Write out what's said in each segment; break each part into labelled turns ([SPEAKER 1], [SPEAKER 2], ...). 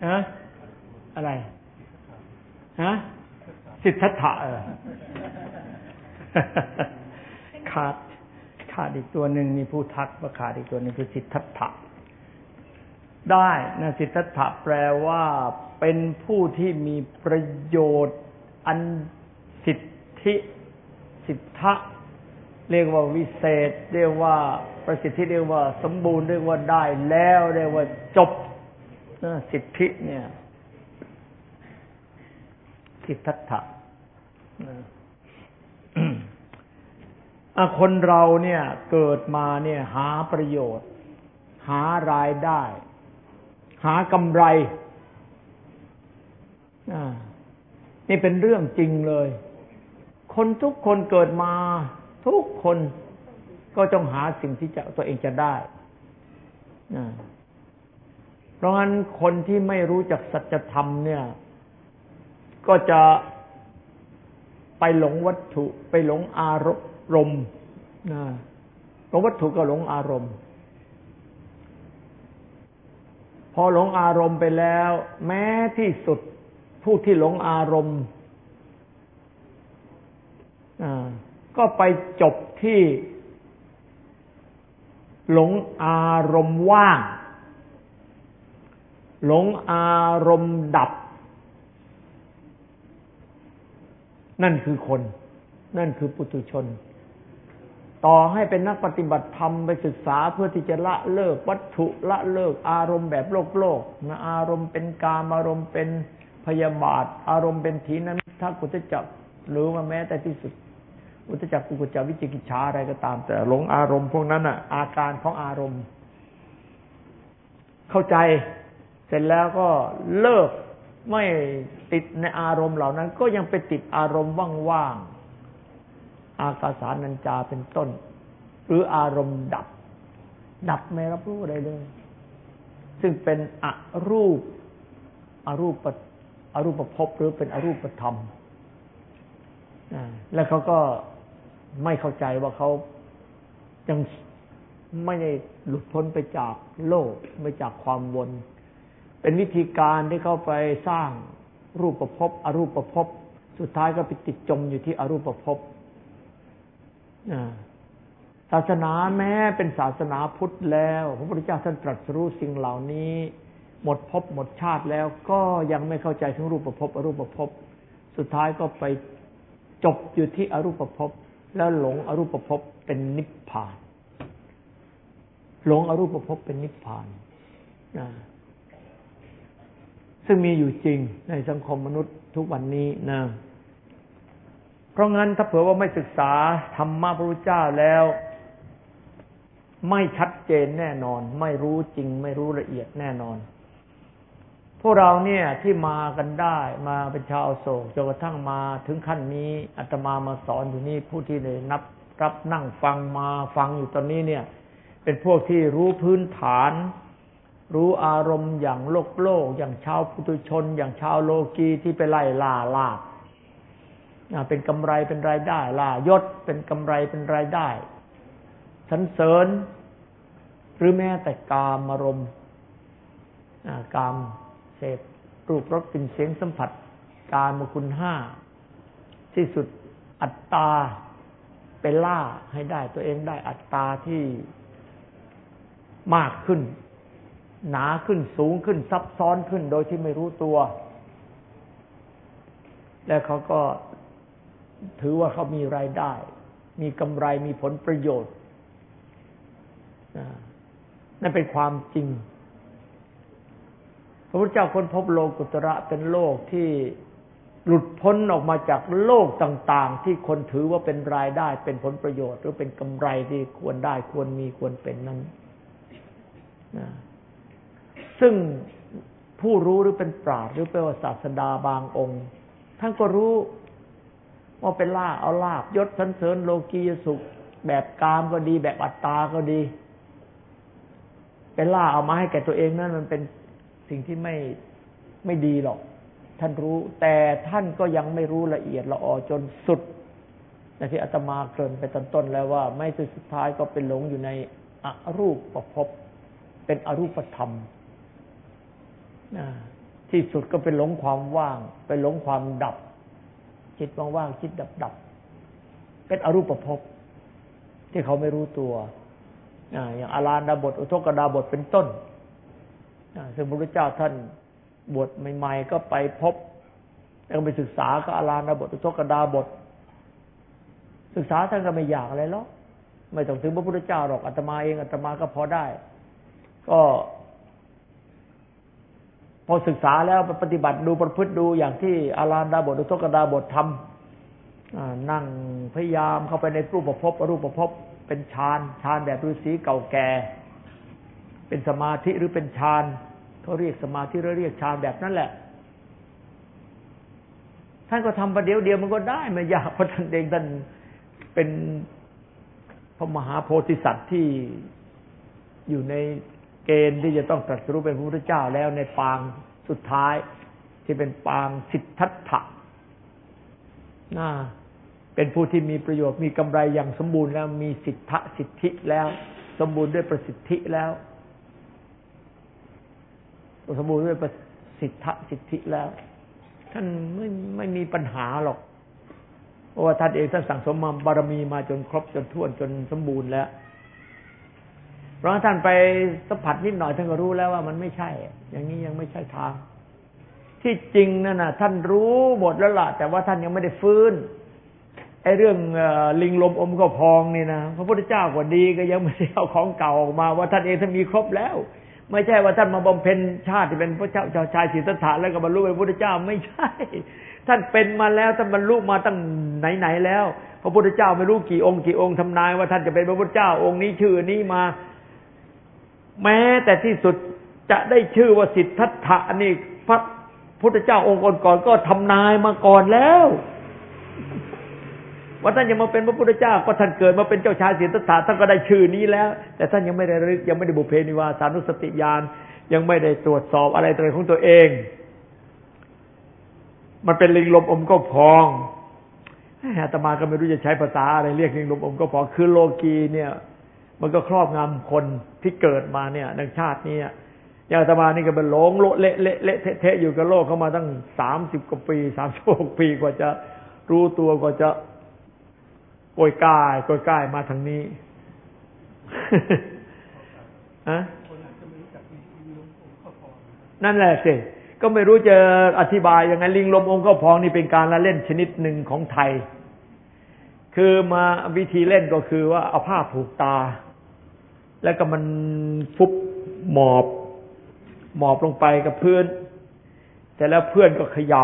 [SPEAKER 1] ฮะอะไรฮะสิทธัตถะขาดอีกตัวหนึ่งมีผู้ทักว่าขาดอีกตัวหนึ่งคือสิทธัตถะได้นะสิทธัตถะแปลว่าเป็นผู้ที่มีประโยชน์อันสิทธิสิทธะเรียกว่าวิเศษเรียกว่าประสิทธิเรียกว่าสมบูรณ์เรียกว่าได้แล้วเรียกว่าจบสิทธิเนี่ยสิทธัตถะคนเราเนี่ยเกิดมาเนี่ยหาประโยชน์หารายได้หากำไรนี่เป็นเรื่องจริงเลยคนทุกคนเกิดมาทุกคนก็ต้องหาสิ่งที่ตัวเองจะได้เพราะงั้นคนที่ไม่รู้จักสัจธรรมเนี่ยก็จะไปหลงวัตถุไปหลงอารมณ์หลงวัตถุก็หลงอารมณ์พอหลงอารมณ์ไปแล้วแม้ที่สุดผู้ที่หลงอารมณ์ก็ไปจบที่หลงอารมณ์ว่างหลงอารมณ์ดับนั่นคือคนนั่นคือปุถุชนต่อให้เป็นนักปฏิบัติธรรมไปศึกษาเพื่อที่จะละเลิกวัตถุละเลิกอารมณ์แบบโลกนะอารมณ์เป็นกามอารมณ์เป็นพยาบาทอารมณ์เป็นถีนมิทธะกุฏจักหรือว่าแม้แต่ที่สุดอุทธัจจะกุกุจจะวิจิกิจฉาอะไรก็ตามแต่หลงอารมณ์พวกนั้นน่ะอาการของอารมณ์เข้าใจเสร็จแล้วก็เลิกไม่ติดในอารมณ์เหล่านั้นก็ยังไปติดอารมณ์ว่างๆอากาสานัญจาเป็นต้นหรืออารมณ์ดับไม่รับรู้อะไรเลยซึ่งเป็นอรูปภพหรือเป็นอรูปธรรมแล้วเขาก็ไม่เข้าใจว่าเขายังไม่ได้หลุดพ้นไปจากโลกไม่จากความวนเป็นวิธีการที่เขาไปสร้างรูปภพอรูปภพสุดท้ายก็ไปติดจมอยู่ที่อรูปภพศาสนาแม้เป็นศาสนาพุทธแล้วพระพุทธเจ้าท่านตรัสรู้สิ่งเหล่านี้หมดภพหมดชาติแล้วก็ยังไม่เข้าใจถึงรูปภพอรูปภพสุดท้ายก็ไปจบอยู่ที่อรูปภพแล้วหลงอรูปภพเป็นนิพพานหลงอรูปภพเป็นนิพพานซึ่งมีอยู่จริงในสังคมมนุษย์ทุกวันนี้นะเพราะงั้นถ้าเผื่อว่าไม่ศึกษาธรรมะพระพุทธเจ้าแล้วไม่ชัดเจนแน่นอนไม่รู้จริงไม่รู้ละเอียดแน่นอนพวกเราเนี่ยที่มากันได้มาเป็นชาวโศกจนกระทั่งมาถึงขั้นนี้อาตมามาสอนอยู่นี่ผู้ที่ได้รับนั่งฟังมาฟังอยู่ตอนนี้เนี่ยเป็นพวกที่รู้พื้นฐานรู้อารมณ์อย่างโลกอย่างชาวปุถุชนอย่างชาวโลกีที่ไปไล่ล่าลาภเป็นกำไรเป็นรายได้ล่ายศเป็นกำไรเป็นรายได้สรรเสริญหรือแม้แต่กามอารมณ์กามเสพรูปรสกลิ่นเสียงสัมผัสกามคุณห้าที่สุดอัตตาไปล่าให้ได้ตัวเองได้อัตตาที่มากขึ้นหนาขึ้นสูงขึ้นซับซ้อนขึ้นโดยที่ไม่รู้ตัวและเขาก็ถือว่าเขามีรายได้มีกำไรมีผลประโยชน์นั่นเป็นความจริงพระพุทธเจ้าค้นพบโลกุตระเป็นโลกที่หลุดพ้นออกมาจากโลกต่างๆที่คนถือว่าเป็นรายได้เป็นผลประโยชน์หรือเป็นกำไรที่ควรได้ควรมีควรเป็นนั้นซึ่งผู้รู้หรือเป็นปราชญ์หรือเป็นศาสดาบางองค์ท่านก็รู้ว่าเป็นล่าเอาลาภยศสรรเสริญโลกียสุขแบบกามก็ดีแบบอัตตาก็ดีเป็นล่าเอามาให้แก่ตัวเองนั่นมันเป็นสิ่งที่ไม่ดีหรอกท่านรู้แต่ท่านก็ยังไม่รู้ละเอียดละออจนสุดอย่างที่อาตมาเกริ่นไปตอนต้นแล้วว่าไม่สุดท้ายก็เป็นหลงอยู่ในอรูปภพเป็นอรูปธรรมที่สุดก็เป็นหลงความว่างเป็นหลงความดับจิตว่างๆจิตดับเป็นอรูปภพที่เขาไม่รู้ตัวอย่างอาราณดาบทอุทกดาบทเป็นต้นซึ่งพระพุทธเจ้าท่านบวชใหม่ๆก็ไปพบแล้วไปศึกษาก็อาราณดาบทอุทกดาบทศึกษาท่านก็ไม่อยากอะไรหรอกไม่ต้องถึงพระพุทธเจ้าหรอกอาตมาเองอาตมาก็พอได้ก็พอศึกษาแล้วปฏิบัติดูประพฤติดูอย่างที่อาราณดาบทอุทกดาบททำนั่งพยายามเข้าไปในรูปภพอรูปภพเป็นฌานแบบฤาษีเก่าแก่เป็นสมาธิหรือเป็นฌานเขาเรียกสมาธิหรือเรียกฌานแบบนั้นแหละท่านก็ทำประเดี๋ยวเดียวมันก็ได้ไม่ยากเพราะท่านเองท่านเป็นพระมหาโพธิสัตว์ที่อยู่ในเกณฑ์ที่จะต้องตรัสรู้เป็นพระพุทธเจ้าแล้วในปางสุดท้ายที่เป็นปางสิทธัตถะเป็นผู้ที่มีประโยชน์มีกำไรอย่างสมบูรณ์แล้วมีสิทธิแล้วสมบูรณ์ด้วยประสิทธิแล้วสมบูรณ์ด้วยประสิทธิแล้วท่านไม่มีปัญหาหรอกเพราะว่าท่านเองท่านสั่งสมมาบารมีมาจนครบจนถ้วนจนสมบูรณ์แล้วเพราะท่านไปสัมผัสนิดหน่อยท่านก็รู้แล้วว่ามันไม่ใช่อย่างนี้ยังไม่ใช่ทางที่จริงนั่นน่ะท่านรู้หมดแล้วล่ะแต่ว่าท่านยังไม่ได้ฟื้นไอ้เรื่องลิงลมอมข้าวพองนี่นะพระพุทธเจ้าก็ดีก็ยังไม่ได้เอาของเก่าออกมาว่าท่านเองท่านมีครบแล้วไม่ใช่ว่าท่านมาบำเพ็ญชาติที่เป็นพระเจ้าชายสิทธัตถะแล้วก็บรรลุเป็นพระพุทธเจ้าไม่ใช่ท่านเป็นมาแล้วท่านบรรลุมาตั้งไหนๆแล้วพระพุทธเจ้าไม่รู้กี่องค์ทำนายว่าท่านจะเป็นพระพุทธเจ้าองค์นี้ชื่อนี้มาแม้แต่ที่สุดจะได้ชื่อว่าสิทธัตถะนี่พระพุทธเจ้าองค์ก่อนๆก็ทำนายมาก่อนแล้วว่าท่านยังมาเป็นพระพุทธเจ้าก็ท่านเกิดมาเป็นเจ้าชายสิทธัตถะท่านก็ได้ชื่อนี้แล้วแต่ท่านยังไม่ได้ยังไม่ได้บุพเพนิวาสานุสติญาณยังไม่ได้ตรวจสอบอะไรตัวของตัวเองมันเป็นลิงลมอมก็พองอาตมาก็ไม่รู้จะใช้ภาษาอะไรเรียกลิงลมอมก็พองคือโลกีเนี่ยมันก็ครอบงำคนที่เกิดมาเนี่ยในชาตินี้อย่างอาตมานี่ก็เป็นหลงเละเทะอยู่กับโลกเข้ามาตั้ง30กว่าปี36ปีกว่าจะรู้ตัวกว่าจะโกยกายมาทางนี้นั่นแหละสิก็ไม่รู้จะอธิบายยังไงลิงลมองค์ก็พองนี่เป็นการละเล่นชนิดหนึ่งของไทยคือมาวิธีเล่นก็คือว่าเอาผ้าผูกตาแล้วก็มันฟุบหมอบลงไปกับพื้นแต่แล้วเพื่อนก็เขย่า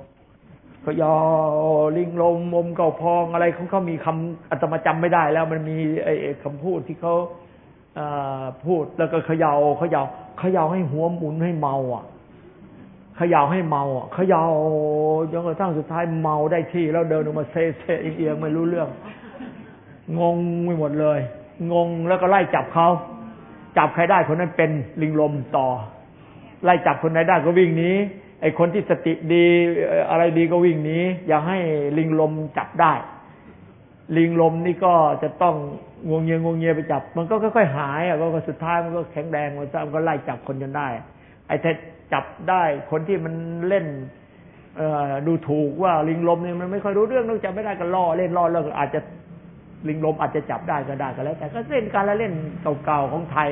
[SPEAKER 1] ลิงลมอมเก่าพองอะไรของเขามีคำอาตมาจำไม่ได้แล้วมันมีไอ้คำพูดที่เขาพูดแล้วก็เขย่าให้หัวหมุนให้เมาเขย่าให้เมาเขย่าจนกระทั่งสุดท้ายเมาได้ที่แล้วเดินออกมาเซ่เอียงไม่รู้เรื่องงงไปหมดเลยงงแล้วก็ไล่จับเขาจับใครได้คนนั้นเป็นลิงลมต่อไล่จับคนไหนได้ก็วิ่งหนีไอ้คนที่สติดีอะไรดีก็วิ่งหนีอย่าให้ลิงลมจับได้ลิงลมนี่ก็จะต้องงวงเงียไปจับมันก็ค่อยๆหายก็สุดท้ายมันก็แข็งแรงมันก็ไล่จับคนจนได้ไอ้ถ้าจับได้คนที่มันเล่นดูถูกว่าลิงลมเนี่ยมันไม่ค่อยรู้เรื่องนอกจากไม่ได้ก็ล่อเล่นแล้วอาจจะลิงลมอาจจะจับได้ก็แล้วแต่ก็เล่นการละเล่นเก่าๆของไทย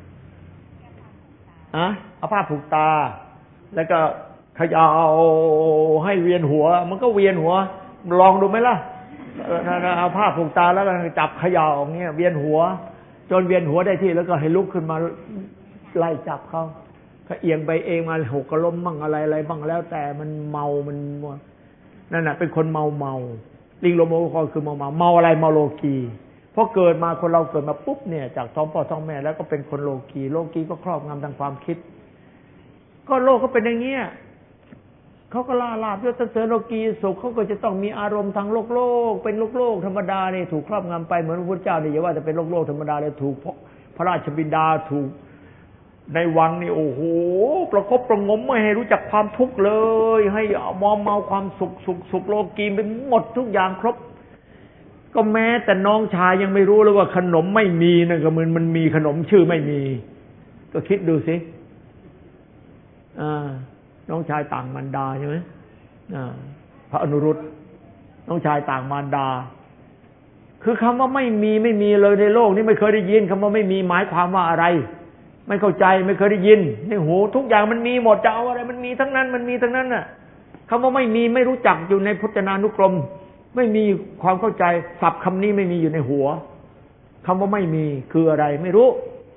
[SPEAKER 1] เอาผ้าผูกตาแล้วก็เขย่าให้เวียนหัวมันก็เวียนหัวลองดูไหมล่ะเอาผ้าผูกตาแล้วก็จับเขย่าอย่างเงี้ยเวียนหัวจนเวียนหัวได้ที่แล้วก็ให้ลุกขึ้นมาไล่จับเขาเอียงไปเองมาหกกระล้มบ้างอะไรบ้างแล้วแต่มันเมามันนั่นน่ะเป็นคนเมาลิงลมโมคอคือเมาอะไรเมาโลกีเพราะเกิดมาคนเราเกิดมาปุ๊บเนี่ยจากท้องพ่อท้องแม่แล้วก็เป็นคนโลกีก็ครอบงำทางความคิดก็โลกก็เป็นอย่างเงี้ยเขาก็ลาบยศเสริญโลกีสุขเขาก็จะต้องมีอารมณ์ทางโลกเป็นโลกธรรมดาเนี่ยถูกครอบงำไปเหมือนพระพุทธเจ้าเนี่ยอย่าว่าแต่เป็นโลกธรรมดาเลยถูกพระราชบิดาถูกในวังนี่โอ้โหประคบประงมไม่ให้รู้จักความทุกข์เลยให้มอมเมาความสุขโลกีไปหมดทุกอย่างครบก็แม้แต่น้องชายยังไม่รู้เลยว่าขนมไม่มีนั่นก็มันมีขนมชื่อไม่มีก็คิดดูสิน้องชายต่างมารดาใช่ไหมพระอนุรุตน้องชายต่างมารดาคือคำว่าไม่มีเลยในโลกนี้ไม่เคยได้ยินคำว่าไม่มีหมายความว่าอะไรไม่เข้าใจไม่เคยได้ยินในหูทุกอย่างมันมีหมดจะเอาอะไรมันมีทั้งนั้นมันมีทั้งนั้นน่ะคำว่าไม่มีไม่รู้จักอยู่ในพจนานุกรมไม่มีความเข้าใจศัพท์คำนี้ไม่มีอยู่ในหัวคำว่าไม่มีคืออะไรไม่รู้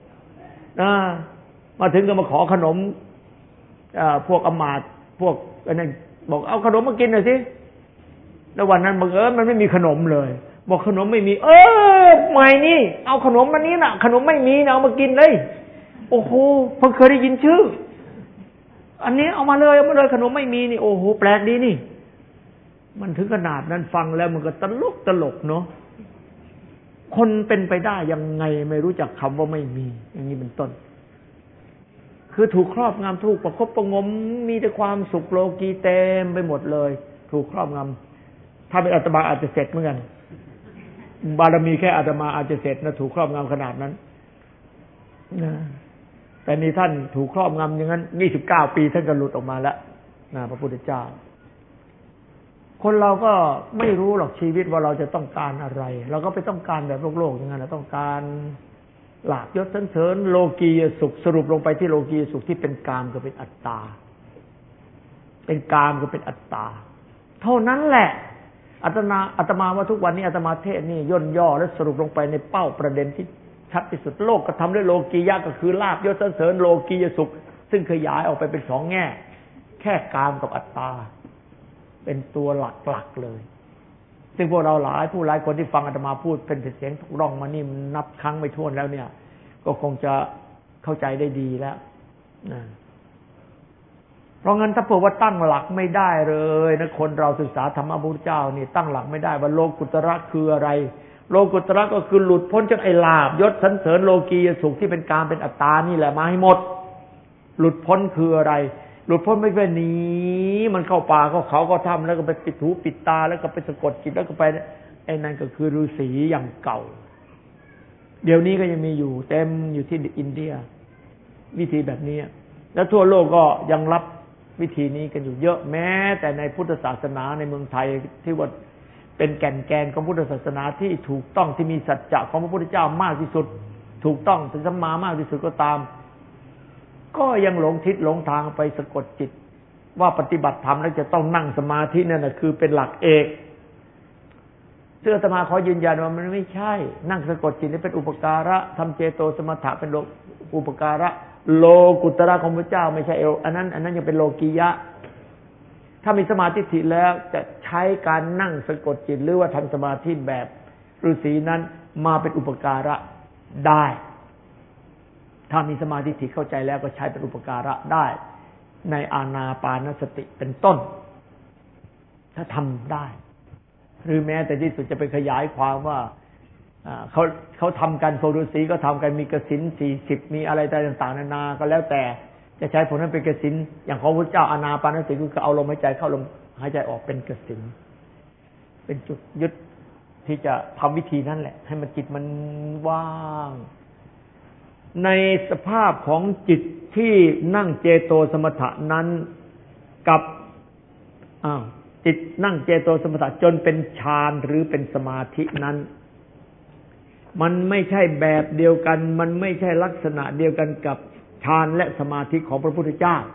[SPEAKER 1] มาถึงก็มาขอขนมพวกอมาตย์พวกอะไรบอกเอาขนมมากินหน่อยสิแล้ววันนั้นบังเอิญมันไม่มีขนมเลยบอกขนมไม่มีใหม่นี่เอาขนมมานี้น่ะขนมไม่มีนะเอามากินเลยโอ้โหเพิ่งเคยได้ยินชื่ออันนี้เอามาเลยขนมไม่มีนี่โอ้โหแปลกดีนี่มันถึงขนาดนั้นฟังแล้วมันก็ตลกเนาะคนเป็นไปได้ยังไงไม่รู้จักคำว่าไม่มีอย่างนี้เป็นต้นคือถูกครอบงำถูกประคบประงมมีแต่ความสุขโลกีเต็มไปหมดเลยถูกครอบงำถ้าเป็นอาตมาอาจจะเสร็จเหมือนกันบารมีแค่อาตมาอาจจะเสร็จนะถูกครอบงำขนาดนั้นนะแต่นี่ท่านถูกครอบงำอย่างนั้น29 ปีท่านก็หลุดออกมาแล้วนะพระพุทธเจ้าคนเราก็ไม่รู้หรอกชีวิตว่าเราจะต้องการอะไรเราก็ไปต้องการแบบโลกอย่างนั้นเราต้องการลาภยศสรรเสริญโลกียสุขสรุปลงไปที่โลกียสุขที่เป็นกามก็เป็นอัตตาเป็นกามก็เป็นอัตตาเท่านั้นแหละอาตมาว่าทุกวันนี้อาตมาเทศนี่ย่นย่อและสรุปลงไปในเป้าประเด็นที่ชัดที่สุดโลกกระทำด้วยโลกียะก็คือลาภยศสรรเสริญโลกียสุขซึ่งขยายออกไปเป็น2 แง่แค่กามกับอัตตาเป็นตัวหลักเลยซึ่งพวกเราหลายคนที่ฟังอาตมาพูดเป็นเสียงทุกร่องมานี่นับครั้งไม่ถ้วนแล้วเนี่ยก็คงจะเข้าใจได้ดีแล้วนะเพราะงั้นถ้าเผื่อว่าตั้งหลักไม่ได้เลยนะคนเราศึกษาธรรมะพระพุทธเจ้านี่ตั้งหลักไม่ได้ว่าโลกุตระคืออะไรโลกุตระก็คือหลุดพ้นจากไอ้ลาภยศสรรเสริญโลกียสุขที่เป็นกามเป็นอัตตานี่แหละมาให้หมดหลุดพ้นคืออะไรหลุดพ้นไม่ใช่หนีมันเข้าป่าเข้าเขาก็ทำแล้วก็ไปปิดหูปิดตาแล้วก็ไปสะกดจิตแล้วก็ไปไอ้นั่นก็คือฤาษีอย่างเก่าเดี๋ยวนี้ก็ยังมีอยู่เต็มอยู่ที่อินเดียวิธีแบบนี้แล้วทั่วโลกก็ยังรับวิธีนี้กันอยู่เยอะแม้แต่ในพุทธศาสนาในเมืองไทยที่ว่าเป็นแก่นแกนของพุทธศาสนาที่ถูกต้องที่มีสัจจะของพระพุทธเจ้ามากที่สุดถูกต้องถึงสัมมามากที่สุดก็ตามก็ยังหลงทิศหลงทางไปสะกดจิตว่าปฏิบัติธรรมแล้วจะต้องนั่งสมาธินั่นน่ะคือเป็นหลักเอกซึ่งอาตมาขอยืนยันว่ามันไม่ใช่นั่งสะกดจิตนี่เป็นอุปการะทำเจโตสมถะเป็นอุปการะโลกุตระของพระเจ้าไม่ใช่อันนั้นยังเป็นโลกียะถ้ามีสมาธิถิแล้วจะใช้การนั่งสะกดจิตหรือว่าทำสมาธิแบบฤาษีนั้นมาเป็นอุปการะได้ถ้ามีสมาธิถิเข้าใจแล้วก็ใช้เป็นอุปการะได้ในอานาปานสติเป็นต้นถ้าทำได้หรือแม้แต่ที่สุดจะไปขยายความว่าเขาทำกันพวกฤาษีก็ทำกันมีกสิณ40มีอะไรต่างๆนานาก็แล้วแต่จะใช้ผลนั้นเป็นกสิณอย่างของพระเจ้าอานาปานสติคือเอาลมหายใจเข้าลมหายใจออกเป็นกสิณเป็นจุดยึดที่จะทำวิธีนั้นแหละให้มันจิตมันว่างในสภาพของจิตที่นั่งเจโตสมถะนั้นกับจิตนั่งเจโตสมถะจนเป็นฌานหรือเป็นสมาธินั้นมันไม่ใช่แบบเดียวกันมันไม่ใช่ลักษณะเดียวกันกับฌานและสมาธิของพระพุทธเจ้า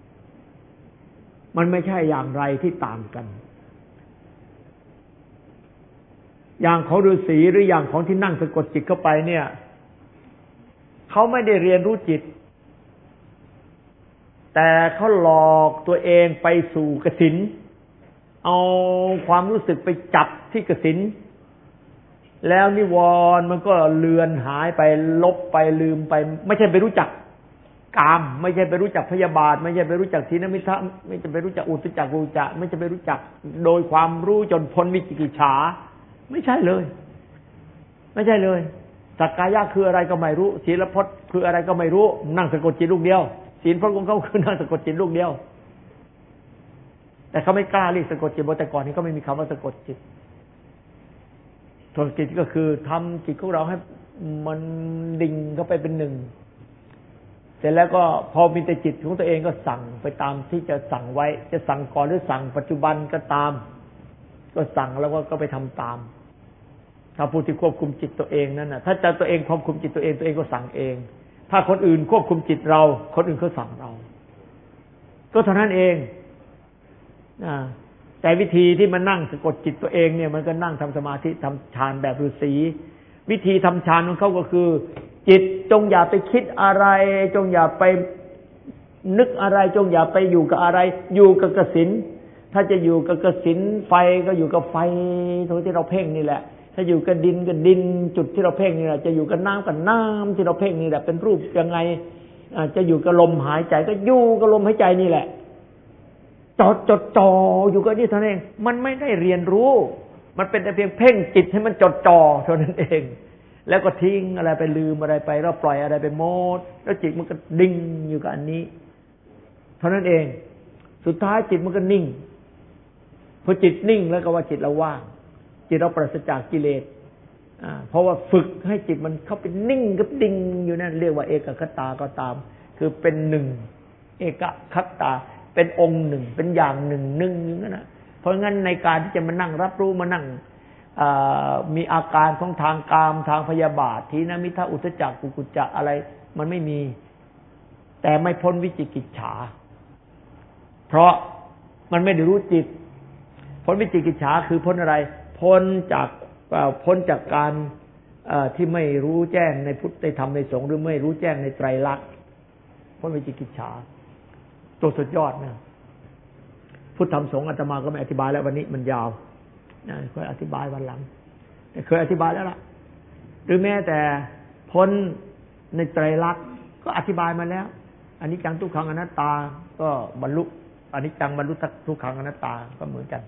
[SPEAKER 1] มันไม่ใช่อย่างไรที่ต่างกันอย่างของฤาษีหรืออย่างของที่นั่งสะกดจิตเข้าไปเนี่ยเขาไม่ได้เรียนรู้จิตแต่เขาหลอกตัวเองไปสู่กสิณเอาความรู้สึกไปจับที่กสิณแล้วนิวรณ์มันก็เลือนหายไปลบไปลืมไปไม่ใช่ไปรู้จักกามไม่ใช่ไปรู้จักพยาบาทไม่ใช่ไปรู้จักศีลมิทธะไม่ใช่ไปรู้จักอุทธัจจะกุกุจจะไม่ใช่ไปรู้จักโดยความรู้จนพ้นวิจิกิจฉาไม่ใช่เลยไม่ใช่เลยสักกายะคืออะไรก็ไม่รู้ศีลพจน์คืออะไรก็ไม่รู้นั่งสะกดจิตลูกเดียวศีลพจน์ของเขาคือนั่งสะกดจิตลูกเดียวแต่เขาไม่กล้าเรียกสะกดจิตเพราะแต่ก่อนนี้ก็ไม่มีคำว่าสะกดจิตสะกดจิตก็คือทำจิตของเราให้มันดิ่งเข้าไปเป็นหนึ่งเสร็จแล้วก็พอมีแต่จิตของตัวเองก็สั่งไปตามที่จะสั่งไว้จะสั่งก่อนหรือสั่งปัจจุบันก็ตามก็สั่งแล้วก็ไปทำตามถ้าผู้ที่ควบคุมจิตตัวเองนั่นน่ะถ้าจะตัวเองควบคุมจิตตัวเองตัวเองก็สั่งเองถ้าคนอื่นควบคุมจิตเราคนอื่นก็สั่งเราก็เท่านั้นเองแต่วิธีที่มันนั่งสะกดจิตตัวเองเนี่ยมันก็นั่งทำสมาธิทำฌานแบบฤาษีวิธีทำฌานของเขาก็คือจิตจงอย่าไปคิดอะไรจงอย่าไปนึกอะไรจงอย่าไปอยู่กับอะไรอยู่กับกสิณถ้าจะอยู่กับกสิณไฟก็อยู่กับไฟตัวที่เราเพ่งนี่แหละถ้าอยู่กับดินก็ดินจุดที่เราเพ่งนี่แหละจะอยู่กับน้ำก็น้ำที่เราเพ่งนี่แหละเป็นรูปยังไงจะอยู่กับลมหายใจก็อยู่กับลมหายใจนี่แหละจดจ่ออยู่กับนี่เท่านั้นเองมันไม่ได้เรียนรู้มันเป็นแต่เพียงเพ่งจิตให้มันจดจ่อเท่านั้นเองแล้วก็ทิ้งอะไรไปลืมอะไรไปแล้วปล่อยอะไรไปหมดแล้วจิตมันก็ดิ่งอยู่กับอันนี้เท่านั้นเองสุดท้ายจิตมันก็นิ่งพอจิตนิ่งแล้วก็ว่าจิตเราว่างจิตเราปราศจากกิเลสเพราะว่าฝึกให้จิตมันเข้าไปนิ่งกับดิ่งอยู่นั่นเรียกว่าเอกคตาก็ตามคือเป็นหนึ่งเอกคตาเป็นองค์หนึ่งเป็นอย่างหนึ่งอย่างนั้นนะเพราะงั้นในการที่จะมานั่งรับรู้มานั่งมีอาการของทางกามทางพยาบาททีนะมิทะอุทธัจจะกุกุจจะอะไรมันไม่มีแต่ไม่พ้นวิจิกิจฉาเพราะมันไม่ได้รู้จิตพ้นวิจิกิจฉาคือพ้นอะไรพ้นจากการที่ไม่รู้แจ้งในพุทธในธรรมในสงฆ์หรือไม่รู้แจ้งในไตรลักษณ์พ้นวิจิกิจฉาตัวสุดยอดนะพุทธธรรมสงฆ์อาตมาก็ไม่อธิบายแล้ววันนี้มันยาวเคยอธิบายวันหลังเคยอธิบายแล้วล่ะหรือแม้แต่พ้นในไตรลักษณ์ก็อธิบายมาแล้วอนิจจังทุกขังอนัตตาก็บรรลุอนิจจังบรรลุทุกขังอนัตตาก็เหมือนกัน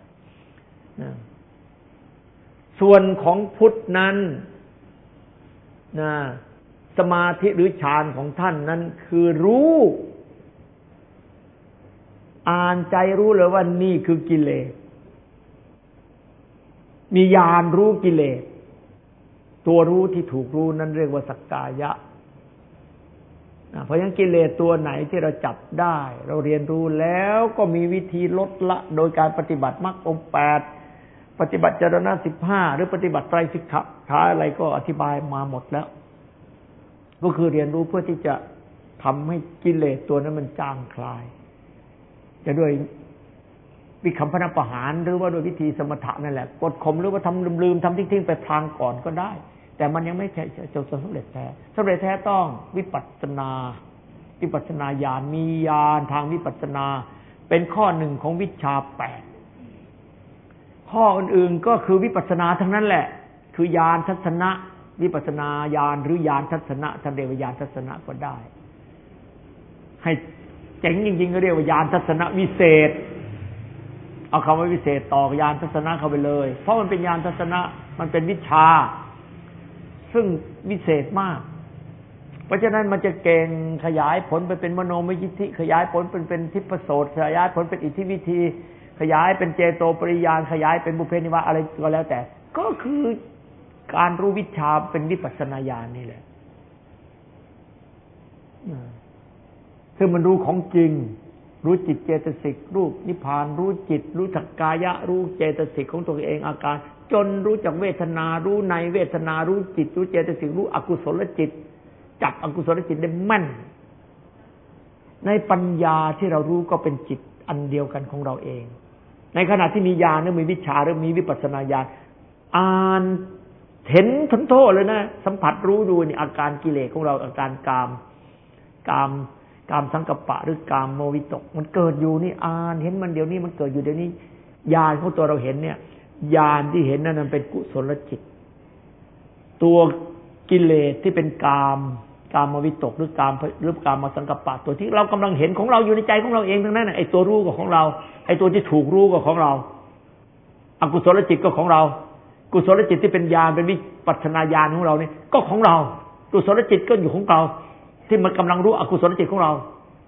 [SPEAKER 1] ส่วนของพุทธนั้นสมาธิหรือฌานของท่านนั้นคือรู้อ่านใจรู้เลยว่านี่คือกิเลสมีญาณรู้กิเลสตัวรู้ที่ถูกรู้นั้นเรียกว่าสักกายะเพราะฉะนั้นกิเลสตัวไหนที่เราจับได้เราเรียนรู้แล้วก็มีวิธีลดละโดยการปฏิบัติมรรคองค์8ปฏิบัติจรณะ15หรือปฏิบัติไตรสิกขาอะไรก็อธิบายมาหมดแล้วก็คือเรียนรู้เพื่อที่จะทำให้กิเลสตัวนั้นมันจางคลายจะด้วยวิคัมพนประหารหรือว่าโดยวิธีสมถะนั่นแหละกดข่มหรือว่าทำลืมทำทิ้งๆไปพลางก่อนก็ได้แต่มันยังไม่จะสำเร็จแท้สำเร็จแท้ต้องวิปัสสนาญาณมีญาณทางวิปัสสนาเป็นข้อหนึ่งของวิชา8ข้ออื่นๆก็คือวิปัสสนาทั้งนั้นแหละคือญาณทัศนะวิปัสสนาญาณหรือญาณทัศนะท่านเรียกว่าญาณทัศนะก็ได้ให้เจ๋งจริงๆก็เรียกว่าญาณทัศนะวิเศษเอาคำว่าวิเศษต่อญาณทัศนะเข้าไปเลยเพราะมันเป็นญาณทัศนะมันเป็นวิชาซึ่งวิเศษมากเพราะฉะนั้นมันจะเก่งขยายผลไปเป็นมโนมยิทธิขยายผลเป็นทิพโสตขยายผลเป็นอิทธิวิธีขยายเป็นเจโตปริยานขยายเป็นบุพเพนิวาสอะไรก็แล้วแต่ก็คือการรู้วิชาเป็นวิปัสสนาญาณนี่แหละคือมันรู้ของจริงรู้จิตเจตสิกรูปนิพพานรู้จิตรู้สักกายะรู้เจตสิกของตัวเองอาการจนรู้จักเวทนารู้ในเวทนารู้จิตรู้เจตสิกรู้อกุศลจิตจับอกุศลจิตได้แม่นในปัญญาที่เรารู้ก็เป็นจิตอันเดียวกันของเราเองในขณะที่มีญาณหรือมีวิชาหรือมีวิปัสสนาญาณอ่านเห็นทนโทษเลยนะสัมผัสรู้ดูนี่อาการกิเลสของเราอาการกามสังกัปปะหรือกามโมวิตกมันเกิดอยู่นี่อ่านเห็นมันเดี๋ยวนี้มันเกิดอยู่เดี๋ยวนี้ญาณของตัวเราเห็นเนี่ยญาณที่เห็นนั้นมันเป็นกุศลจิตตัวกิเลสที่เป็นกามโมวิตกหรือกามมาสังกัปปะตัวที่เรากำลังเห็นของเราอยู่ในใจของเราเองทั้งนั้นไอ้ตัวรู้ก็ของเราไอ้ตัวที่ถูกรู้ก็ของเราอกุศลจิตก็ของเรากุศลจิตที่เป็นญาณเป็นวิปัสสนาญาณของเราเนี่ยก็ของเรากุศลจิตก็อยู่ของเราที่มันกำลังรู้อกุศลจิตของเรา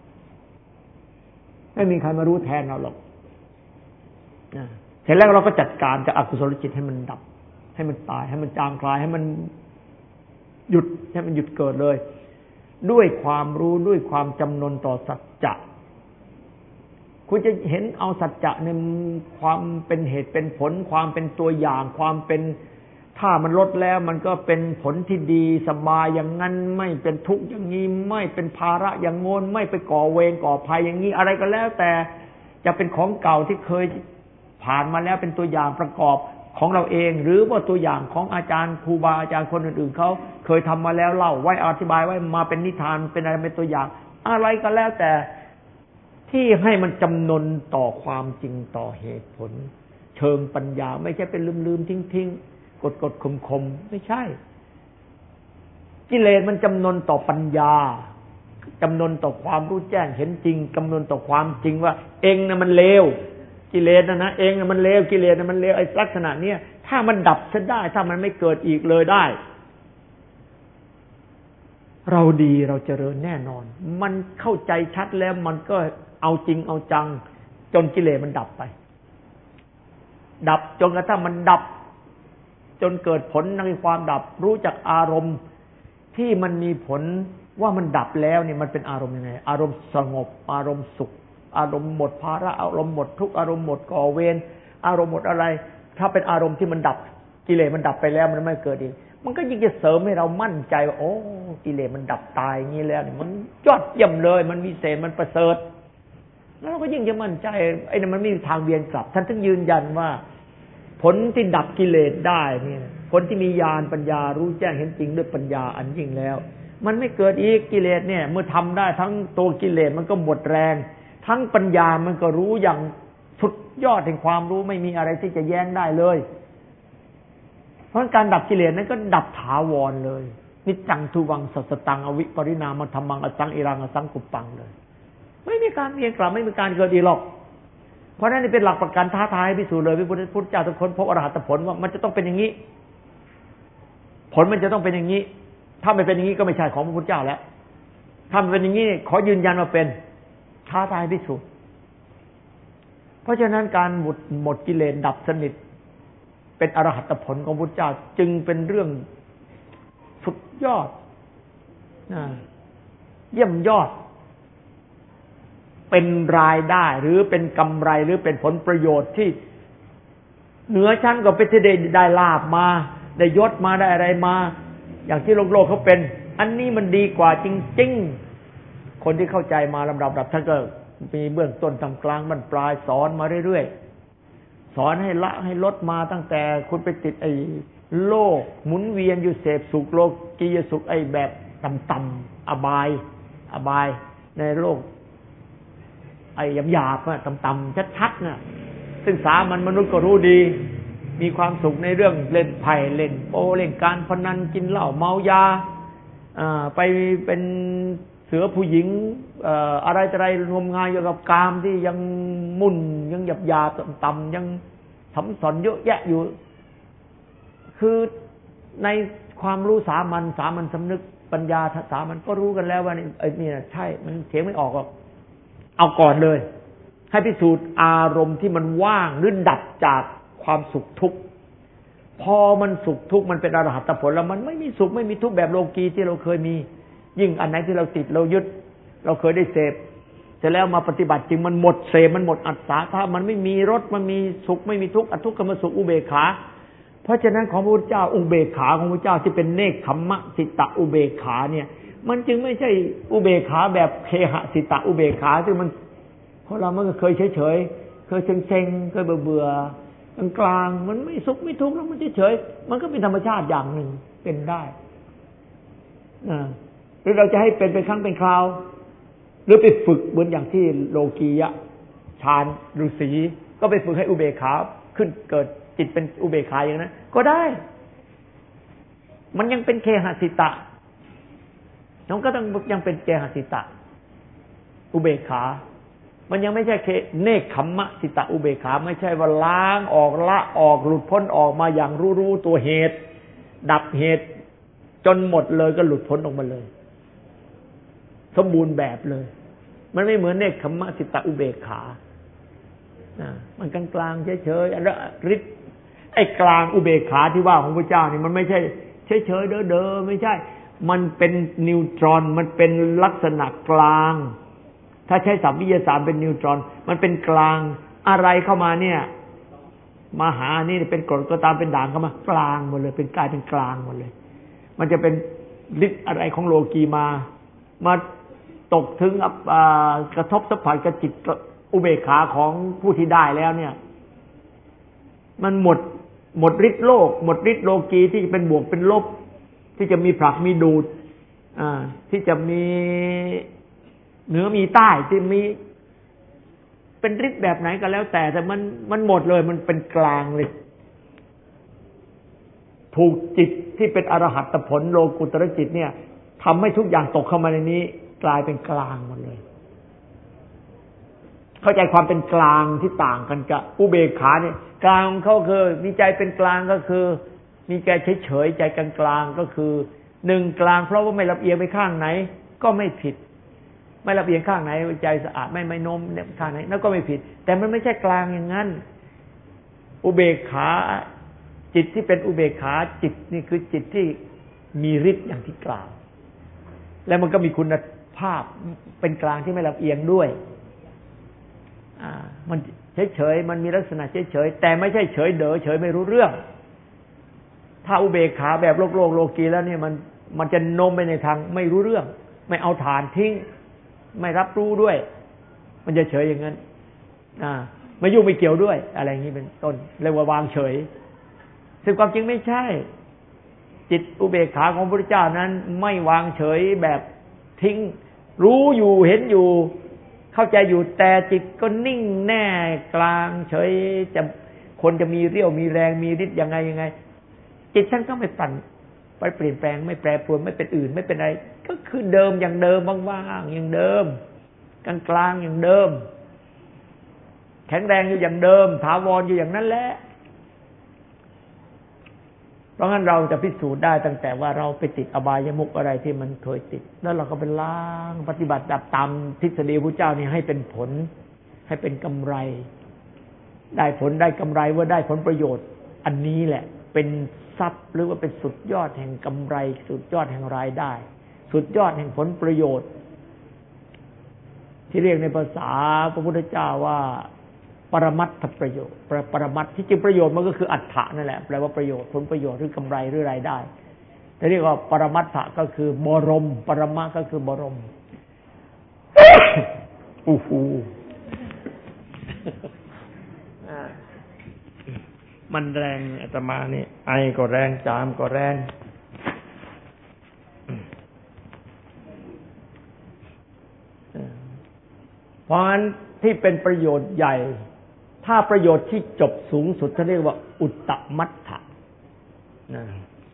[SPEAKER 1] ไม่มีใครมารู้แทนเราหรอกเสร็จแล้วเราก็จัดการกับอกุศลจิตให้มันดับให้มันตายให้มันจางคลายให้มันหยุดเกิดเลยด้วยความรู้ด้วยความจำนนต่อสัจจะคุณจะเห็นเอาสัจจะในความเป็นเหตุเป็นผลความเป็นตัวอย่างความเป็นถ้ามันลดแล้วมันก็เป็นผลที่ดีสบายอย่างนั้นไม่เป็นทุกข์อย่างนี้ไม่เป็นภาระอย่างโน้นไม่ไปก่อเวรก่อภัยอย่างนี้อะไรก็แล้วแต่จะเป็นของเก่าที่เคยผ่านมาแล้วเป็นตัวอย่างประกอบของเราเองหรือว่าตัวอย่างของอาจารย์ครูบาอาจารย์คนอื่นๆเขาเคยทำมาแล้วเล่าไว้อธิบายไว้มาเป็นนิทานเป็นอะไรเป็นตัวอย่างอะไรก็แล้วแต่ที่ให้มันจำนนต่อความจริงต่อเหตุผลเชิงปัญญาไม่ใช่เป็นลืมๆทิ้งๆกดๆคมๆไม่ใช่กิเลสมันจำนนต่อปัญญาจำนนต่อความรู้แจ้งเห็นจริงจำนนต่อความจริงว่าเองน่ะมันเลวกิเลสนะเองน่ะมันเลวกิเลสน่ะมันเลวไอ้ลักษณะเนี้ยถ้ามันดับซะได้ถ้ามันไม่เกิดอีกเลยได้เราดีเราเจริญแน่นอนมันเข้าใจชัดแล้วมันก็เอาจริงเอาจังจนกิเลสมันดับไปดับจนกระทั่งมันดับจนเกิดผลในความดับรู้จักอารมณ์ที่มันมีผลว่ามันดับแล้วนี่มันเป็นอารมณ์ยังไงอารมณ์สงบอารมณ์สุขอารมณ์หมดภาระอารมณ์หมดทุกข์อารมณ์หมดก่อเวรอารมณ์หมดอะไรถ้าเป็นอารมณ์ที่มันดับกิเลสมันดับไปแล้วมันไม่เกิดอีกมันก็ยิ่งจะเสริมให้เรามั่นใจว่าโอ้กิเลสมันดับตายอย่างนี้แล้วมันยอดเยี่ยมเลยมันวิเศษมันประเสริฐแล้วเราก็ยิ่งจะมั่นใจไอ้นั่นมันไม่มีทางเวียนกลับท่านถึงยืนยันว่าผลที่ดับกิเลสได้เนี่ยผลที่มีญาณปัญญารู้แจ้งเห็นจริงด้วยปัญญาอันยิ่งแล้วมันไม่เกิดอีกกิเลสเนี่ยเมื่อทำได้ทั้งตัวกิเลสมันก็หมดแรงทั้งปัญญามันก็รู้อย่างสุดยอดแห่งความรู้ไม่มีอะไรที่จะแย้งได้เลยเพราะการดับกิเลสนั้นก็ดับถาวรเลยนิจจังทุวังสัสตังอวิปริณามธรรมังอสังอิรังอสังกุปปังเลยไม่มีการเวียนกลับไม่มีการเกิดอีกหรอกเพราะนั่นเป็นหลักประกันท้าทายพิสูจน์เลยพระพุทธเจ้าทุกคนพบอรหัตผลว่ามันจะต้องเป็นอย่างนี้ผลมันจะต้องเป็นอย่างนี้ถ้าไม่เป็นอย่างนี้ก็ไม่ใช่ของพระพุทธเจ้าแล้วถ้ามันเป็นอย่างนี้ขอยืนยันว่าเป็นท้าทายพิสูจน์เพราะฉะนั้นการหมดกิเลสดับสนิทเป็นอรหัตผลของพระพุทธเจ้าจึงเป็นเรื่องสุดยอดเยี่ยมยอดเป็นรายได้หรือเป็นกำไรหรือเป็นผลประโยชน์ที่เหนือชั้นกว่าเป็นที่ได้ลาภมาได้ยศมาได้อะไรมาอย่างที่โลกเขาเป็นอันนี้มันดีกว่าจริงๆคนที่เข้าใจมาลำดับท่านก็มีเบื้องต้นทำกลางบรรปลายสอนมาเรื่อยๆสอนให้ละให้ลดมาตั้งแต่คุณไปติดไอ้โลกหมุนเวียนอยู่เสพสุขโลกียสุขไอ้แบบต่ำๆอบายในโลกไอ้หยาบๆต่ำๆชัดๆน่ะซึ่งสามัญมนุษย์ก็รู้ดีมีความสุขในเรื่องเล่นไพ่เล่นโปเล่นการพนันกินเหล้าเมายาไปเป็นเสือผู้หญิงอะไรรวมงานอยู่กับกามที่ยังมุ่นยังหยาบๆต่ำๆยังสัมสอนเยอะแยะอยู่คือในความรู้สามัญสำนึกปัญญาสามัญก็รู้กันแล้วว่าไอ้นี่นะใช่มันเถียงไม่ออกหรอกเอาก่อนเลยให้พิสูจน์อารมณ์ที่มันว่างหรือดับจากความสุขทุกข์พอมันสุขทุกข์มันเป็นอรหัตผลแล้วมันไม่มีสุขไม่มีทุกข์แบบโลกีที่เราเคยมียิ่งอันไหนที่เราติดเรายึดเราเคยได้เสพเสร็จแล้วมาปฏิบัติจริงมันหมดเสพมันหมดอัตตาถ้ามันไม่มีรสมันมีสุขไม่มีทุกข์อทุกขมสุขอุเบกขาเพราะฉะนั้นของพระพุทธเจ้าอุเบกขาของพระพุทธเจ้าที่เป็นเนกขัมมะสิตะอุเบกขาเนี่ยมันจึงไม่ใช่อุเบกขาแบบเคหะสิตะอุเบกขาซึ่งมันเพราะเรามันก็เคยเฉยๆเคยเซ็งๆเคยเบื่อกลางๆมันไม่สุขไม่ทุกข์แล้วมันเฉยๆมันก็เป็นธรรมชาติอย่างหนึ่งเป็นได้หรือเราจะให้เป็นครั้งเป็นคราวหรือไปฝึกเหมือนอย่างที่โลกียะฌานฤาษีก็ไปฝึกให้อุเบกขาขึ้นเกิดจิตเป็นอุเบกขาอย่างนั้นก็ได้มันยังเป็นเคหสิตะน้องก็ต้องยังเป็นเคหสิตะอุเบกขามันยังไม่ใช่เนกขัมมะสิตะอุเบกขาไม่ใช่ว่าล้างออกละออกหลุดพ้นออกมาอย่างรู้ตัวเหตุดับเหตุจนหมดเลยก็หลุดพ้นออกมาเลยสมบูรณ์แบบเลยมันไม่เหมือนเนกขัมมะสิตะอุเบกขามันกลางๆเฉยๆแล้วฤทธิ์ไอ้กลางอุเบกขาที่ว่าของพระเจ้านี่มันไม่ใช่เฉยๆเด้อๆไม่ใช่มันเป็นนิวตรอนมันเป็นลักษณะกลางถ้าใช้ศัพท์วิทยาศาสตร์เป็นนิวตรอนมันเป็นกลางอะไรเข้ามาเนี่ยมาหานี่เป็นกรดก็ตามเป็นด่างเข้ามากลางหมดเลยเป็นกลายเป็นกลางหมดเลยมันจะเป็นฤทธิ์อะไรของโลกีมาตกถึงกระทบสัมผัสกับจิตอุเบกขาของผู้ที่ได้แล้วเนี่ยมันหมดฤทธิ์โลกหมดฤทธิ์โลกีที่จะเป็นบวกเป็นลบที่จะมีผลักมีดูดที่จะมีเหนือมีใต้ที่มีเป็นฤทธิ์แบบไหนก็แล้วแต่มันหมดเลยมันเป็นกลางเลยถูกจิตที่เป็นอรหัตผลโลกุตรจิตเนี่ยทำให้ทุกอย่างตกเข้ามาในนี้กลายเป็นกลางหมดเลยเข้าใจความเป็นกลางที่ต่างกันกับอุเบกขาเนี่ยกลางของเขาคือมีใจเป็นกลางก็คือมีใจเฉยๆใจกลางๆก็คือหนึ่งกลางเพราะว่าไม่ลำเอียงไปข้างไหนก็ไม่ผิดไม่ลำเอียงข้างไหนใจสะอาดไม่โน้มข้างไหนนั่นก็ไม่ผิดแต่มันไม่ใช่กลางอย่างนั้นอุเบกขาจิตที่เป็นอุเบกขาจิตนี่คือจิตที่มีฤทธิ์อย่างที่กล่าวแล้วมันก็มีคุณภาพเป็นกลางที่ไม่ลำเอียงด้วยมันเฉยๆมันมีลักษณะเฉยๆแต่ไม่ใช่เฉยเด๋อเฉยไม่รู้เรื่องถ้าอุเบกขาแบบโลกโลกีแล้วเนี่ยมันจะโน้มไปในทางไม่รู้เรื่องไม่เอาฐานทิ้งไม่รับรู้ด้วยมันจะเฉยอย่างนั้นไม่ยุ่งไม่เกี่ยวด้วยอะไรอย่างนี้เป็นต้นเรียกว่าวางเฉยซึ่งความจริงไม่ใช่จิตอุเบกขาของพระพุทธเจ้านั้นไม่วางเฉยแบบทิ้งรู้อยู่เห็นอยู่เข้าใจอยู่แต่จิตก็นิ่งแน่กลางเฉยจะคนจะมีเรี่ยวมีแรงมีฤทธิ์ยังไงจิตท่านก็ไม่ปั่นไปเปลี่ยนแปลงไม่แปรปรวนไม่เป็นอื่นไม่เป็นอะไรก็คือเดิมอย่างเดิมว่างๆอย่างเดิมกลางๆอย่างเดิมแข็งแรงอยู่อย่างเดิมถาวรอยู่อย่างนั้นแหละเพราะงั้นเราจะพิสูจน์ได้ตั้งแต่ว่าเราไปติดอบายมุขอะไรที่มันเคยติดแล้วเราก็เป็นล้างปฏิบัติตามทฤษฎีพระเจ้านี่ให้เป็นผลให้เป็นกำไรได้ผลได้กำไรว่าได้ผลประโยชน์อันนี้แหละเป็นทรัพย์หรือว่าเป็นสุดยอดแห่งกำไรสุดยอดแห่งรายได้สุดยอดแห่งผลประโยชน์ที่เรียกในภาษาพระพุทธเจ้าว่าปรมัตถประโยชน์ปรมัตถ์ที่จริงประโยชน์มันก็คืออัฏฐะนั่นแหละแปลว่าประโยชน์ผลประโยชน์หรือกำไรหรือรายได้แต่เรียกว่าปรมัตถะก็คือบรมปรมะก็คือบรมอู้หูมันแรงอาตมานี่ไอก็แรงจามก็แรงเพราะฉะนั้นที่เป็นประโยชน์ใหญ่ถ้าประโยชน์ที่จบสูงสุดเขาเรียกว่าอุตตมัฏฐะนะ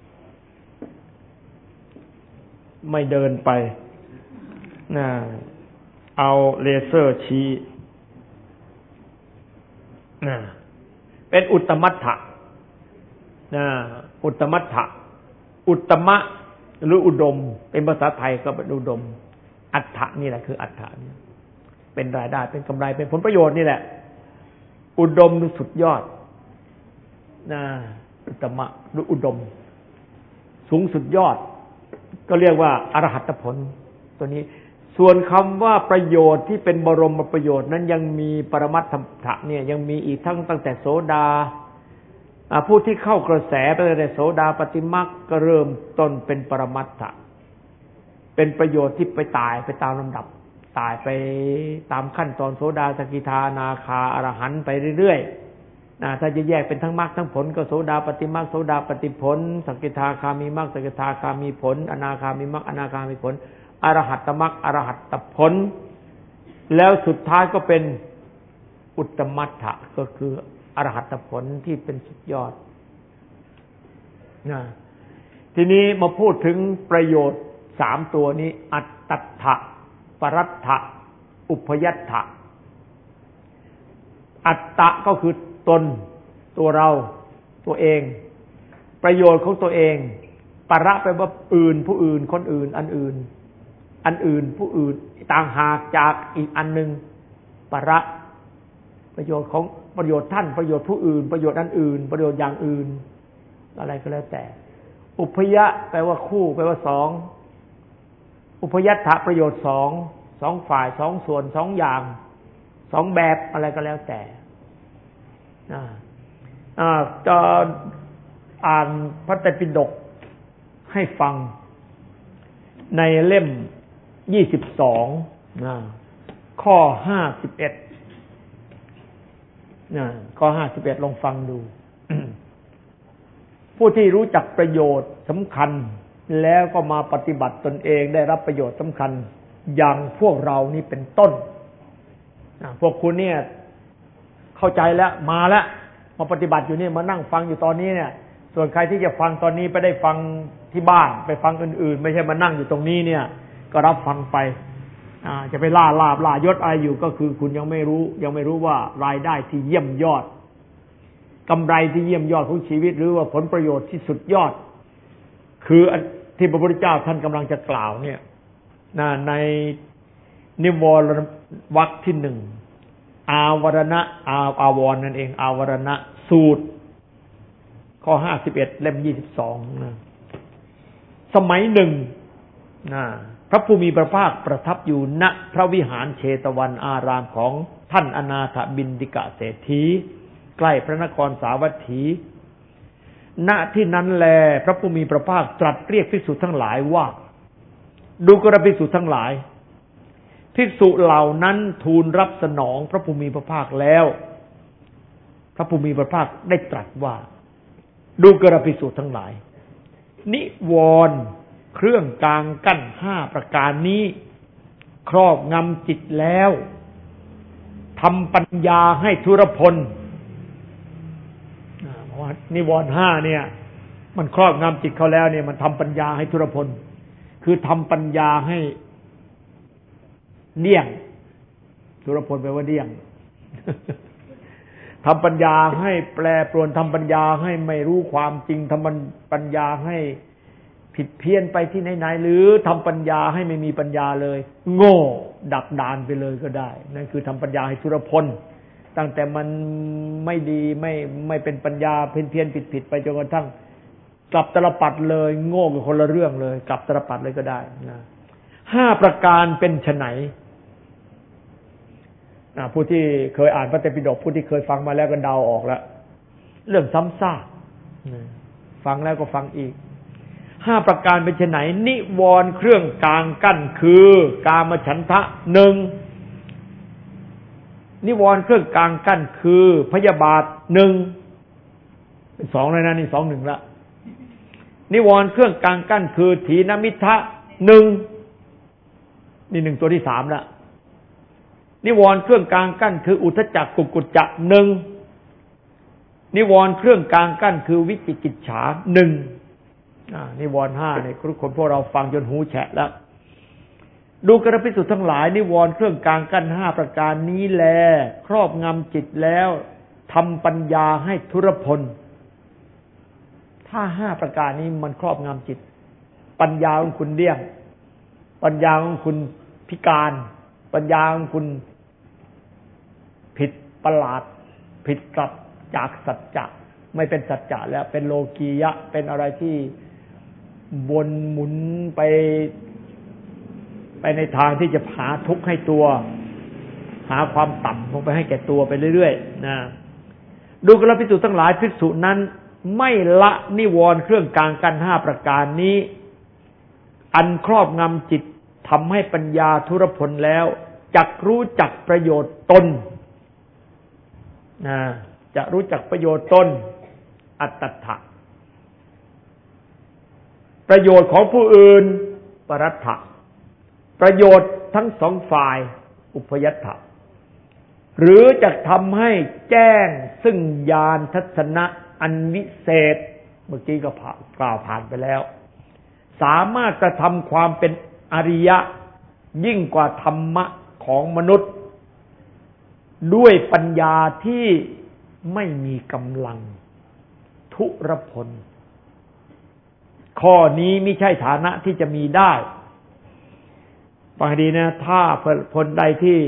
[SPEAKER 1] ไม่เดินไปนะเอาเลเซอร์ชี้นะเป็นอุตตมัฏฐะนะอุตตมัฏฐะอุตตมะหรืออุดมเป็นภาษาไทยก็เป็นอุดมอัฏฐะนี่แหละคืออัฏฐะนี่เป็นรายได้เป็นกำไรเป็นผลประโยชน์นี่แหละอุดมสุดยอดนะอุตตมะหรืออุดมสูงสุดยอดก็เรียกว่าอรหัตผลตัวนี้ส่วนคำว่าประโยชน์ที่เป็นบรมประโยชน์นั้นยังมีปรมัตถะเนี่ยยังมีอีกตั้งแต่โสดาผู้ที่เข้ากระแสไปตั้งแต่โสดาปฏิมรรคก็เริ่มต้นเป็นปรมัตถะเป็นประโยชน์ที่ไปตายไปตามลำดับตายไปตามขั้นตอนโสดาสกิทานาคาอรหันต์ไปเรื่อยๆถ้าจะแยกเป็นทั้งมรรคทั้งผลก็โสดาปฏิมรรคโสดาปฏิผลสกิทาคามีมรรคสกิทาคามีผลอนาคามีมรรคอนาคามีผลอรหัตตมรรคอรหัตตผลแล้วสุดท้ายก็เป็นอุตตมัฏฐะก็คืออรหัตตผลที่เป็นสุดยอดทีนี้มาพูดถึงประโยชน์3ตัวนี้อัตตถะปรัตถะอุปยัตถะอัตตะก็คือตนตัวเราตัวเองประโยชน์ของตัวเองประแปลว่าอื่นผู้อื่นคนอื่นอันอื่นผู้อื่นต่างหากจากอีกอันนึงประโยชน์ของประโยชน์ท่านประโยชน์ผู้อื่นประโยชน์อันอื่นประโยชน์อย่างอื่นอะไรก็แล้วแต่อุปยะแปลว่าคู่แปลว่าสองอุพยัตถประโยชน์สองฝ่ายสองส่วนสองอย่างสองแบบอะไรก็แล้วแต่จะอ่านพระไตรปิฎกให้ฟังในเล่ม22ข้อ51ข้อ51ลองฟังดู ผู้ที่รู้จักประโยชน์สำคัญแล้วก็มาปฏิบัติตนเองได้รับประโยชน์สำคัญอย่างพวกเรานี่เป็นต้นพวกคุณเนี่ยเข้าใจแล้วมาแล้วมาปฏิบัติอยู่นี่มานั่งฟังอยู่ตอนนี้เนี่ยส่วนใครที่จะฟังตอนนี้ไปได้ฟังที่บ้านไปฟังอื่นๆไม่ใช่มานั่งอยู่ตรงนี้เนี่ยก็รับฟังไปจะไปล่าลาบล่ายศอะไรอยู่ก็คือคุณยังไม่รู้ว่ารายได้ที่เยี่ยมยอดกำไรที่เยี่ยมยอดของชีวิตหรือว่าผลประโยชน์ที่สุดยอดคือที่พระพุทธเจ้าท่านกำลังจะกล่าวเนี่ยในนิวรณวรรคที่1อาวรณะอาวรนั่นเองอาวรณะสูตรข้อ51เล่ม22นะสมัยหนึ่งพระผู้มีพระภาคประทับอยู่ณพระวิหารเชตวันอารามของท่านอนาถบิณฑิกะเศรษฐีใกล้พระนครสาวัตถีณที่นั้นแลพระผู้มีพระภาคตรัสเรียกภิกษุทั้งหลายว่าดูกระภิกษุทั้งหลายภิกษุเหล่านั้นทูลรับสนองพระผู้มีพระภาคแล้วพระผู้มีพระภาคได้ตรัสว่าดูกระภิกษุทั้งหลายนิวรณ์เครื่องกลางกั้น5ประการนี้ครอบงำจิตแล้วทำปัญญาให้ทุรพลเพราะว่านิวรณ์5เนี่ยมันครอบงำจิตเขาแล้วเนี่ยมันทำปัญญาให้ทุรพลคือทำปัญญาให้เดี่ยงทุรพลแปลว่าเดี่ยง ทำปัญญาให้แปรปรวนทำปัญญาให้ไม่รู้ความจริงทำปัญญาให้ผิดเพี้ยนไปที่ไหนๆหรือทำปัญญาให้ไม่มีปัญญาเลยโง่ดักดานไปเลยก็ได้นั่นคือทำปัญญาให้ทุรพลตั้งแต่มันไม่ดีไม่เป็นปัญญาเพี้ยนผิดไปจนกระทั่งกลับตลปัดเลยโง่กับคนละเรื่องเลยกลับตลปัดเลยก็ได้นะ5ประการเป็นไฉนผู้ที่เคยอ่านพระไตรปิฎกผู้ที่เคยฟังมาแล้วก็เดาออกแล้วเรื่องซ้ำซากฟังแล้วก็ฟังอีก5ประการเป็นไฉนนิวรณ์เครื่องกลางกั้นคือกามฉันทะ1นิวรณ์เครื่องกลางกั้นคือพยาบาท1เป็น2เลยนะนี่2 1ละนิวรณ์เครื่องกลางกั้นคือถีนมิทธะ1นี่1ตัวที่3ละนิวรณ์เครื่องกลางกั้นคืออุทธัจจะกุกุจจะ1นิวรณ์เครื่องกลางกั้นคือวิจิกิจฉา1นิวรณ์5เนี่ยทุกคนพวกเราฟังจนหูแฉะแล้วดูกระภิกษุทั้งหลายนิวรณ์เครื่องกลางกั้น5ประการนี้แลครอบงำจิตแล้วทำปัญญาให้ทุรพลถ้า5ประการนี้มันครอบงำจิตปัญญาของคุณเดี่ยงปัญญาของคุณพิการปัญญาของคุณผิดประหลาดผิดกลับจากสัจจะไม่เป็นสัจจะแล้วเป็นโลกียะเป็นอะไรที่วนหมุนไปในทางที่จะหาทุกข์ให้ตัวหาความต่ำลงไปให้แก่ตัวไปเรื่อยๆนะดูกระภิกษุทั้งหลายภิกษุนั้นไม่ละนิวรณ์เครื่องกลางกัน5ประการนี้อันครอบงำจิตทำให้ปัญญาทุรพลแล้วจักรู้จักประโยชน์ตนจะรู้จักประโยชน์ตนอัตตถะประโยชน์ของผู้อื่นปรัตถะประโยชน์ทั้ง2ฝ่ายอุพยัตถะหรือจะทำให้แจ้งซึ่งญาณทัศนะอันวิเศษเมื่อกี้ก็กล่าวผ่านไปแล้วสามารถกระทำความเป็นอริยะยิ่งกว่าธรรมะของมนุษย์ด้วยปัญญาที่ไม่มีกำลังทุรพลข้อนี้ไม่ใช่ฐานะที่จะมีได้ฟังดีนะถ้าผลใดที่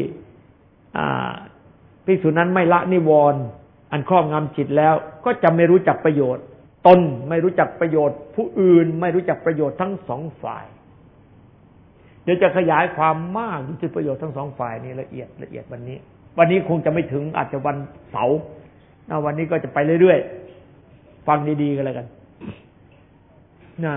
[SPEAKER 1] ภิกษุนั้นไม่ละนิวรณ์อันครอบงำจิตแล้วก็จะไม่รู้จักประโยชน์ตนไม่รู้จักประโยชน์ผู้อื่นไม่รู้จักประโยชน์ทั้ง2ฝ่ายดี๋ยวจะขยายความมากดูที่ประโยชน์ทั้งสองฝ่ายนี้ละเอียดวันนี้คงจะไม่ถึงอาจจะวันเสาร์วันนี้ก็จะไปเรื่อยๆฟังดีๆกันแล้วกันนะ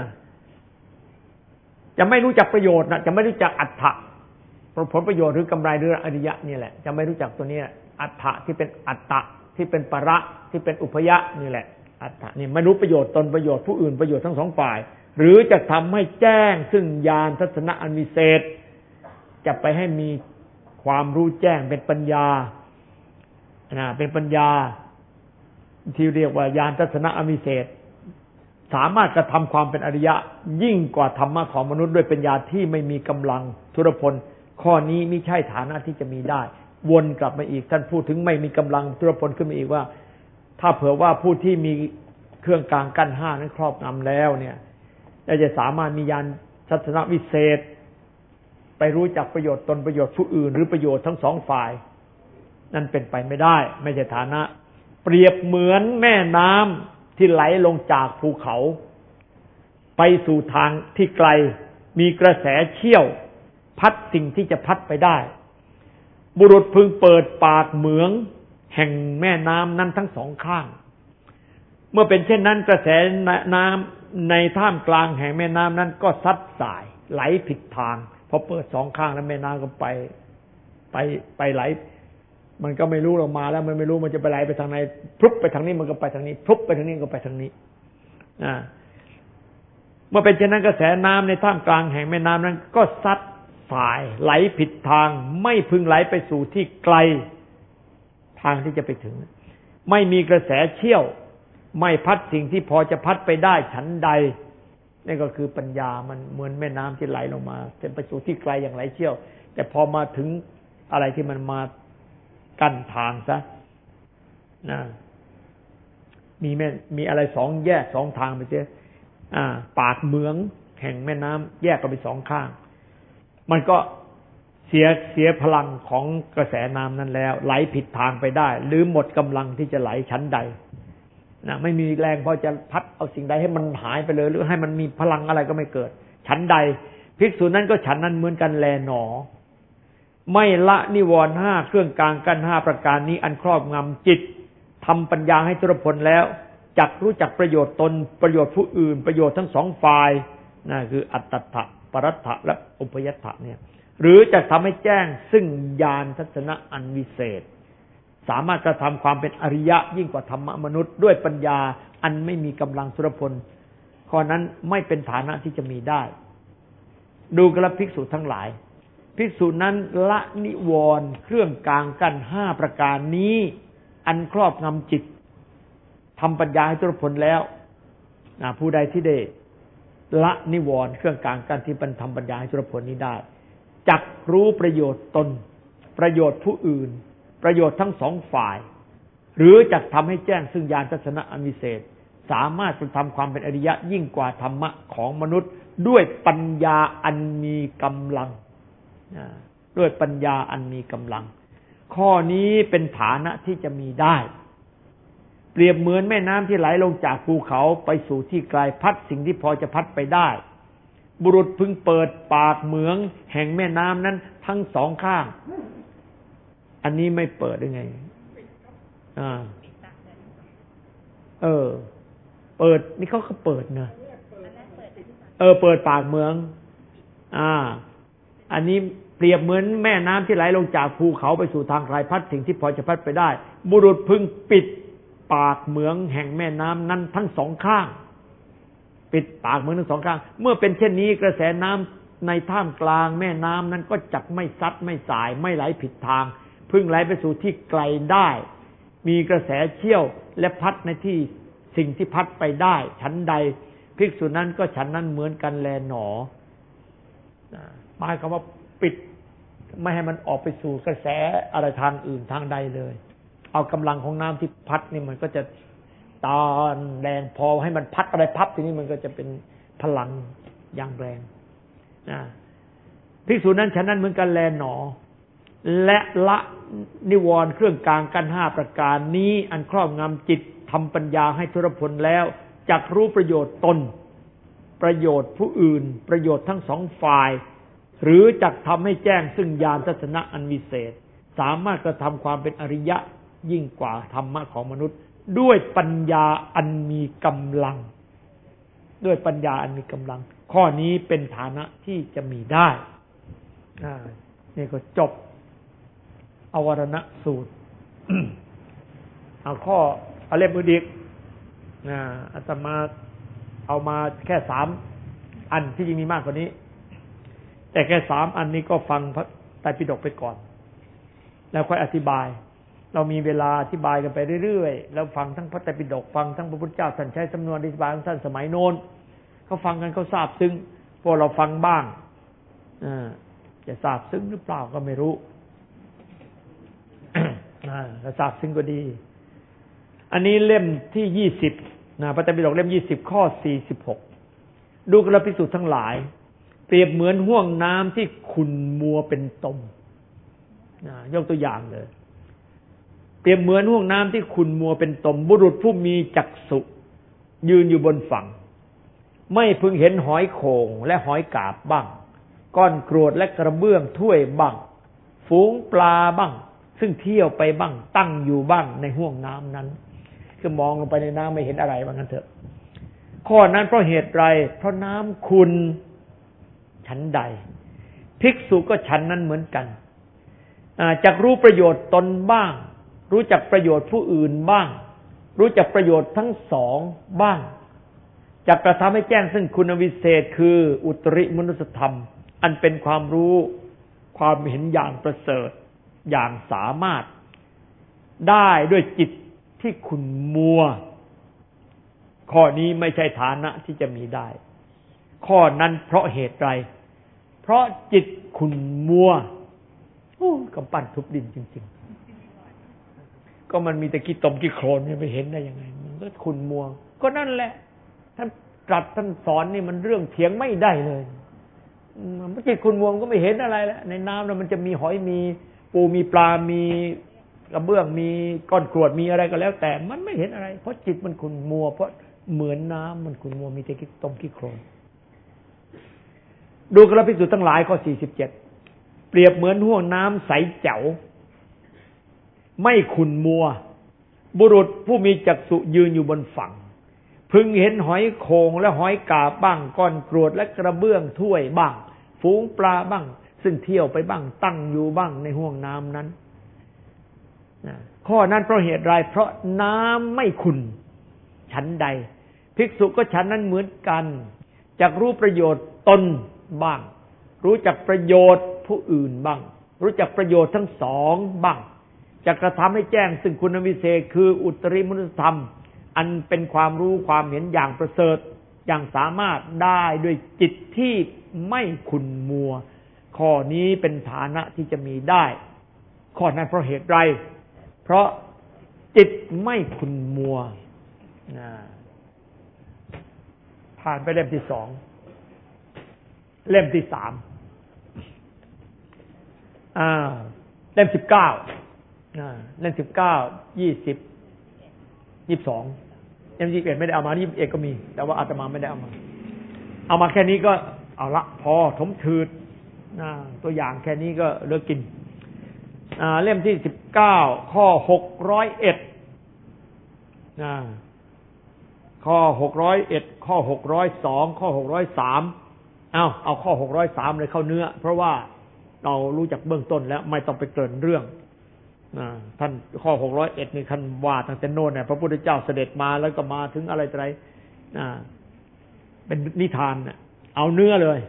[SPEAKER 1] จะไม่รู้จักประโยชน์นะจะไม่รู้จักอัตถะผลประโยชน์หรือกำไรหรืออริยะนี่แหละจะไม่รู้จักตัวนี้อัตถะที่เป็นอัตตะที่เป็นประที่เป็นอุพยะนี่แหละอัตถะนี่ไม่รู้ประโยชน์ตนประโยชน์ผู้อื่นประโยชน์ทั้งสองฝ่ายหรือจะทำให้แจ้งซึ่งญาณทัศนะอันวิเศษจะไปให้มีความรู้แจ้งเป็นปัญญาเป็นปัญญาที่เรียกว่าญาณทัศนะอันวิเศษสามารถกระทำความเป็นอริยะยิ่งกว่าธรรมะของมนุษย์ด้วยปัญญาที่ไม่มีกำลังทุรพลข้อนี้ไม่ใช่ฐานะที่จะมีได้วนกลับมาอีกท่านพูดถึงไม่มีกำลังทุรพลขึ้นมาอีกว่าถ้าเผื่อว่าผู้ที่มีเครื่องกลางกั้นห้านั้นครอบงำแล้วเนี่ยจะสามารถมีญาณทัศนวิเศษไปรู้จักประโยชน์ตนประโยชน์ผู้อื่นหรือประโยชน์ทั้งสองฝ่ายนั่นเป็นไปไม่ได้ไม่ใช่ฐานะเปรียบเหมือนแม่น้ำที่ไหลลงจากภูเขาไปสู่ทางที่ไกลมีกระแสเชี่ยวพัดสิ่งที่จะพัดไปได้บุรุษพึงเปิดปากเหมืองแห่งแม่น้ำนั้นทั้งสองข้างเมื่อเป็นเช่นนั้นกระแสน้ำในท่ามกลางแห่งแม่น้ำนั้นก็ซัดสายไหลผิดทางพอเปิดสองข้างแล้วแม่น้ำก็ไปไหลมันก็ไม่รู้ลงมาแล้วมันไม่รู้มันจะไปไหลไปทางไหนพลุบไปทางนี้มันก็ไปทางนี้พลุบไปทางนี้ก็ไปทางนี้เมื่อเป็นเช่นนั้นกระแสน้ำในท่ามกลางแห่งแม่น้ำนั้นก็ซัดสายไหลผิดทางไม่พึงไหลไปสู่ที่ไกลทางที่จะไปถึงไม่มีกระแสเชี่ยวไม่พัดสิ่งที่พอจะพัดไปได้ฉันใดนี่ก็คือปัญญามันเหมือนแม่น้ำที่ไหลลงมาจะไปสู่ที่ไกลอย่างไหลเชี่ยวแต่พอมาถึงอะไรที่มันมากั้นทางซะมีอะไรสองแยกสองทางไปเสียปากเหมืองแห่งแม่น้ำแยกกันไปสองข้างมันก็เสียพลังของกระแสน้ำนั้นแล้วไหลผิดทางไปได้หรือหมดกำลังที่จะไหลชั้นใดไม่มีแรงพอจะพัดเอาสิ่งใดให้มันหายไปเลยหรือให้มันมีพลังอะไรก็ไม่เกิดชั้นใดภิกษุนั้นก็ฉันนั้นเหมือนกันแลหนอไม่ละนิวรณ์ห้าเครื่องกลางกั้นห้าประการนี้อันครอบงำจิตทำปัญญาให้ทุรพลแล้วจักรู้จักประโยชน์ตนประโยชน์ผู้อื่นประโยชน์ทั้งสองฝ่ายนั่นคืออัตตะปรัตถะและอุปยัตถะเนี่ยหรือจะทำให้แจ้งซึ่งญาณทัศนะอันวิเศษสามารถกระทำความเป็นอริยะยิ่งกว่าธรรมมนุษย์ด้วยปัญญาอันไม่มีกำลังทุรพลข้อนั้นไม่เป็นฐานะที่จะมีได้ดูกระภิกษุทั้งหลายภิกษุนั้นละนิวรณ์เครื่องกลางกั้นห้าประการนี้อันครอบงำจิตทำปัญญาให้ทุรพลแล้วผู้ใดที่ได้ละนิวรณ์เครื่องกลางกั้นที่บรรทำปัญญาให้ทุรพลนี้ได้จักรู้ประโยชน์ตนประโยชน์ผู้อื่นประโยชน์ทั้งสองฝ่ายหรือจักทำให้แจ้งซึ่งญาณทัศนะอันวิเศษสามารถจะทำความเป็นอริยะยิ่งกว่าธรรมะของมนุษย์ด้วยปัญญาอันมีกำลังด้วยปัญญาอันมีกำลังข้อนี้เป็นฐานะที่จะมีได้เปรียบเหมือนแม่น้ำที่ไหลลงจากภูเขาไปสู่ที่ไกลพัดสิ่งที่พอจะพัดไปได้บุรุษพึงเปิดปากเหมืองแห่งแม่น้ำนั้นทั้งสองข้างอันนี้ไม่เปิดได้ไงเปิดนี่เขาก็เปิดนะเปิดปากเหมืองอันนี้เปรียบเหมือนแม่น้ำที่ไหลลงจากภูเขาไปสู่ทางไกลพัดสิ่งที่พอจะพัดไปได้บุรุษพึงปิดปากเหมืองแห่งแม่น้ำนั้นทั้งสองข้างปิดปากเหมืองทั้งสองข้างเมื่อเป็นเช่นนี้กระแสน้ำในท่ามกลางแม่น้ำนั้นก็จักไม่ซัดไม่สายไม่ไหลผิดทางพึ่งไหลไปสู่ที่ไกลได้มีกระแสเชี่ยวและพัดในที่สิ่งที่พัดไปได้ฉันใดภิกษุนั้นก็ฉันนั้นเหมือนกันแลหนอหมายความว่าปิดไม่ให้มันออกไปสู่กระแสอะไรทางอื่นทางใดเลยเอากำลังของน้ำที่พัดนี่มันก็จะตอนแรงพอให้มันพัดอะไรพับทีนี้มันก็จะเป็นพลังอย่างแรงภิกษุนั้นฉันนั้นเหมือนกันแลหนอและละนิวรณ์เครื่องกลางกั้นห้าประการนี้อันครอบงำจิตทำปัญญาให้ทุรพลแล้วจักรู้ประโยชน์ตนประโยชน์ผู้อื่นประโยชน์ทั้งสองฝ่ายหรือจักทำให้แจ้งซึ่งญาณทัศนะอันวิเศษสามารถกระทำความเป็นอริยะยิ่งกว่าธรรมะของมนุษย์ด้วยปัญญาอันมีกำลังด้วยปัญญาอันมีกำลังข้อนี้เป็นฐานะที่จะมีได้นี่ก็จบอวรณสูตร เอาเล่มอื่นอีกอาตมาเอามาแค่3 อันที่จริงมีมากกว่านี้แต่แค่3 อันนี้ก็ฟังพระไตรปิฎกไปก่อนแล้วค่อยอธิบายเรามีเวลาอธิบายกันไปเรื่อยๆแล้วฟังทั้งพระไตรปิฎกฟังทั้งพระพุทธเจ้าท่านใช้สำนวนอธิบายของท่านสมัยโน้นเขาฟังกันเขาทราบซึ้งพวกเราฟังบ้างจะทราบซึ้งหรือเปล่าก็ไม่รู้ ถ้าทราบซึ้งก็ดีอันนี้เล่มที่20พระไตรปิฎกเล่ม20ข้อ46ดูกระภิกษุทั้งหลายเปรียบเหมือนห่วงน้ำที่ขุ่นมัวเป็นตมยกตัวอย่างเลยเปรียบเหมือนห่วงน้ำที่ขุ่นมัวเป็นตมบุรุษผู้มีจักษุยืนอยู่บนฝั่งไม่พึงเห็นหอยโข่งและหอยกาบบ้างก้อนกรวดและกระเบื้องถ้วยบ้างฝูงปลาบ้างซึ่งเที่ยวไปบ้างตั้งอยู่บ้างในห่วงน้ำนั้นคือมองลงไปในน้ำไม่เห็นอะไรว่างั้นเถอะข้อนั้นเพราะเหตุไรเพราะน้ำขุ่นฉันใดภิกษุก็ฉันนั้นเหมือนกันจักรู้ประโยชน์ตนบ้างรู้จักประโยชน์ผู้อื่นบ้างรู้จักประโยชน์ทั้งสองบ้างจักกระทำให้แจ้งซึ่งคุณวิเศษคืออุตริมนุสธรรมอันเป็นความรู้ความเห็นอย่างประเสริฐอย่างสามารถได้ด้วยจิตที่ขุ่นมัวข้อนี้ไม่ใช่ฐานะที่จะมีได้ข้อนั้นเพราะเหตุไรเพราะจิตขุ่นมัวกำปั้นทุบดินจริงๆก็มันมีแต่ขี้ตมขี้โคลนไม่เห็นได้ยังไงมันก็ขุ่นมัวก็นั่นแหละท่านตรัสท่านสอนนี่มันเรื่องเถียงไม่ได้เลยมันจิตขุ่นมัวก็ไม่เห็นอะไรแล้วในน้ำแล้วมันจะมีหอยมีปูมีปลามีกระเบื้องมีก้อนกรวดมีอะไรก็แล้วแต่มันไม่เห็นอะไรเพราะจิตมันขุ่นมัวเพราะเหมือนน้ำมันขุ่นมัวมีแต่ขี้ตมขี้โคลนดูกระภิกษุทั้งหลายข้อ47เปรียบเหมือนห่วงน้ำใสแจ๋วไม่ขุ่นมัวบุรุษผู้มีจักษุยืนอยู่บนฝั่งพึงเห็นหอยโข่งและหอยกาบบ้างก้อนกรวดและกระเบื้องถ้วยบ้างฝูงปลาบ้างซึ่งเที่ยวไปบ้างตั้งอยู่บ้างในห่วงน้ำนั้นข้อนั้นเพราะเหตุไรเพราะน้ำไม่ขุ่นฉันใดภิกษุก็ฉันนั้นเหมือนกันจักรู้ประโยชน์ตนบ้างรู้จักประโยชน์ผู้อื่นบ้างรู้จักประโยชน์ทั้งสองบ้างจักกระทำให้แจ้งซึ่งคุณวิเศษคืออุตริมนุสธรรมอันเป็นความรู้ความเห็นอย่างประเสริฐอย่างสามารถได้ด้วยจิตที่ไม่ขุ่นมัวข้อนี้เป็นฐานะที่จะมีได้ข้อนั้นเพราะเหตุไรเพราะจิตไม่ขุ่นมัวผ่านไปเล่มที่2เล่มที่3เล่ม19เล่ม19 20 22เล่ม21ไม่ได้เอามา21ก็มีแต่ว่าอาตมาไม่ได้เอามาแค่นี้ก็เอาละพอถมถืดตัวอย่างแค่นี้ก็เลิกกินเล่มที่19ข้อ601ข้อ601ข้อ602ข้อ603เอาข้อ603เลยเข้าเนื้อเพราะว่าเรารู้จักเบื้องต้นแล้วไม่ต้องไปเกริ่นเรื่องท่านข้อ601นี่ท่านว่าตั้งแต่โน่นเนี่ยพระพุทธเจ้าเสด็จมาแล้วก็มาถึงอะไรเป็นนิทานน่ะเอาเนื้อเลย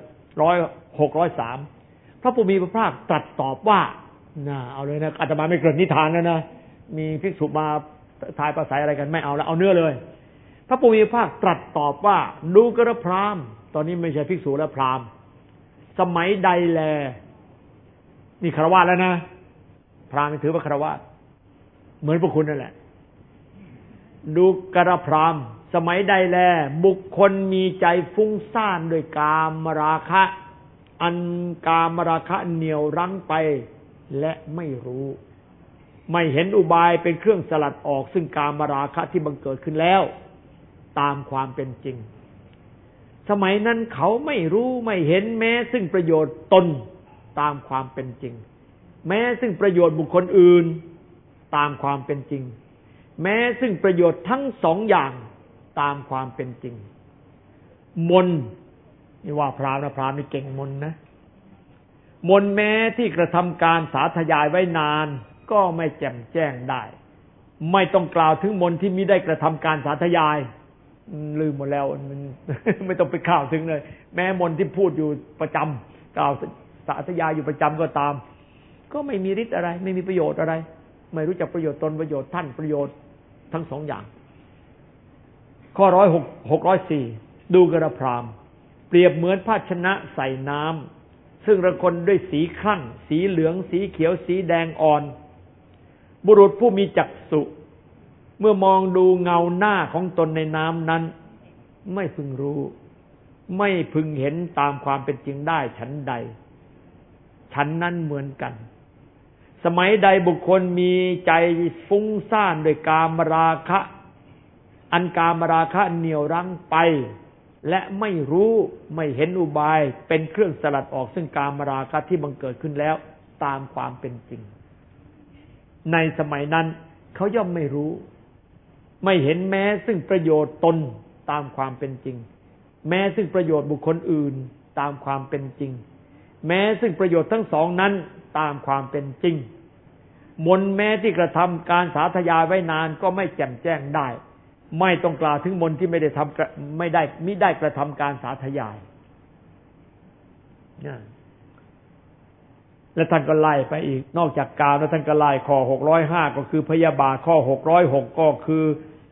[SPEAKER 1] 603พระผู้มีพระภาคตรัสตอบว่าเอาเลยนะอาตมาไม่เกริ่นนิทานแล้วนะมีภิกษุมาทายภาษาอะไรกันไม่เอาแล้วเอาเนื้อเลยพระผู้มีพระภาคตรัสตอบว่าดูกระพราหมณ์ตอนนี้ไม่ใช่ภิกษุแล้วพราหมณ์สมัยใดแลนี่ฆราวาสแล้วนะพราหมณ์ถือว่าฆราวาสเหมือนพวกคุณนั่นแหละดูกระพราหมณ์สมัยใดแลบุคคลมีใจฟุ้งซ่านโดยกามราคะอันกามราคะเหนี่ยวรั้งไปและไม่รู้ไม่เห็นอุบายเป็นเครื่องสลัดออกซึ่งกามราคะที่บังเกิดขึ้นแล้วตามความเป็นจริงสมัยนั้นเขาไม่รู้ไม่เห็นแม้ซึ่งประโยชน์ตนตามความเป็นจริงแม้ซึ่งประโยชน์บุคคลอื่นตามความเป็นจริงแม้ซึ่งประโยชน์ทั้งสองอย่างตามความเป็นจริงมนนี่ว่าพราหมณ์นะพราหมณ์นี่เก่งมนนะมนแม้ที่กระทำการสาธยายไว้นานก็ไม่แจ่มแจ้งได้ไม่ต้องกล่าวถึงมนที่มิได้กระทำการสาธยายลืมหมดแล้วมัน ไม่ต้องไปกล่าวถึงเลยแม้มนที่พูดอยู่ประจำกล่าวสาธยายอยู่ประจำก็ตามก็ไม่มีฤทธิ์อะไรไม่มีประโยชน์อะไรไม่รู้จักประโยชน์ตนประโยชน์ท่านประโยชน์ทั้งสองอย่างข้อ604ดูกระพรามเปรียบเหมือนภาชนะใส่น้ำซึ่งระคนด้วยสีคลั่งสีเหลืองสีเขียวสีแดงอ่อนบุรุษผู้มีจักษุเมื่อมองดูเงาหน้าของตนในน้ำนั้นไม่พึงรู้ไม่พึงเห็นตามความเป็นจริงได้ฉันใดฉันนั้นเหมือนกันสมัยใดบุคคลมีใจฟุ้งซ่านด้วยกามราคะอันกามราคะเหนี่ยวรั้งไปและไม่รู้ไม่เห็นอุบายเป็นเครื่องสลัดออกซึ่งกามราคะที่บังเกิดขึ้นแล้วตามความเป็นจริงในสมัยนั้นเขาย่อมไม่รู้ไม่เห็นแม้ซึ่งประโยชน์ตนตามความเป็นจริงแม้ซึ่งประโยชน์บุคคลอื่นตามความเป็นจริงแม้ซึ่งประโยชน์ทั้งสองนั้นตามความเป็นจริงมนแม้ที่กระทำการสาธยายไว้นานก็ไม่แจ่มแจ้งได้ไม่ต้องกล่าวถึงมนที่ไม่ได้กระทำการสาธยายและท่านก็ไล่ไปอีกนอกจากกามแล้วท่านก็ไล่ข้อ605ก็คือพยาบาทข้อ606ก็คือ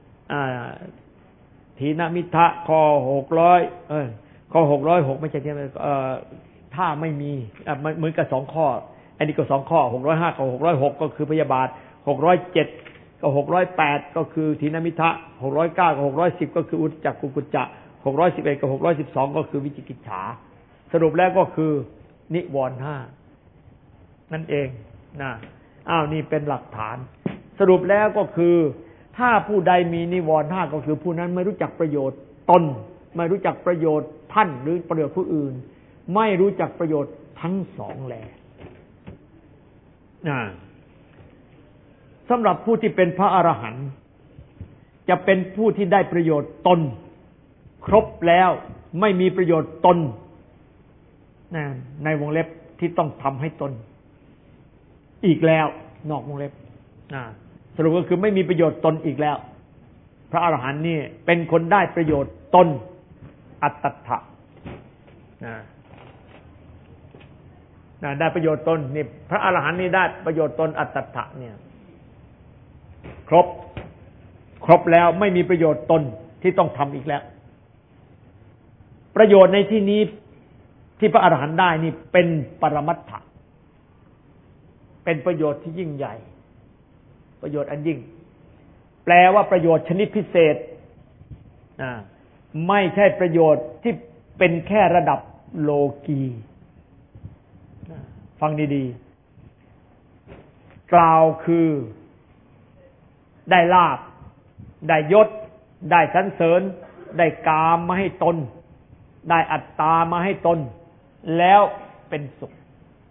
[SPEAKER 1] ถีนมิทะข้อ600ข้อ606ไม่ใช่ใช่ไหมถ้าไม่มีเหมือนกับ2ข้ออันนี้ก็2ข้อ605กับ606ก็คือพยาบาท607กับ608ก็คือถีนมิทะ609กับ610ก็คืออุทจักกุกุจจะ611กับ612ก็คือวิจิกิจฉาสรุปแล้วก็คือนิวรณ์5นั่นเองนะนี่เป็นหลักฐานสรุปแล้วก็คือถ้าผู้ใดมีนิวรณ์5ก็คือผู้นั้นไม่รู้จักประโยชน์ตนไม่รู้จักประโยชน์ท่านหรือประโยชน์ผู้อื่นไม่รู้จักประโยชน์ทั้งสองแลสำหรับผู้ที่เป็นพระอรหันต์จะเป็นผู้ที่ได้ประโยชน์ตนครบแล้วไม่มีประโยชน์ตนในวงเล็บที่ต้องทำให้ตนอีกแล้วนอกวงเล็บสรุปก็คือไม่มีประโยชน์ตนอีกแล้วพระอรหันต์นี่เป็นคนได้ประโยชน์ตนอัตถะได้ประโยชน์ตนนี่พระอรหันต์นี่ได้ประโยชน์ตนอัตถะเนี่ยครบแล้วไม่มีประโยชน์ตนที่ต้องทำอีกแล้วประโยชน์ในที่นี้ที่พระอรหันต์ได้นี่เป็นปรมัตถะเป็นประโยชน์ที่ยิ่งใหญ่ประโยชน์อันยิ่งแปลว่าประโยชน์ชนิดพิเศษไม่ใช่ประโยชน์ที่เป็นแค่ระดับโลกีฟังดีๆกล่าวคือได้ลาภได้ยศได้สรรเสริญได้กามมาให้ตนได้อัตตามาให้ตนแล้วเป็นสุข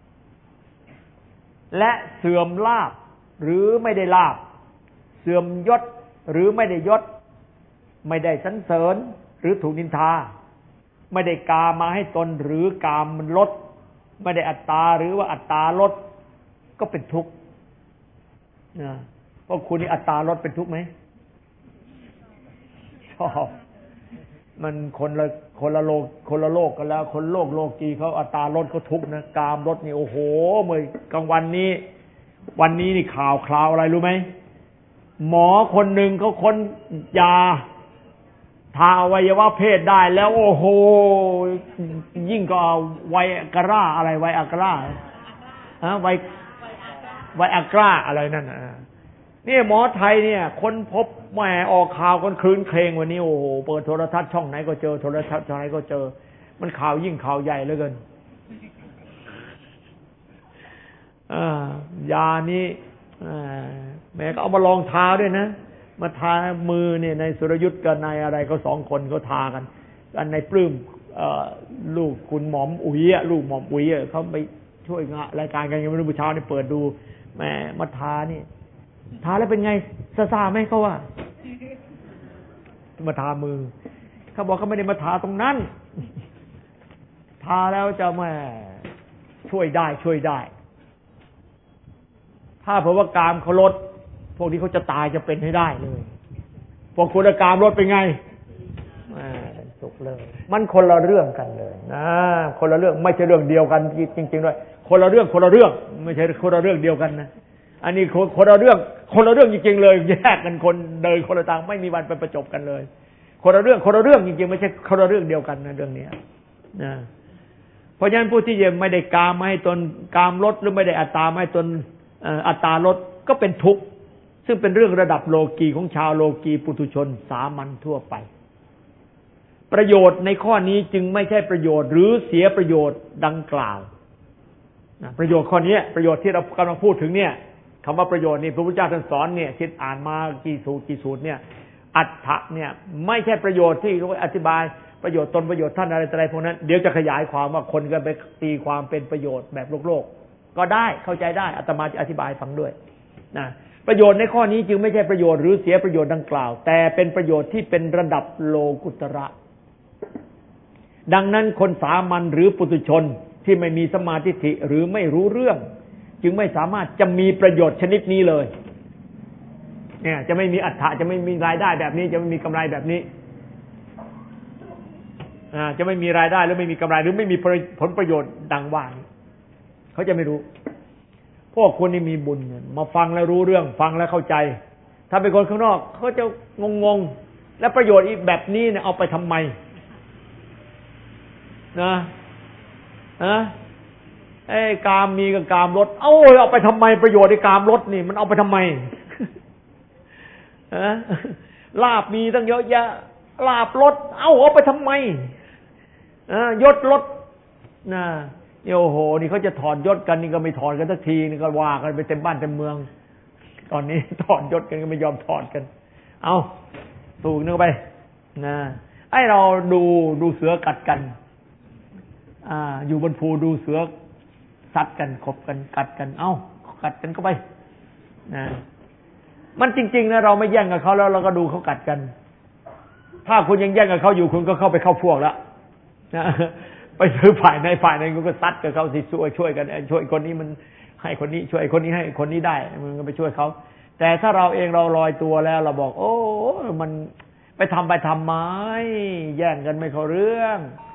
[SPEAKER 1] และเสื่อมลาภหรือไม่ได้ลาภเสื่อมยศหรือไม่ได้ยศไม่ได้สรรเสริญหรือถูกนินทาไม่ได้กามมาให้ตนหรือกามมันลดไม่ได้อัตตาหรือว่าอัตตาลดก็เป็นทุกข์พวกคุณนี่อัตตาลดเป็นทุกข์ไหมชอบมันคนละโลกกันแล้วคนโลกีเขาอัตตาลดเขาทุกข์นะกามลดนี่โอ้โหเมื่อกลางวันนี้นี่ข่าวอะไรรู้ไหมหมอคนหนึ่งเขาค้นยาทาอวัยวะเพศได้แล้วโอ้โหยิ่งก็ไวอากราอะไรไวอากราไวอากราอะไรนั่นนี่หมอไทยเนี่ยค้นพบแหมออกข่าวกันคลืนเครงวันนี้โอ้โหเปิดโทรทัศน์ช่องไหนก็เจอโทรทัศน์ช่องไหนก็เจอมันข่าวยิ่งข่าวใหญ่เหลือเกินยานี้แม่ก็เอามาลองทาด้วยนะมาทามือเนี่ยในสุรยุทธ์กับนายอะไรก็2 คนเขาทากันอันในปลื้มลูกคุณหมอมอุ๋ยลูกหมอมอุ๋ยเขาไปช่วยงานรายการกันยังไม่รู้เช้านี่เปิดดูแม่มาทานี่ทาแล้วเป็นไงซ่าๆไหมเขาว่ามาทามือเขาบอกเขาไม่ได้มาทาตรงนั้นทาแล้วจะแม่ช่วยได้ถ้าเผื่อว่ากามเขาลดพวกนี้เขาจะตายจะเป็นให้ได้เลยพวกคุณกามลดเป็นไงสุขเลยมันคนละเรื่องกันเลยนะคนละเรื่องไม่ใช่เรื่องเดียวกันจริงๆด้วยคนละเรื่องไม่ใช่คนละเรื่องเดียวกันนะอันนี้คนละเรื่องจริงๆเลยแยกกันคนเดินคนละทางไม่มีวันไปประจบกันเลยคนละเรื่องจริงๆไม่ใช่คนละเรื่องเดียวกันนะเรื่องนี้นะเพราะฉะนั้นผู้ที่ยังไม่ได้กามไม่ให้ตนกามลดหรือไม่ได้อัตตาไม่ให้ตนอัตตาลดก็เป็นทุกข์ซึ่งเป็นเรื่องระดับโลกีของชาวโลกีปุถุชนสามัญทั่วไปประโยชน์ในข้อนี้จึงไม่ใช่ประโยชน์หรือเสียประโยชน์ดังกล่าวประโยชน์ข้อนี้ประโยชน์ที่เรากำลังพูดถึงเนี่ยคำว่าประโยชน์นี่พระพุทธเจ้าท่านสอนเนี่ยที่อ่านมากี่สูตรเนี่ยอัตถะเนี่ยไม่ใช่ประโยชน์ที่เขาอธิบายประโยชน์ตนประโยชน์ท่านอะไรพวกนั้นเดี๋ยวจะขยายความว่าคนก็ไปตีความเป็นประโยชน์แบบโลกก็ได้เข้าใจได้อาตมาจะอธิบายฟังด้วยนะประโยชน์ในข้อนี้จึงไม่ใช่ประโยชน์หรือเสียประโยชน์ดังกล่าวแต่เป็นประโยชน์ที่เป็นระดับโลกุตระดังนั้นคนสามัญหรือปุถุชนที่ไม่มีสมาธิิหรือไม่รู้เรื่องจึงไม่สามารถจะมีประโยชน์ชนิดนี้เลยเนี่ยจะไม่มีอัตถะจะไม่มีรายได้แบบนี้จะไม่มีกำไรแบบนี้จะไม่มีรายได้หรือไม่มีกำไรหรือไม่มีผลประโยชน์ดังว่าเขาจะไม่รู้พวกคนที่มีบุญมาฟังแล้วรู้เรื่องฟังแล้วเข้าใจถ้าเป็นคนข้างนอกเขาจะงงและประโยชน์อีกแบบนี้เนี่ยเอาไปทำไมนะไอ้กามมีกับกามลดเอาไปทำไมประโยชน์ในกามลดนี่มันเอาไปทำไมลาบมีตั้งเยอะแยะลาบลดเอาไปทำไมยศลดนะโอ้โหนี่เขาจะถอดยศกันนี่ก็ไม่ถอดกันสักทีนี่ก็ว่ากันไปเต็มบ้านเต็มเมืองตอนนี้ถอดยศกันก็ไม่ยอมถอดกันเอาสูงนึกไปนะไอ้เราดูเสือกัดกันอยู่บนภูดูเสือซัดกันขบกันกัดกันกัดกันก็ไปนะมันจริงๆนะเราไม่แย่งกับเขาแล้วเราก็ดูเขากัดกันถ้าคุณยังแย่งกับเขาอยู่คุณก็เข้าไปเข้าพวกแล้วนะไปซื้อฝ่ายในคุณก็ซัดกับเขาสิช่วยกันช่วยคนนี้มันให้คนนี้ช่วยคนนี้ให้คนนี้ได้มันก็ไปช่วยเขาแต่ถ้าเราเองเราลอยตัวแล้วเราบอกโอ้มันไปทำไมแย่งกันไม่เข้าเรื่อง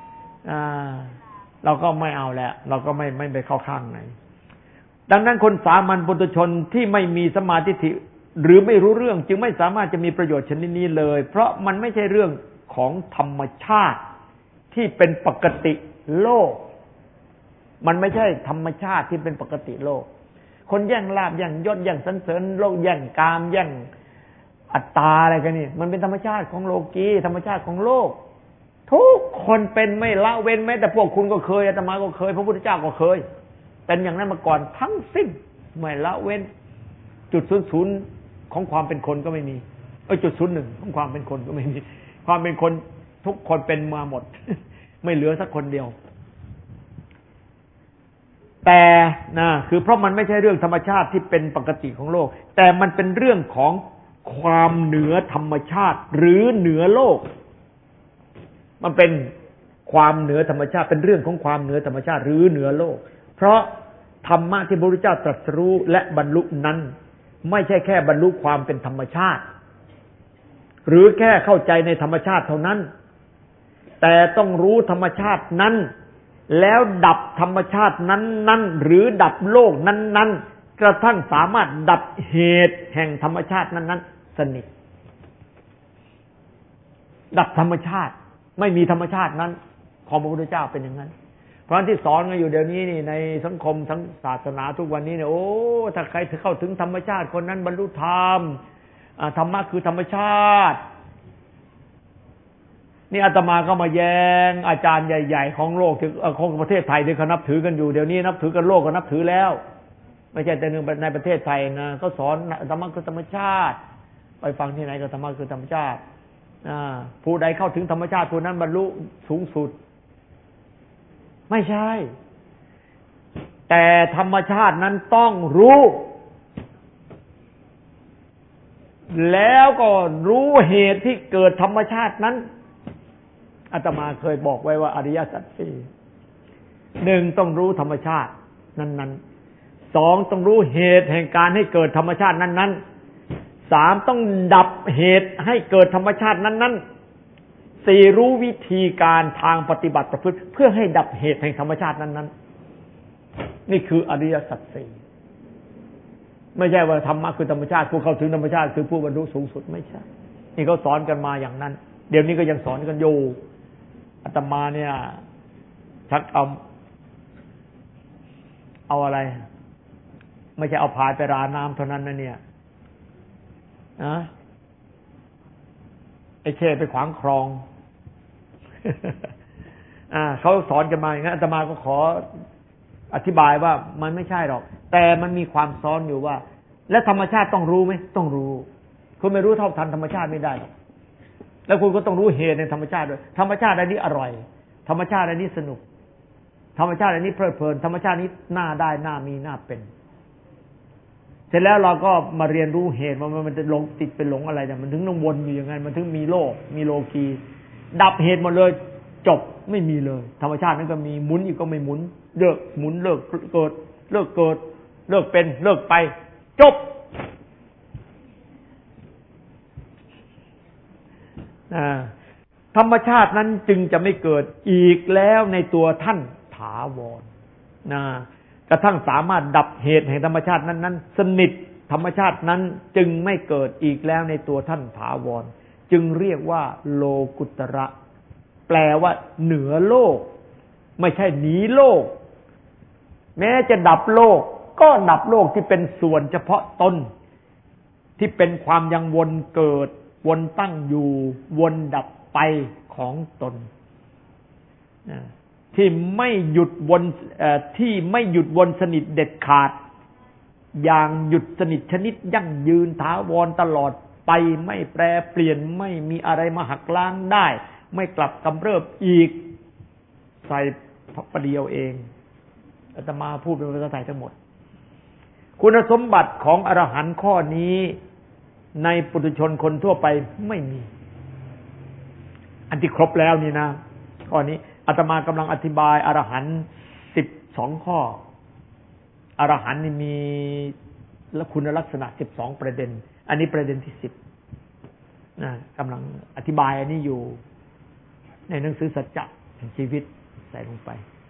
[SPEAKER 1] เราก็ไม่เอาแล้วเราก็ไม่ไปเข้าข้างไหนดังนั้นคนสามัญปุถุชนที่ไม่มีสมาธิหรือไม่รู้เรื่องจึงไม่สามารถจะมีประโยชน์ชนิดนี้เลยเพราะมันไม่ใช่เรื่องของธรรมชาติที่เป็นปกติโลกมันไม่ใช่ธรรมชาติที่เป็นปกติโลกคนแย่งลาภแย่งยศแย่งสรรเสริญโลกแย่งกามแย่งอัตตาอะไรกันนี่มันเป็นธรรมชาติของโลกีธรรมชาติของโลกทุกคนเป็นไม่ละเว้นแม้แต่พวกคุณก็เคยอาตมาก็เคยพระพุทธเจ้าก็เคยเป็นอย่างนั้นมาก่อนทั้งสิ้นไม่ละเว้นจุดศูนย์ของความเป็นคนก็ไม่มีจุด01ของความเป็นคนก็ไม่มีความเป็นคนทุกคนเป็นมาหมดไม่เหลือสักคนเดียวแต่คือเพราะมันไม่ใช่เรื่องธรรมชาติที่เป็นปกติของโลกแต่มันเป็นเรื่องของความเหนือธรรมชาติหรือเหนือโลกมันเป็นความเหนือธรรมชาติเป็นเรื่องของความเหนือธรรมชาติหรือเหนือโลกเพราะธรรมะที่พระพุทธเจ้าตรัสรู้และบรรลุนั้นไม่ใช่แค่บรรลุความเป็นธรรมชาติหรือแค่เข้าใจในธรรมชาติเท่านั้นแต่ต้องรู้ธรรมชาตินั้นแล้วดับธรรมชาตินั้นหรือดับโลกนั้นกระทั่งสามารถดับเหตุแห่งธรรมชาตินั้นสนิทดับธรรมชาติไม่มีธรรมชาตินั้นของพระพุทธเจ้าเป็นอย่างนั้นเพราะที่สอนกันอยู่เดี๋ยวนี้นี่ในสังคมทั้งศาสนาทุกวันนี้เนี่ยถ้าใครเข้าถึงธรรมชาติคนนั้นบรรลุธรรมธรรมะคือธรรมชาตินี่อาตมาก็มาแย้งอาจารย์ใหญ่ๆของโลกของประเทศไทยที่เขานับถือกันอยู่เดี๋ยวนี้นับถือกันโลกก็นับถือแล้วไม่ใช่แต่ในประเทศไทยนะเขาสอนธรรมะคือธรรมชาติไปฟังที่ไหนก็ธรรมะคือธรรมชาติผู้ใดเข้าถึงธรรมชาติผู้นั้นบรรลุสูงสุดไม่ใช่แต่ธรรมชาตินั้นต้องรู้แล้วก็รู้เหตุที่เกิดธรรมชาตินั้นอาตมาเคยบอกไว้ว่าอริยสัจสี่หนึ่งต้องรู้ธรรมชาตินั้นๆสองต้องรู้เหตุแห่งการให้เกิดธรรมชาตินั้นๆสามต้องดับเหตุให้เกิดธรรมชาตินั้นๆสี่รู้วิธีการทางปฏิบัติประพฤติเพื่อให้ดับเหตุแห่งธรรมชาตินั้นๆนี่คืออริยสัจสี่ไม่ใช่ว่าธรรมะคือธรรมชาติผู้เข้าถึงธรรมชาติคือผู้บรรลุสูงสุดไม่ใช่นี่เขาสอนกันมาอย่างนั้นเดี๋ยวนี้ก็ยังสอนกันอยู่อาตมาเนี่ยชักเอาอะไรไม่ใช่เอาพายไปราน้ำเท่านั้นนะเนี่ยนะไอ้เช่ไปขวางคลองเขาสอนกันมาอย่างนั้นอาตมาก็ขออธิบายว่ามันไม่ใช่หรอกแต่มันมีความซ้อนอยู่ว่าและธรรมชาติต้องรู้ไหมต้องรู้คุณไม่รู้เท่าทันธรรมชาติไม่ได้หรอกแล้วคุณก็ต้องรู้เหตุในธรรมชาติด้วยธรรมชาติอันนี้อร่อยธรรมชาติอันนี้สนุกธรรมชาติอันนี้เพลิดเพลินธรรมชาตินี้น่าได้น่ามีน่าเป็นเสร็จแล้วเราก็มาเรียนรู้เหตุว่ามันจะหลงติดเป็นหลงอะไรเนี่ยมันถึงต้องวนอยู่อย่างนั้นมันถึงมีโลกมีโลกีดับเหตุหมดเลยจบไม่มีเลยธรรมชาตินั้นก็มีหมุนอีกก็ไม่หมุนเลิกหมุนเลิกเกิดเลิกเกิดเลิกเป็นเลิกไปจบธรรมชาตินั้นจึงจะไม่เกิดอีกแล้วในตัวท่านถาวรกระทั่งสามารถดับเหตุแห่งธรรมชาตินั้นสนิทธรรมชาตินั้นจึงไม่เกิดอีกแล้วในตัวท่านถาวรจึงเรียกว่าโลกุตระแปลว่าเหนือโลกไม่ใช่หนีโลกแม้จะดับโลกก็ดับโลกที่เป็นส่วนเฉพาะตนที่เป็นความยังวนเกิดวนตั้งอยู่วนดับไปของตนที่ไม่หยุดวนที่ไม่หยุดวนสนิทเด็ดขาดอย่างหยุดสนิทชนิดยั่งยืนถาวรตลอดไปไม่แปรเปลี่ยนไม่มีอะไรมาหักล้างได้ไม่กลับกำเริบอีกใส่ประเดียวเองอาตมาพูดเป็นภาษาไทยทั้งหมดคุณสมบัติของอรหันต์ข้อนี้ในปุถุชนคนทั่วไปไม่มีอันที่ครบแล้วนี่นะข้อนี้อาตมากำลังอธิบายอรหันต์12ข้ออรหันต์นี่มีคุณลักษณะ12ประเด็นอันนี้ประเด็นที่10กำลังอธิบายอันนี้อยู่ในหนังสือสัจจะแห่งชีวิตใส่ลงไป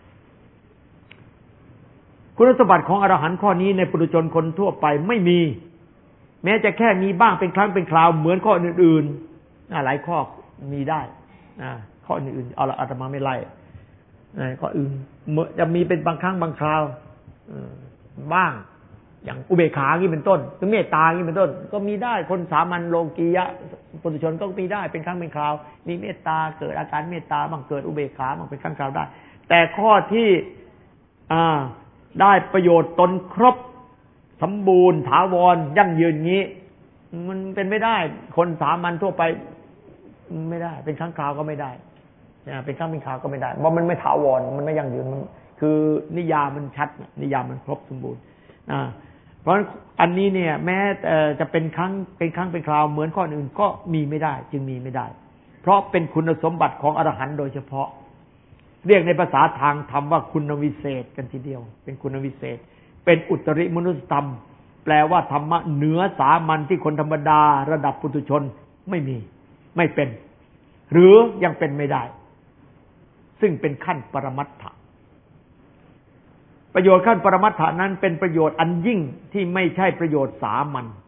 [SPEAKER 1] คุณสมบัติของอรหันต์ข้อนี้ในปุถุชนคนทั่วไปไม่มีแม้จะแค่มีบ้างเป็นครั้งเป็นคราวเหมือนข้ออื่นๆหลายข้อมีได้ข้ออื่นๆเอาละอาตมาไม่ไล่ข้ออื่นจะมีเป็นบางครั้งบางคราวบ้างอย่างอุเบกขานี่เป็นต้นหรือเมตตานี่เป็นต้นก็มีได้คนสามัญโลกียะปุถุชนก็มีได้เป็นครั้งเป็นคราวมีเมตตาเกิดอาการเมตตาบางเกิดอุเบกขาบางเป็นครั้งคราวได้แต่ข้อที่ได้ประโยชน์ตนครบสมบูรณ์ถาวรยั่งยืนงี้มันเป็นไม่ได้คนสามัญทั่วไปไม่ได้เป็นครั้งคราวก็ไม่ได้เป็นครั้งเป็นคราวก็ไม่ได้เพราะมันไม่ถาวรมันไม่ยั่งยืนมันคือนิยามมันชัดนิยามมันครบสมบูรณ์เพราะอันนี้เนี่ยแม้จะเป็นครั้งเป็นคราวเหมือนข้ออื่นก็มีไม่ได้จึงมีไม่ได้เพราะเป็นคุณสมบัติของอรหันต์โดยเฉพาะเรียกในภาษาทางธรรมว่าคุณวิเศษกันทีเดียวเป็นคุณวิเศษเป็นอุตริมนุสธรรมแปลว่าธรรมะเหนือสามัญที่คนธรรมดาระดับปุถุชนไม่มีไม่เป็นหรือยังเป็นไม่ได้ซึ่งเป็นขั้นปรมัตถะประโยชน์ขั้นปรมัตถะนั้นเป็นประโยชน์อันยิ่งที่ไม่ใช่ประโยชน์สามัญ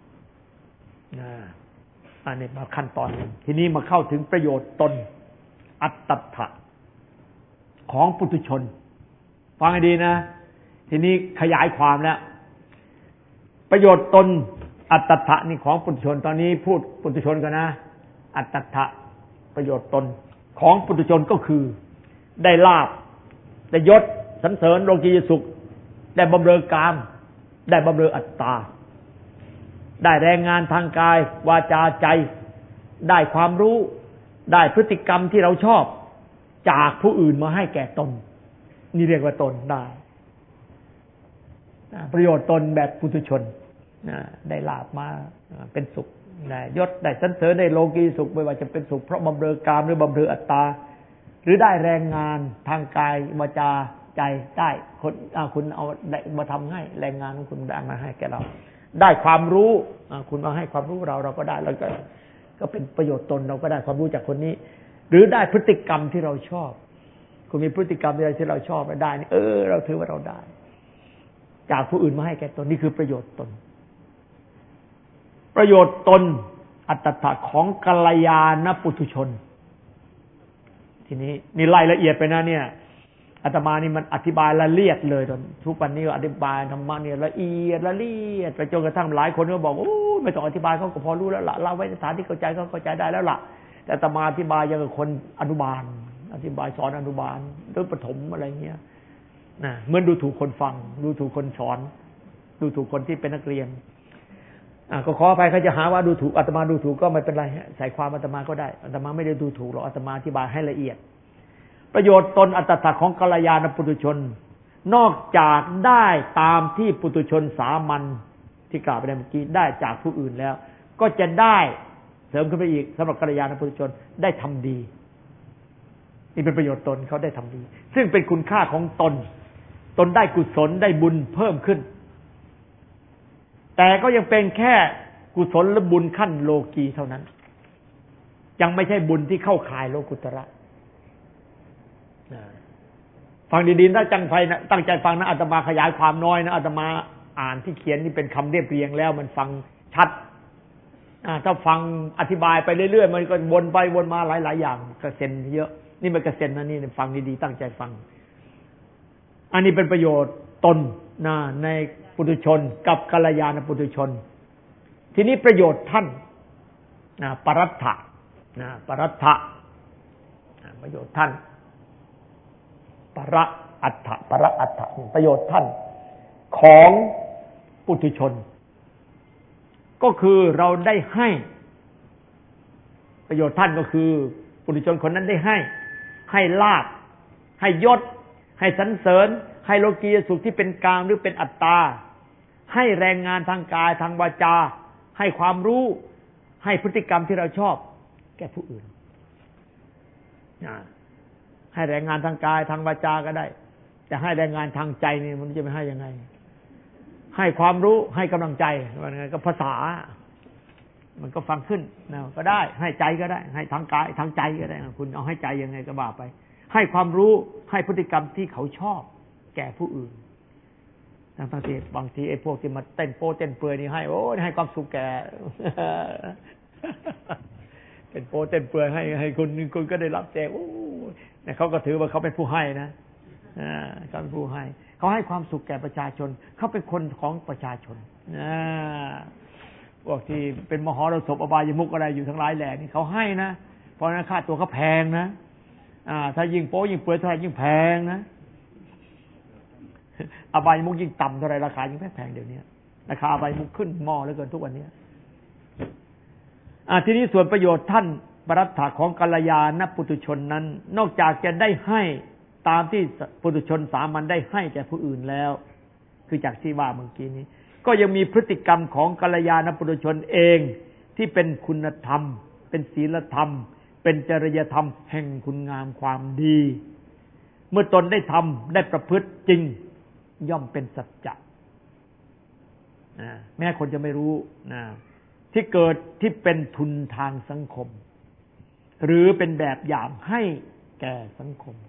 [SPEAKER 1] อันนี้มาขั้นตอนนึงทีนี้มาเข้าถึงประโยชน์ตนอัตตถะของปุถุชนฟังให้ดีนะทีนี้ขยายความแล้วประโยชน์ตนอัตตถะนี่ของปุถุชนตอนนี้พูดปุถุชนกันนะอัตตถะประโยชน์ตนของปุถุชนก็คือได้ลาภได้ยศสรรเสริญโลกียสุขได้บำเรอกามได้บำเรออัตตาได้แรงงานทางกายวาจาใจได้ความรู้ได้พฤติกรรมที่เราชอบจากผู้อื่นมาให้แก่ตนนี่เรียกว่าตนได้ประโยชน์ตนแบบปุถุชนได้ลาภมาเป็นสุขได้ยศได้สรรเสริญได้โลกีสุขไม่ว่าจะเป็นสุขเพราะบำเรอกามหรือบำเรออัตตาหรือได้แรงงานทางกายวาจาใจได้คนคุณเอาได้มาทำให้แรงงานของคุณได้มาให้แก่เราได้ความรู้คุณมาให้ความรู้เราก็ได้แล้วก็เป็นประโยชน์ตนเราก็ได้ความรู้จากคนนี้หรือได้พฤติกรรมที่เราชอบคุณมีพฤติกรรมอะไรที่เราชอบได้นี่เราถือว่าเราได้จากผู้อื่นมาให้แก่ตนนี่คือประโยชน์ตนประโยชน์ตนอัตถะของกัลยาณปุถุชนทีนี้นี่รายละเอียดไปนะเนี่ยอาตมานี่มันอธิบายละเอียดเลยตอนทุกวันนี้ก็อธิบายธรรมะเนี่ยละเอียดไปจนกระทั่งหลายคนก็บอกโอ้ไม่ต้องอธิบายเขาก็พอรู้แล้วล่ะเล่าไว้ในฐานที่เข้าใจเขาเข้าใจได้แล้วล่ะแต่อาตมาอธิบายอย่างกับคนอนุบาลอธิบายสอนอนุบาลหรือประถมอะไรเงี้ยนะเหมือนดูถูกคนฟังดูถูกคนสอนดูถูกคนที่เป็นนักเรียนก็ขออภัยเขาจะหาว่าดูถูกอาตมาดูถูกก็ไม่เป็นไรใส่ความอาตมาก็ได้อาตมาไม่ได้ดูถูกหรอกอาตมาอธิบายให้ละเอียดประโยชน์ตนอัตถะของกัลยาณปุถุชนนอกจากได้ตามที่ปุถุชนสามัญที่กล่าวไปเมื่อกี้ได้จากผู้อื่นแล้วก็จะได้เสริมขึ้นไปอีกสำหรับกัลยาณปุถุชนได้ทำดีนี่เป็นประโยชน์ตนเขาได้ทำดีซึ่งเป็นคุณค่าของตนได้กุศลได้บุญเพิ่มขึ้นแต่ก็ยังเป็นแค่กุศลและบุญขั้นโลกีเท่านั้นยังไม่ใช่บุญที่เข้าข่ายโลกุตระฟังดีๆถ้าตั้งใจฟังนะอาตมาขยายความน้อยนะอาตมาอ่านที่เขียนนี่เป็นคำเรียบเรียงแล้วมันฟังชัดถ้าฟังอธิบายไปเรื่อยๆมันก็วนไปวนมาหลายๆอย่างกระเซ็นเยอะนี่มันกระเซ็นนะนี่ฟังดีๆตั้งใจฟังอันนี้เป็นประโยชน์ตนในปุถุชนกับกัลยาณปุถุชนทีนี้ประโยชน์ท่านปรัตถะปรัตถะประโยชน์ท่านปรอัตถะประโยชน์ท่านของปุถุชนก็คือเราได้ให้ประโยชน์ท่านก็คือปุถุชนคนนั้นได้ให้ลาภให้ยศให้สรรเสริญให้โลกียสุขที่เป็นกลางหรือเป็นอัตตาให้แรงงานทางกายทางวาจาให้ความรู้ให้พฤติกรรมที่เราชอบแก่ผู้อื่นให้แรงงานทางกายทางวาจาก็ได้จะให้แรงงานทางใจนี่มันจะไม่ให้ยังไงให้ความรู้ให้กำลังใจว่าไงก็ภาษามันก็ฟังขึ้นก็ได้ให้ใจก็ได้ให้ทางกายทางใจก็ได้คุณเอาให้ใจยังไงก็ว่าไปให้ความรู้ให้พฤติกรรมที่เขาชอบแก่ผู้อื่นบางทีไอ้พวกที่มาเต้นโป้เต้นเปลือยนี่ให้ความสุขแก่เป็นโป้เต้นเปลือยให้คุณก็ได้รับแจกเนี่ยเขาก็ถือว่าเขาเป็นผู้ให้นะเขาเป็นผู้ให้เขาให้ความสุขแก่ประชาชนเขาเป็นคนของประชาชนพวกที่เป็นมหรสพอบายมุขอะไรอยู่ทั้งหลายแหล่นี่เขาให้นะเพราะนั้นค่าตัวเขาแพงนะถ้ายิ่งโป้ยิ่งเปลือยเท่าไหร่ยิ่งแพงนะอบายมุขยิ่งต่ำเท่าไหร่ราคายิ่งแพงเดี๋ยวนี้ราคาอบายมุขขึ้นหม้อเหลือเกินทุกวันนี้ทีนี้ส่วนประโยชน์ท่านปรัตถะของกัลยาณปุถุชนนั้นนอกจากจะได้ให้ตามที่ปุถุชนสามัญได้ให้แก่ผู้อื่นแล้วคือจากที่ว่าเมื่อกี้นี้ก็ยังมีพฤติกรรมของกัลยาณปุถุชนเองที่เป็นคุณธรรมเป็นศีลธรรมเป็นจริยธรรมแห่งคุณงามความดีเมื่อตนได้ทำได้ประพฤติจริงย่อมเป็นสัจจะแม้คนจะไม่รู้ที่เกิดที่เป็นทุนทางสังคมหรือเป็นแบบอย่างให้แก่สังคม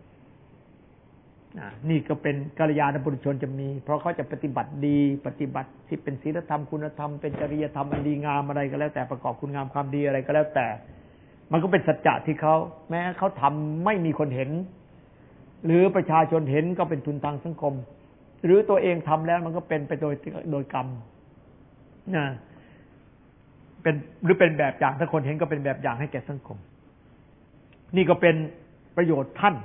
[SPEAKER 1] นี่ก็เป็นกัลยาณปุถุชนจะมีเพราะเขาจะปฏิบัติดีปฏิบัติที่เป็นศีลธรรมคุณธรรมเป็นจริยธรรมอันดีงามอะไรก็แล้วแต่ประกอบคุณงามความดีอะไรก็แล้วแต่มันก็เป็นสัจจะที่เขาแม้เขาทำไม่มีคนเห็นหรือประชาชนเห็นก็เป็นทุนทางสังคมหรือตัวเองทำแล้วมันก็เป็นไปโดยกรรมเป็นหรือเป็นแบบอย่างถ้าคนเห็นก็เป็นแบบอย่างให้แก่สังคมนี่ก็เป็นประโยชน์ท่าน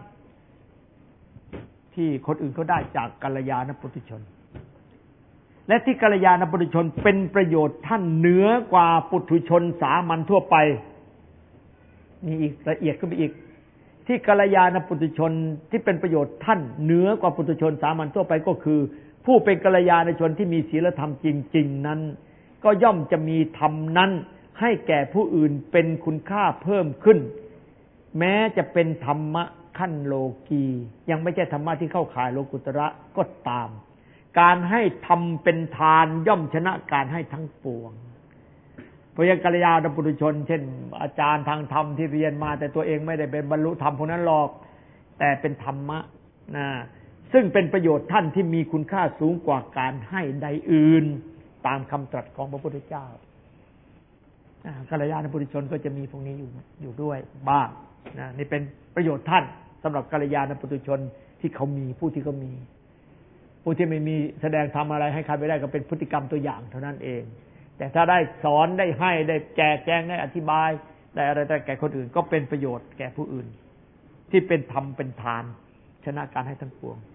[SPEAKER 1] ที่คนอื่นเขาได้จากกัลยาณปุถุชนและที่กัลยาณปุถุชนเป็นประโยชน์ท่านเหนือกว่าปุถุชนสามัญทั่วไปนี่อีกละเอียดขึ้นไปอีกที่กัลยาณปุถุชนที่เป็นประโยชน์ท่านเหนือกว่าปุถุชนสามัญทั่วไปก็คือผู้เป็นกัลยาณชนที่มีศีลธรรมจริงๆนั้นก็ย่อมจะมีธรรมนั้นให้แก่ผู้อื่นเป็นคุณค่าเพิ่มขึ้นแม้จะเป็นธรรมะขั้นโลกียังไม่ใช่ธรรมะที่เข้าข่ายโลกุตระก็ตามการให้ทำเป็นทานย่อมชนะการให้ทั้งปวงเพราะอย่างกัลยาณปุถุชนเช่นอาจารย์ทางธรรมที่เรียนมาแต่ตัวเองไม่ได้เป็นบรรลุธรรมพวกนั้นหรอกแต่เป็นธรรมะนะซึ่งเป็นประโยชน์ท่านที่มีคุณค่าสูงกว่าการให้ใดอื่นตามคำตรัสของพระพุทธเจ้ากัลยาณปุถุชนก็จะมีพวกนี้อยู่ด้วยบ้างนะนี่เป็นประโยชน์ท่านสำหรับกัลยาณปุถุชนที่เขามีผู้ที่เขามีผู้ที่ไม่มีแสดงทำอะไรให้ใครไม่ได้ก็เป็นพฤติกรรมตัวอย่างเท่านั้นเองแต่ถ้าได้สอนได้ให้ได้แจกแจงได้อธิบายได้อะไรได้แก่คนอื่นก็เป็นประโยชน์แก่ผู้อื่นที่เป็นธรรมเป็นทานชนะการให้ทั้งปวง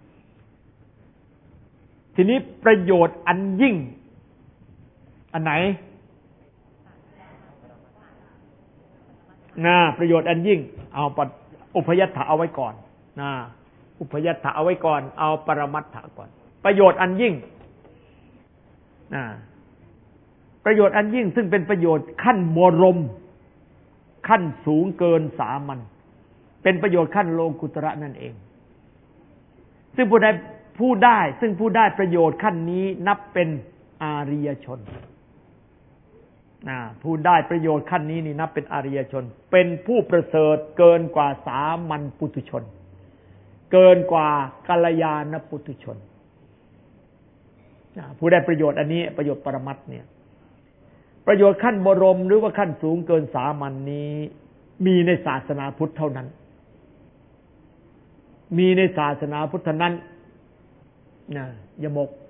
[SPEAKER 1] ทีนี้ประโยชน์อันยิ่งอันไหนประโยชน์อันยิ่งเอาอุพยัตถะเอาไว้ก่อนอุพยัตถะเอาไว้ก่อนเอาปรมัตถะก่อนประโยชน์อันยิ่งประโยชน์อันยิ่งซึ่งเป็นประโยชน์ขั้นบรมขั้นสูงเกินสามัญเป็นประโยชน์ขั้นโลกุตระนั่นเองซึ่งผู้ได้ประโยชน์ขั้นนี้นับเป็นอาริยชนผู้ได้ประโยชน์ขั้นนี้นี่นับเป็นอาริยชนเป็นผู้ประเสริฐเกินกว่าสามัญปุถุชนเกินกว่ากัลยาณปุถุชนผู้ได้ประโยชน์อันนี้ประโยชน์ปรมัตถ์เนี่ยประโยชน์ขั้นบรมหรือว่าขั้นสูงเกินสามัญนี้มีในศาสนาพุทธเท่านั้นมีในศาสนาพุทธนั้นยมก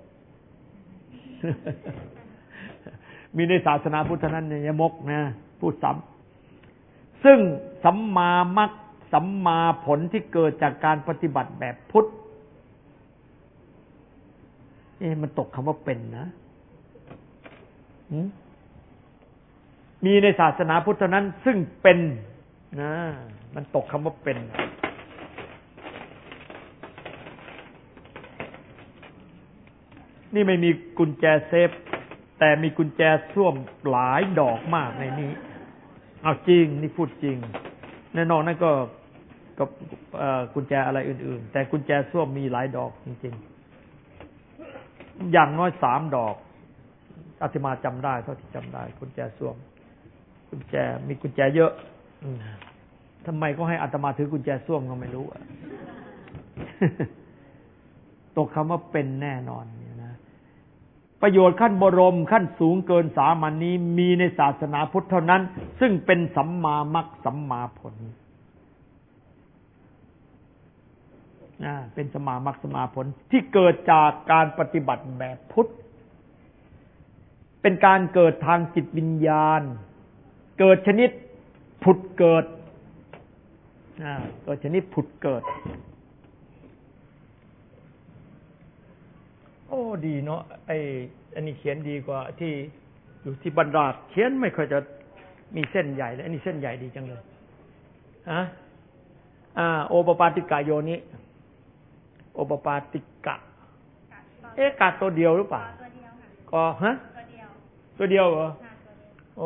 [SPEAKER 1] มีในศาสนาพุทธนั้นยมกนะพูดซ้ำซึ่งสัมมามัคสัมมาผลที่เกิดจากการปฏิบัติแบบพุทธมันตกคำว่าเป็นนะมีในศาสนาพุทธนั้นซึ่งเป็นนะมันตกคำว่าเป็นนี่ไม่มีกุญแจเซฟแต่มีกุญแจส้วมหลายดอกมากในนี้เอาจริงนี่พูดจริงแน่นอนนั่นก็กุญแจอะไรอื่นๆแต่กุญแจส้วมมีหลายดอกจริงๆอย่างน้อย3 ดอกอาตมาจำได้เท่าที่จำได้กุญแจส้วมกุญแจมีกุญแจเยอะทำไมก็ให้อาตมาถือกุญแจส้วมก็ไม่รู้ ตกคำว่าเป็นแน่นอนนะประโยชน์ขั้นบรมขั้นสูงเกินสามัญนี้มีในศาสนาพุทธเท่านั้นซึ่งเป็นสัมมามัคสัมมาผลเป็นสัมมามัคสัมมาผลที่เกิดจากการปฏิบัติแบบพุทธเป็นการเกิดทางจิตวิญญาณเกิดชนิดผุดเกิดเกิดชนิดผุดเกิดโอ้ดีเนาะอันนี้เขียนดีกว่าที่อยู่ที่บรรดาเขียนไม่ค่อยจะมีเส้นใหญ่เลยอันนี้เส้นใหญ่ดีจังเลยโอปปาติกะโยนิโอปปาติกะกะตัวเดียวหรือเปล่าก็ตัวเดียวเหรอโอ้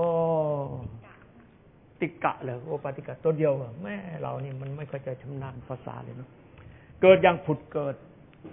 [SPEAKER 1] ติกะเหรอโอปปาติกะตัวเดียวเหรอแม่เรานี่มันไม่ค่อยจะชำนาญภาษาเลยเนาะเกิดอย่างผุดเกิด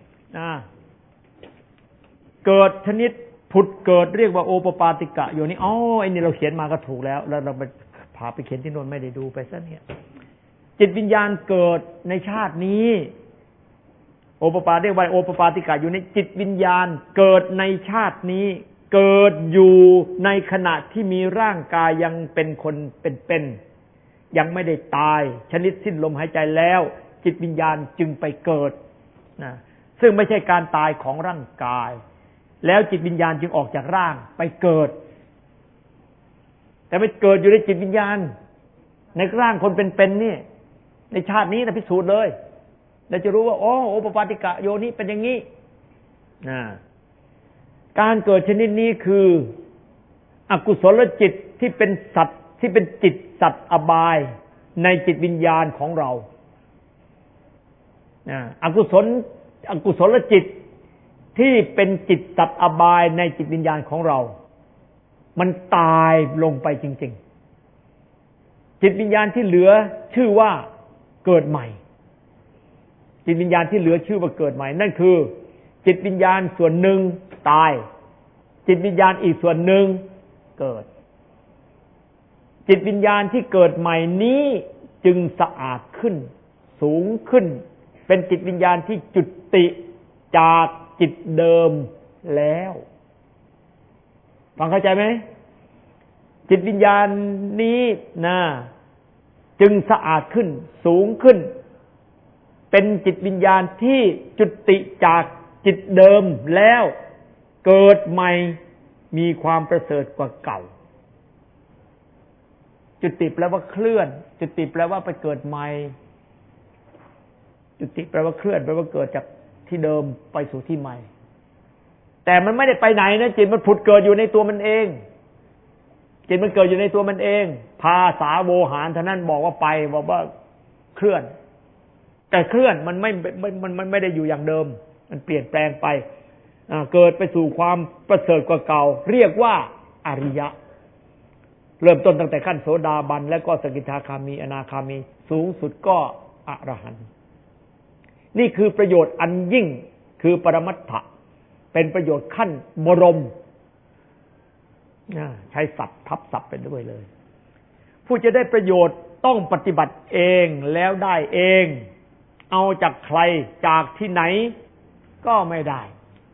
[SPEAKER 1] เกิดชนิดผุดเกิดเรียกว่าโอปปาติกะโยนิไอ้นี่เราเขียนมาก็ถูกแล้วเราไปพาไปเขียนที่โน่นไม่ได้ดูไปซะเนี่ยจิตวิญญาณเกิดในชาตินี้โอปปาเรียกว่าโอปปาติกะอยู่ในจิตวิญญาณเกิดในชาตินี้เกิดอยู่ในขณะที่มีร่างกายยังเป็นคนเป็นยังไม่ได้ตายชนิดสิ้นลมหายใจแล้วจิตวิญญาณจึงไปเกิดนะซึ่งไม่ใช่การตายของร่างกายแล้วจิตวิญญาณจึงออกจากร่างไปเกิดแต่ไม่เกิดอยู่ในจิตวิญญาณในร่างคนเป็นนี่ในชาตินี้นะพิสูจน์เลยเราจะรู้ว่าโอปปาติกะโยนิเป็นอย่างนี้การเกิดชนิดนี้คืออกุศลจิตที่เป็นสัตว์ที่เป็นจิตสัตว์อบายในจิตวิญญาณของเราอกุศลจิตที่เป็นจิตสัตว์อบายในจิตวิญญาณของเรามันตายลงไปจริงๆจิตวิญญาณที่เหลือชื่อว่าเกิดใหม่จิตวิญญาณที่เหลือชื่อว่าเกิดใหม่นั่นคือจิตวิญญาณส่วนหนึ่งตายจิตวิญญาณอีกส่วนหนึ่งเกิดจิตวิญญาณที่เกิดใหม่นี้จึงสะอาดขึ้นสูงขึ้นเป็นจิตวิญญาณที่จุติจากจิตเดิมแล้วฟังเข้าใจไหมจิตวิญญาณนี้นะจึงสะอาดขึ้นสูงขึ้นเป็นจิตวิญญาณที่จุติจากจิตเดิมแล้วเกิดใหม่มีความประเสริฐกว่าเก่าจุติแปลว่าเคลื่อนจุติแปลว่าไปเกิดใหม่จุติแปลว่าเคลื่อนแปลว่าเกิดจากที่เดิมไปสู่ที่ใหม่แต่มันไม่ได้ไปไหนนะจิตมันผุดเกิดอยู่ในตัวมันเองจิตมันเกิดอยู่ในตัวมันเองภาษาโวหารเท่านั้นบอกว่าไปบอกว่าเคลื่อนแต่เคลื่อนมันไม่ได้อยู่อย่างเดิมมันเปลี่ยนแปลงไปเกิดไปสู่ความประเสริฐกว่าเก่าเรียกว่าอริยะเริ่มต้นตั้งแต่ขั้นโสดาบันและก็สกิทาคามีอนาคามีสูงสุดก็อรหันต์นี่คือประโยชน์อันยิ่งคือปรมัตถะเป็นประโยชน์ขั้นบรมใช้ศัพท์ทับศัพท์ไปด้วยเลยผู้จะได้ประโยชน์ต้องปฏิบัติเองแล้วได้เองเอาจากใครจากที่ไหนก็ไม่ได้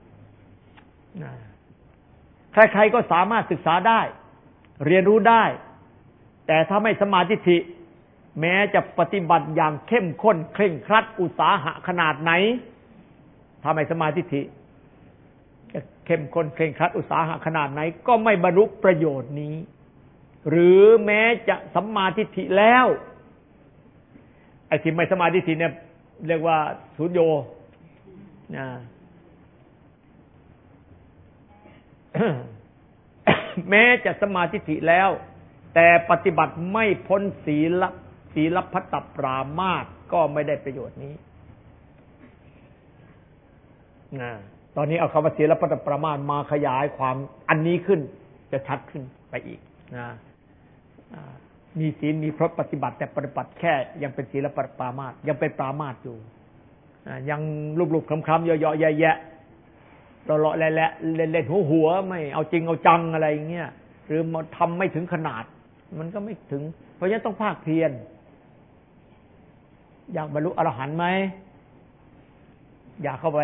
[SPEAKER 1] ใครๆก็สามารถศึกษาได้เรียนรู้ได้แต่ถ้าไม่สมาธิฐิแม้จะปฏิบัติอย่างเข้มข้นเคร่งครัดอุตสาหะขนาดไหนถ้าไม่สมาธิฐิจะเข้มข้นเคร่งครัดอุตสาหะขนาดไหนก็ไม่บรรลุประโยชน์นี้หรือแม้จะสัมมาทิฏฐิแล้วไอ้ที่ไม่สมาธิฐิเนี่ยเรียกว่าสุญโญแม้จะสมาธิฐิแล้วแต่ปฏิบัติไม่พ้นศีลพัตตปรามาสก็ไม่ได้ประโยชน์นี้ตอนนี้เอาคำว่าศีลพัตตปรามาสมาขยายความอันนี้ขึ้นจะชัดขึ้นไปอีกมีศีลมีพรตปฏิบัติแต่ปฏิบัติแค่ยังเป็นศีลพัตตปรามาสยังเป็นปรามาสอยู่ยังรูปๆคำๆเยอะๆแยะๆเลาะๆแหละเล่นๆหัวไม่เอาจริงเอาจังอะไรอย่างเงี้ยหรือมันทำไม่ถึงขนาดมันก็ไม่ถึงเพราะฉะนั้นต้องภาคเพียรอยากบรรลุอรหันต์ไหมอยากเข้าไป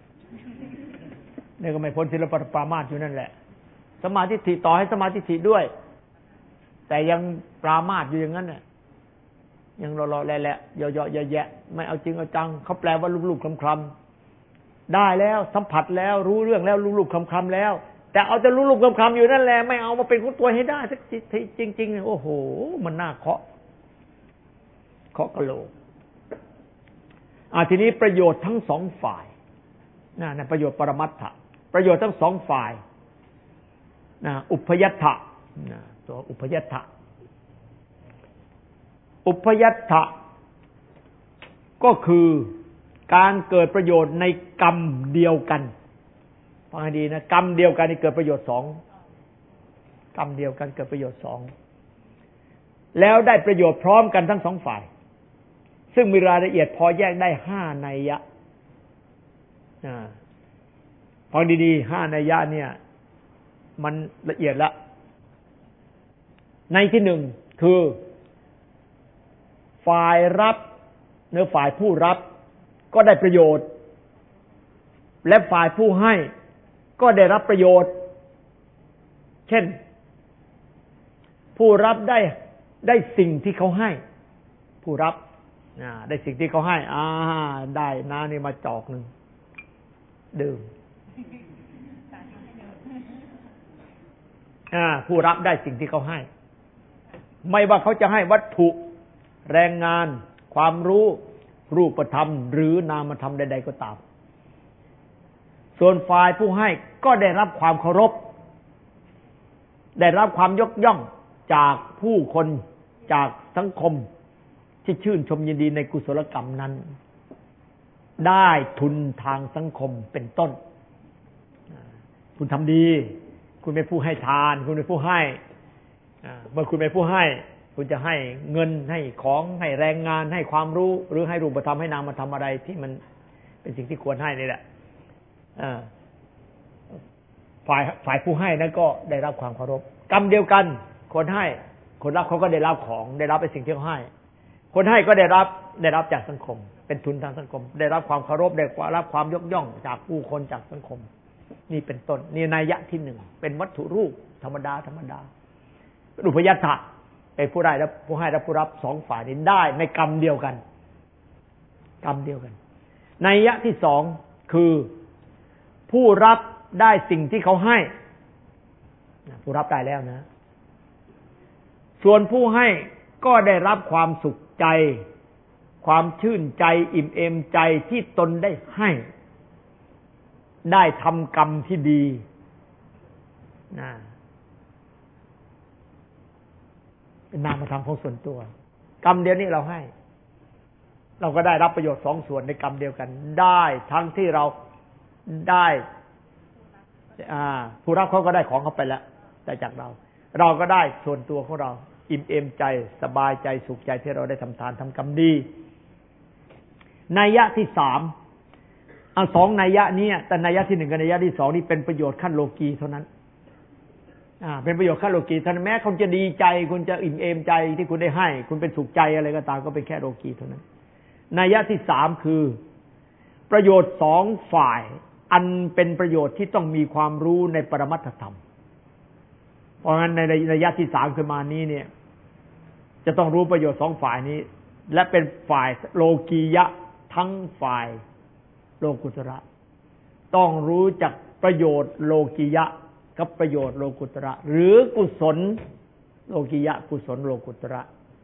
[SPEAKER 1] นี่ก็ไม่พ้นศีลพัตตปรามาสอยู่นั่นแหละสมาธิต่อให้สมาธิด้วยแต่ยังปรามาสอยู่อย่างนั้นน่ะยังเลาะๆแหละๆเยอะๆแยะๆไม่เอาจริงเอาจังเขาแปลว่าลูกๆคลำๆได้แล้วสัมผัสแล้วรู้เรื่องแล้วลูกๆคลำๆแล้วแต่เอาแต่ลูกๆคลำๆอยู่นั่นแหละไม่เอามาเป็นของตัวให้ได้สักทีจริงๆโอ้โหมันน่าเคาะกะโหลกทีนี้ประโยชน์ทั้งสองฝ่ายนะประโยชน์ปรมัตถะประโยชน์ทั้งสองฝ่ายอุปยัตถะตัวอุปยัตถะก็คือการเกิดประโยชน์ในกรรมเดียวกันฟังให้ดีนะกรรมเดียวกันนี่เกิดประโยชน์สองกรรมเดียวกันเกิดประโยชน์สองแล้วได้ประโยชน์พร้อมกันทั้งสองฝ่ายซึ่งมีรายละเอียดพอแยกได้5นัยยะฟังดีๆ5นัยยะเนี่ยมันละเอียดละในที่หนึ่งคือฝ่ายรับหรือฝ่ายผู้รับก็ได้ประโยชน์และฝ่ายผู้ให้ก็ได้รับประโยชน์เช่นผู้รับได้สิ่งที่เขาให้ผู้รับได้สิ่งที่เขาให้ได้น้ำนี่มาจอกนึงดื่มผู้รับได้สิ่งที่เขาให้ไม่ว่าเขาจะให้วัตถุแรงงานความรู้รูปธรรมหรือนามธรรมใดๆก็ตามส่วนฝ่ายผู้ให้ก็ได้รับความเคารพได้รับความยกย่องจากผู้คนจากสังคมที่ชื่นชมยินดีในกุศลกรรมนั้นได้ทุนทางสังคมเป็นต้นคุณทำดีคุณเป็นผู้ให้ทานคุณเป็นผู้ให้เมื่อคุณเป็นผู้ให้คุณจะให้เงินให้ของให้แรงงานให้ความรู้หรือให้รูปธรรมให้นามธรรมอะไรที่มันเป็นสิ่งที่ควรให้นี่แหละฝ่ายผู้ให้นั้นก็ได้รับความเคารพกรรมเดียวกันคนให้คนรับเขาก็ได้รับของได้รับเป็นสิ่งที่เขาให้คนให้ก็ได้รับจากสังคมเป็นทุนทางสังคมได้รับความเคารพได้รับความยกย่องจากผู้คนจากสังคมนี่เป็นต้นนี่นัยยะที่หนึ่งเป็นวัตถุรูปธรรมดาอุปยัตถะไอ้ผู้ได้และผู้ให้และผู้รับสองฝ่ายนี้ได้ในกรรมเดียวกันนัยยะที่สองคือผู้รับได้สิ่งที่เขาให้ผู้รับได้แล้วนะส่วนผู้ให้ก็ได้รับความสุขใจความชื่นใจอิ่มเอมใจที่ตนได้ให้ได้ทำกรรมที่ดีนะเป็นนามธรรมของส่วนตัวกรรมเดียวนี้เราให้เราก็ได้รับประโยชน์สองส่วนในกรรมเดียวกันได้ทั้งที่เราได้ผู้รับเขาก็ได้ของเขาไปแล้วได้จากเราก็ได้ส่วนตัวของเราอิ่มเอมใจสบายใจสุขใจที่เราได้ทำทานทำกรรมดีนัยยะที่สามสองนัยยะนี้แต่นัยยะที่หนึ่งกับนัยยะที่สองนี่เป็นประโยชน์ขั้นโลกีเท่านั้นเป็นประโยชน์ขั้นโลกีเท่านั้นแม้คุณจะดีใจคุณจะอิ่มเอมใจที่คุณได้ให้คุณเป็นสุขใจอะไรก็ตามก็เป็นแค่โลกีเท่านั้นนัยยะที่สามคือประโยชน์สองฝ่ายอันเป็นประโยชน์ที่ต้องมีความรู้ในปรมัตถธรรมเพราะงั้นในนัยยะที่สามขึ้นมานี้เนี่ยจะต้องรู้ประโยชน์สองฝ่ายนี้และเป็นฝ่ายโลกียะทั้งฝ่ายโลกุตระต้องรู้จักประโยชน์โลกียะกับประโยชน์โลกุตระหรือกุศลโลกียะกุศลโลกุตระ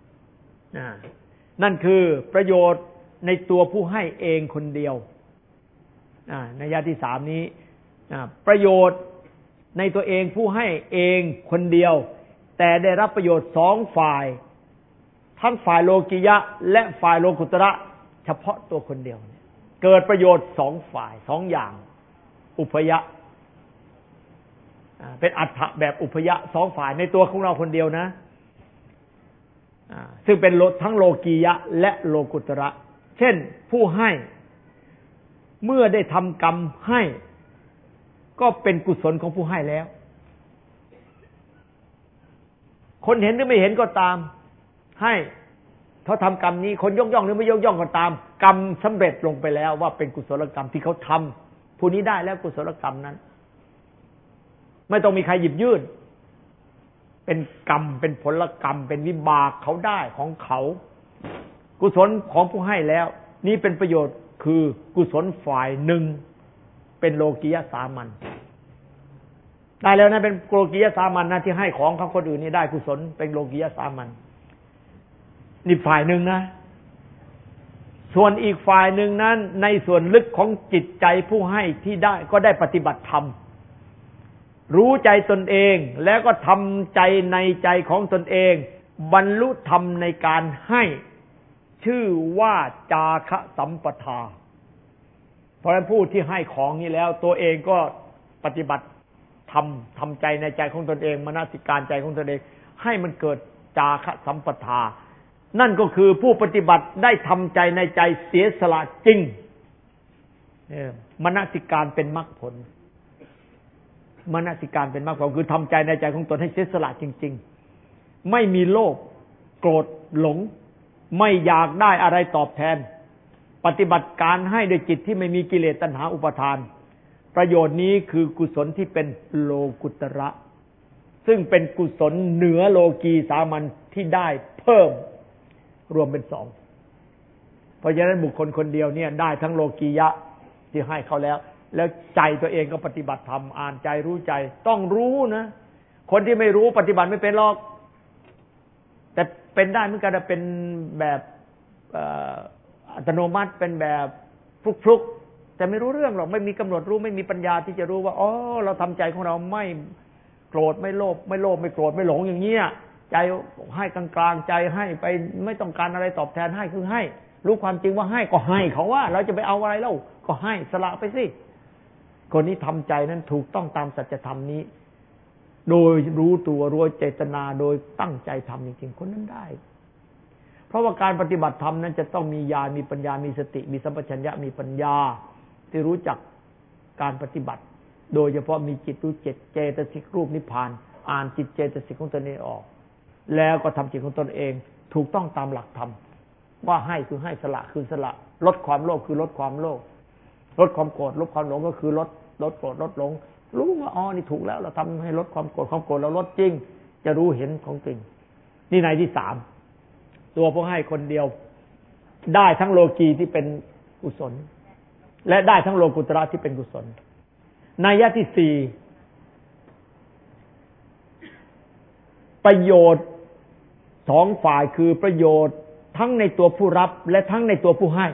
[SPEAKER 1] นั่นคือประโยชน์ในตัวผู้ให้เองคนเดียวนัยยะที่สามนี้ประโยชน์ในตัวเองผู้ให้เองคนเดียวแต่ได้รับประโยชน์สองฝ่ายทั้งฝ่ายโลกิยะและฝ่ายโลกุตระเฉพาะตัวคนเดียวเกิดประโยชน์สองฝ่ายสองอย่างอุพยะเป็นอัฏฐะแบบอุพยะสองฝ่ายในตัวของเราคนเดียวนะซึ่งเป็นทั้งโลกียะและโลกุตระเช่นผู้ให้เมื่อได้ทำกรรมให้ก็เป็นกุศลของผู้ให้แล้วคนเห็นหรือไม่เห็นก็ตามให้เขาทำกรรมนี้คนยกย่องหรือไม่ยกย่องก็ตามกรรมสำเร็จลงไปแล้วว่าเป็นกุศลกรรมที่เขาทำผู้นี้ได้แล้วกุศลกรรมนั้นไม่ต้องมีใครหยิบยื่นเป็นกรรมเป็นผลกรรมเป็นวิบากเขาได้ของเขากุศลของผู้ให้แล้วนี่เป็นประโยชน์คือกุศลฝ่ายหนึ่งเป็นโลกียะสามัญได้แล้วนะเป็นโลกียะสามัญนะที่ให้ของเขาคนอื่นนี่ได้กุศลเป็นโลกียะสามัญนี่ฝ่ายหนึ่งนะส่วนอีกฝ่ายหนึ่งนั้นในส่วนลึกของจิตใจผู้ให้ที่ได้ก็ได้ปฏิบัติธรรมรู้ใจตนเองแล้วก็ทำใจในใจของตนเองบรรลุธรรมในการให้ชื่อว่าจาคะสัมปทาเพราะฉะนั้นผู้ที่ให้ของนี้แล้วตัวเองก็ปฏิบัติทำใจในใจของตนเองมนสิการใจของตนเองให้มันเกิดจาคะสัมปทานั่นก็คือผู้ปฏิบัติได้ทำใจในใจเสียสละจริงมนสิการเป็นมรรคผลมนสิการเป็นมรรคผลคือทำใจในใจของตนให้เสียสละจริงๆไม่มีโลภโกรธหลงไม่อยากได้อะไรตอบแทนปฏิบัติการให้โดยจิตที่ไม่มีกิเลสตัณหาอุปาทานประโยชน์นี้คือกุศลที่เป็นโลกุตระซึ่งเป็นกุศลเหนือโลกีสามัญที่ได้เพิ่มรวมเป็นสองเพราะฉะนั้นบุคคลคนเดียวเนี่ยได้ทั้งโลกียะที่ให้เขาแล้วใจตัวเองก็ปฏิบัติธรรมอ่านใจรู้ใจต้องรู้นะคนที่ไม่รู้ปฏิบัติไม่เป็นหรอกแต่เป็นได้เหมือนกันเป็นแบบอัตโนมัติเป็นแบบฟลุกๆแต่ไม่รู้เรื่องหรอกไม่มีกำหนดรู้ไม่มีปัญญาที่จะรู้ว่าอ๋อเราทำใจของเราไม่โกรธไม่โลภไม่โกรธไม่หลงอย่างเงี้ยใจให้กลางๆใจให้ไปไม่ต้องการอะไรตอบแทนให้คือให้รู้ความจริงว่าให้ก็ให้เขาว่าเราจะไปเอาอะไรเล่าก็ให้สละไปสิคนนี้ทำใจนั้นถูกต้องตามสัจธรรมนี้โดยรู้ตัวรู้เจตนาโดยตั้งใจทำจริงๆคนนั้นได้เพราะว่าการปฏิบัติธรรมนั้นจะต้องมีญาณมีปัญญามีสติมีสัมปชัญญะมีปัญญาที่รู้จักการปฏิบัติโดยเฉพาะมีจิตรู้เจตสิกรูปนิพพานอ่านจิตเจตสิกของตนเองออกแล้วก็ทำจิตของตนเองถูกต้องตามหลักธรรมว่าให้คือให้สละคือสละลดความโลภคือลดความโลภลดความโกรธลดความหลงก็คือลดโกรธลดหลงรู้ว่าอ๋อนี่ถูกแล้วเราทำให้ลดความโกรธเราลดจริงจะรู้เห็นของจริงนี่ในที่สามตัวผู้ให้คนเดียวได้ทั้งโลกีที่เป็นกุศลและได้ทั้งโลกุตระที่เป็นกุศลนัยยะที่สี่ประโยชน์สองฝ่ายคือประโยชน์ทั้งในตัวผู้รับและทั้งในตัวผู้ให้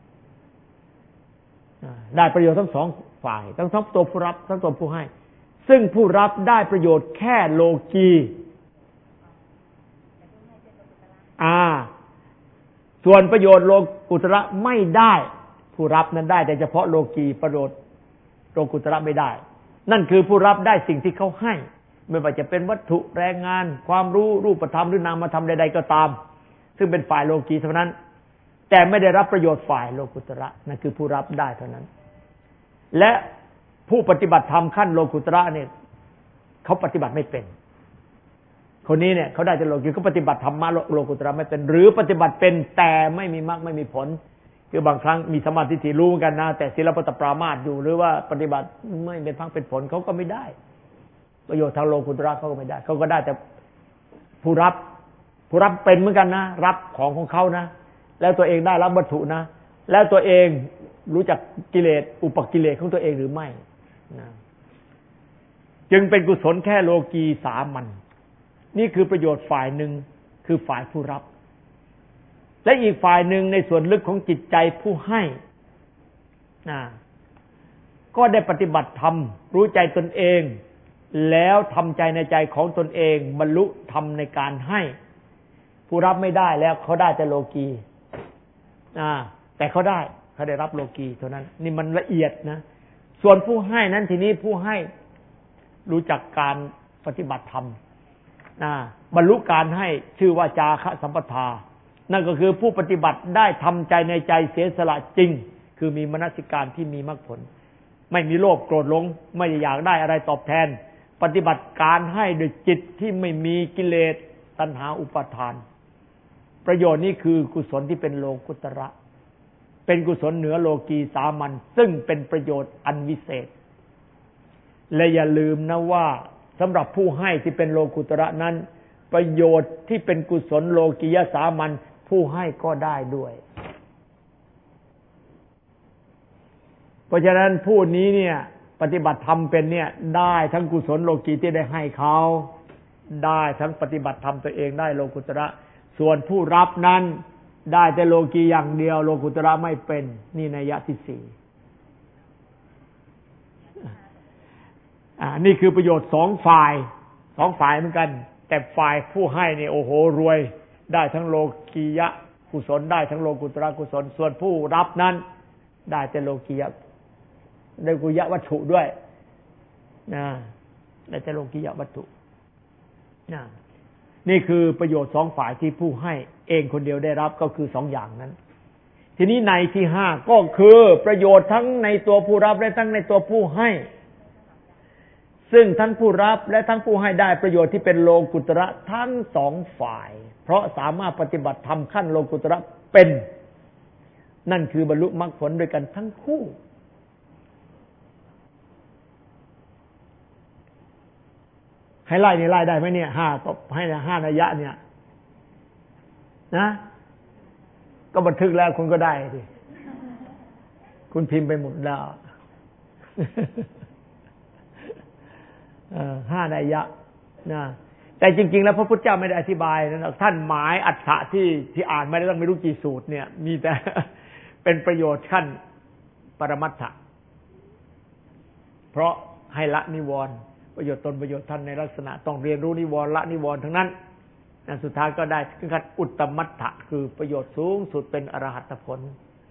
[SPEAKER 1] ได้ประโยชน์ทั้งสองฝ่ายทั้งตัวผู้รับทั้งตัวผู้ให้ซึ่งผู้รับได้ประโยชน์แค่โลกีส่วนประโยชน์โลกุตระไม่ได้ผู้รับนั้นได้แต่เฉพาะโลกีประโยชน์โลกุตระไม่ได้นั่นคือผู้รับได้สิ่งที่เขาให้ไม่ว่าจะเป็นวัตถุแรงงานความรู้รูปธรรมหรือนามธรรมใดๆก็ตามซึ่งเป็นฝ่ายโลกีเท่านั้นแต่ไม่ได้รับประโยชน์ฝ่ายโลกุตระนั่นคือผู้รับได้เท่านั้นและผู้ปฏิบัติธรรมขั้นโลกุตระเนี่ยเขาปฏิบัติไม่เป็นคนนี้เนี่ยเขาได้แต่โลกีเขาปฏิบัติธรรมะโลกุตระไม่เป็นหรือปฏิบัติเป็นแต่ไม่มีมรรคไม่มีผลคือบางครั้งมีสมาธิที่รู้กันนะแต่ศีลปตปรามาสอยู่หรือว่าปฏิบัติไม่เป็นพักเป็นผลเขาก็ไม่ได้ประโยชน์ทางโลกุตระเขาก็ไม่ได้เขาก็ได้แต่ผู้รับเป็นเหมือนกันนะรับของเขานะแล้วตัวเองได้รับวัตถุนะแล้วตัวเองรู้จักกิเลสอุปกิเลสของตัวเองหรือไม่นะจึงเป็นกุศลแค่โลกีสามัญนี่คือประโยชน์ฝ่ายหนึ่งคือฝ่ายผู้รับและอีกฝ่ายหนึ่งในส่วนลึกของจิตใจผู้ให้ก็ได้ปฏิบัติธรรมรู้ใจตนเองแล้วทำใจในใจของตนเองบรรลุธรรมในการให้ผู้รับไม่ได้แล้วเขาได้แต่โลกีแต่เขาได้รับโลกีเท่านั้นนี่มันละเอียดนะส่วนผู้ให้นั้นทีนี้ผู้ให้รู้จักการปฏิบัติธรรมบรรลุการให้ชื่อว่าจาคะสัมปทานั่นก็คือผู้ปฏิบัติได้ทำใจในใจเสียสละจริงคือมีมนสิการที่มีมรรคผลไม่มีโลภโกรธหลงไม่อยากได้อะไรตอบแทนปฏิบัติการให้ด้วยจิตที่ไม่มีกิเลสตัณหาอุปาทานประโยชน์นี้คือกุศลที่เป็นโลกุตระเป็นกุศลเหนือโลกีสามัญซึ่งเป็นประโยชน์อันวิเศษและอย่าลืมนะว่าสำหรับผู้ให้ที่เป็นโลกุตระนั้นประโยชน์ที่เป็นกุศลโลกียสามัญผู้ให้ก็ได้ด้วยเพราะฉะนั้นผู้นี้เนี่ยปฏิบัติธรรมเป็นเนี่ยได้ทั้งกุศลโลกีที่ได้ให้เขาได้ทั้งปฏิบัติธรรมตัวเองได้โลกุตระส่วนผู้รับนั้นได้แต่โลกีอย่างเดียวโลกุตระไม่เป็นนี่นัยยะที่สี่นี่คือประโยชน์สองฝ่ายเหมือนกันแต่ฝ่ายผู้ให้เนี่ยโอ้โหรวยได้ทั้งโลกียะกุศลได้ทั้งโลกุตระกุศลส่วนผู้รับนั้นได้แต่โลกียะได้กุยะวัตถุด้วยได้แต่โลกียะวัตถุนี่คือประโยชน์สองฝ่ายที่ผู้ให้เองคนเดียวได้รับก็คือสองอย่างนั้นทีนี้ในที่ห้าก็คือประโยชน์ทั้งในตัวผู้รับและทั้งในตัวผู้ให้ซึ่งทั้งผู้รับและทั้งผู้ให้ได้ประโยชน์ที่เป็นโลกุตระทั้งสองฝ่ายเพราะสามารถปฏิบัติธรรมขั้นโลกุตระเป็นนั่นคือบรรลุมรรคผลด้วยกันทั้งคู่ให้ไล่นี่ไล่ได้ไหมเนี่ยห้าก็ให้ห้านัยยะเนี่ยนะก็บันทึกแล้วคุณก็ได้สิคุณพิมพ์ไปหมดแล้วห้านัยยะนะแต่จริงๆแล้วพระพุทธเจ้าไม่ได้อธิบายนะท่านหมายอัฏฐะที่อ่านไม่ได้ต้องไม่รู้กี่สูตรเนี่ยมีแต่เป็นประโยชน์ขั้นปรมัตถะเพราะให้ละนิวรณ์ประโยชน์ตนประโยชน์ท่านในลักษณะต้องเรียนรู้นิวรณ์ละนิวรณ์ทั้งนั้นสุดท้ายก็ได้คือการอุตตมัตถะคือประโยชน์สูงสุดเป็นอรหัตผล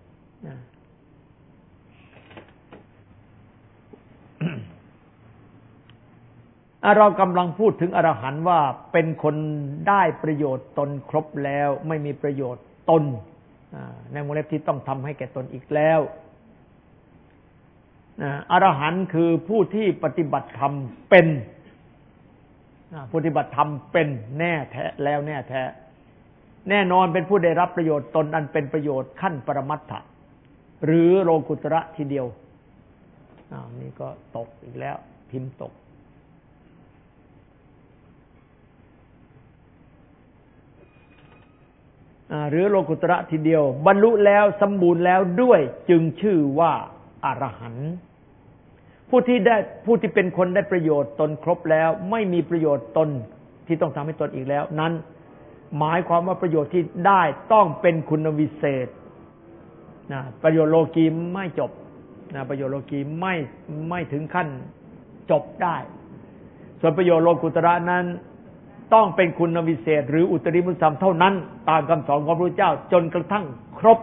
[SPEAKER 1] เรากำลังพูดถึงอรหันต์ว่าเป็นคนได้ประโยชน์ตนครบแล้วไม่มีประโยชน์ตนในวงเล็บที่ต้องทำให้แก่ตนอีกแล้วอรหันต์คือผู้ที่ปฏิบัติธรรมเป็นปฏิบัติธรรมเป็นแน่แท้แล้วแน่แท้แน่นอนเป็นผู้ได้รับประโยชน์ตนอันเป็นประโยชน์ขั้นปรมัตถะหรือโลกุตระทีเดียวนี่ก็ตกอีกแล้วพิมพ์ตกหรือโลกุตระทีเดียวบรรลุแล้วสมบูรณ์แล้วด้วยจึงชื่อว่าอรหันต์ผู้ที่เป็นคนได้ประโยชน์ตนครบแล้วไม่มีประโยชน์ตนที่ต้องทำให้ตนอีกแล้วนั้นหมายความว่าประโยชน์ที่ได้ต้องเป็นคุณวิเศษประโยชน์โลกีไม่จบประโยชน์โลกีไม่ถึงขั้นจบได้ส่วนประโยชน์โลกุตระนั้นต้องเป็นคุณวิเศษหรืออุตริมุตสัมเท่านั้นตามคำสอนของพระพุทธเจ้าจนกระทั่งครบ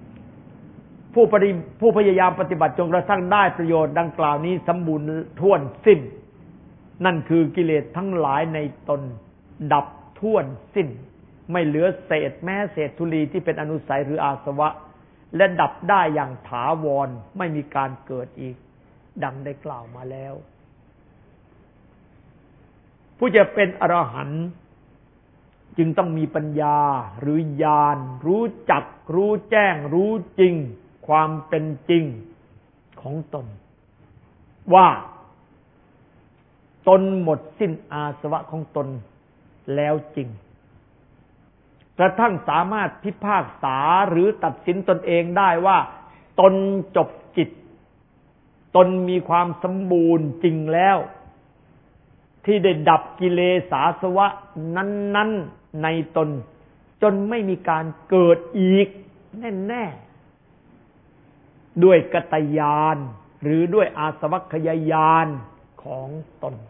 [SPEAKER 1] ผู้พยายามปฏิบัติจนกระทั่งได้ประโยชน์ดังกล่าวนี้สมบูรณ์ถ้วนสิ้นนั่นคือกิเลสทั้งหลายในตนดับถ้วนสิ้นไม่เหลือเศษแม้เศษธุลีที่เป็นอนุสัยหรืออาสวะและดับได้อย่างถาวรไม่มีการเกิดอีกดังได้กล่าวมาแล้วผู้จะเป็นอรหันต์จึงต้องมีปัญญาหรือญาณรู้จักรู้แจ้งรู้จริงความเป็นจริงของตนว่าตนหมดสิ้นอาสวะของตนแล้วจริงกระทั่งสามารถพิพากษาหรือตัดสินตนเองได้ว่าตนจบกิจตนมีความสมบูรณ์จริงแล้วที่ได้ดับกิเลสอาสวะนั้นๆในตนจนไม่มีการเกิดอีกแน่ๆด้วยกตญาณหรือด้วยอาสวัคยญาณของตน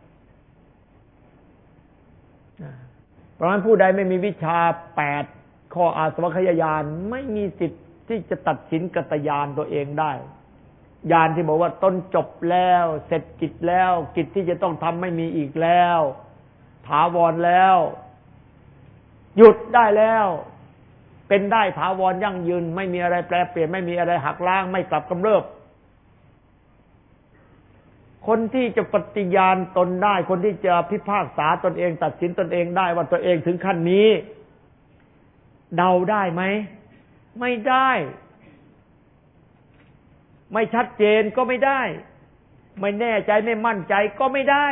[SPEAKER 1] เพราะฉะนั้นผู้ใดไม่มีวิชา8ข้ออาสวัคยญาณไม่มีสิทธิ์ที่จะตัดสินกตญาณตัวเองได้ญาณที่บอกว่าตนจบแล้วเสร็จกิจแล้วกิจที่จะต้องทำไม่มีอีกแล้วถาวรแล้วหยุดได้แล้วเป็นได้ถาวรยั่งยืนไม่มีอะไรแปรเปลี่ยนไม่มีอะไรหักล้างไม่กลับกำเริบคนที่จะปฏิญาณตนได้คนที่จะพิพากษาตนเองตัดสินตนเองได้ว่าตัวเองถึงขั้นนี้เดาได้ไหมไม่ได้ไม่ชัดเจนก็ไม่ได้ไม่แน่ใจไม่มั่นใจก็ไม่ได้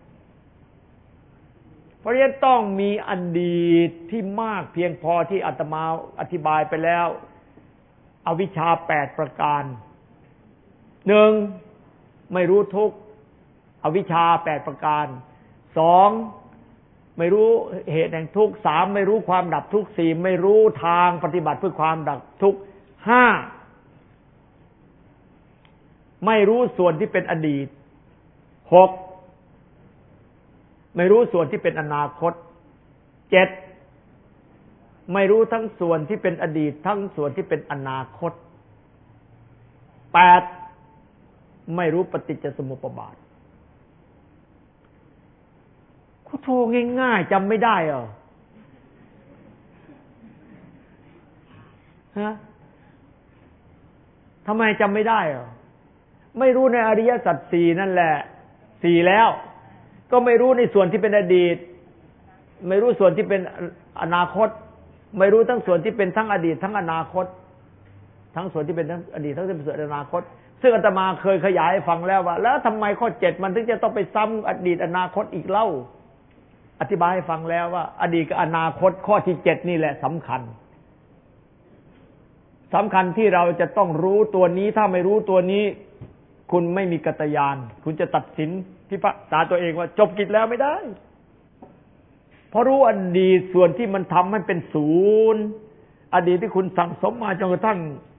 [SPEAKER 1] เพราะฉะนั้นต้องมีอดีตที่มากเพียงพอที่อาตมาอธิบายไปแล้วอวิชชา8ประการ 1. ไม่รู้ทุกข์อวิชชา8ประการ 2. ไม่รู้เหตุแห่งทุกข์ 3. ไม่รู้ความดับทุกข์ 4. ไม่รู้ทางปฏิบัติเพื่อความดับทุกข์ 5. ไม่รู้ส่วนที่เป็นอดีต 6. ไม่รู้ส่วนที่เป็นอนาคต 7. ไม่รู้ทั้งส่วนที่เป็นอดีตทั้งส่วนที่เป็นอนาคต 8. ไม่รู้ปฏิจจสมุปบาทก็โทรง่ายๆจำไม่ได้เหรอฮะทำไมจำไม่ได้เหรอไม่รู้ในอริยสัจ4นั่นแหละ4แล้วก็ไม่รู้ในส่วนที่เป็นอดีตไม่รู้ส่วนที่เป็นอนาคตไม่รู้ทั้งส่วนที่เป็นทั้งอดีตทั้งอนาคตทั้งส่วนที่เป็นทั้งอดีตทั้งส่วนที่เป็นอนาคตซึ่งอาตมาเคยขยายให้ฟังแล้วว่าแล้วทำไมข้อ7มันถึงจะต้องไปซ้ำอดีตอนาคตอีกเล่าอธิบายให้ฟังแล้วว่าอดีตกับอนาคตข้อที่7นี่แหละสำคัญที่เราจะต้องรู้ตัวนี้ถ้าไม่รู้ตัวนี้คุณไม่มีกัตญาณคุณจะตัดสินพิพากษาตัวเองว่าจบกิจแล้วไม่ได้เพราะรู้อดีตส่วนที่มันทำให้เป็นศูนย์อดีตที่คุณสั่งสมมาจนกระทั่ง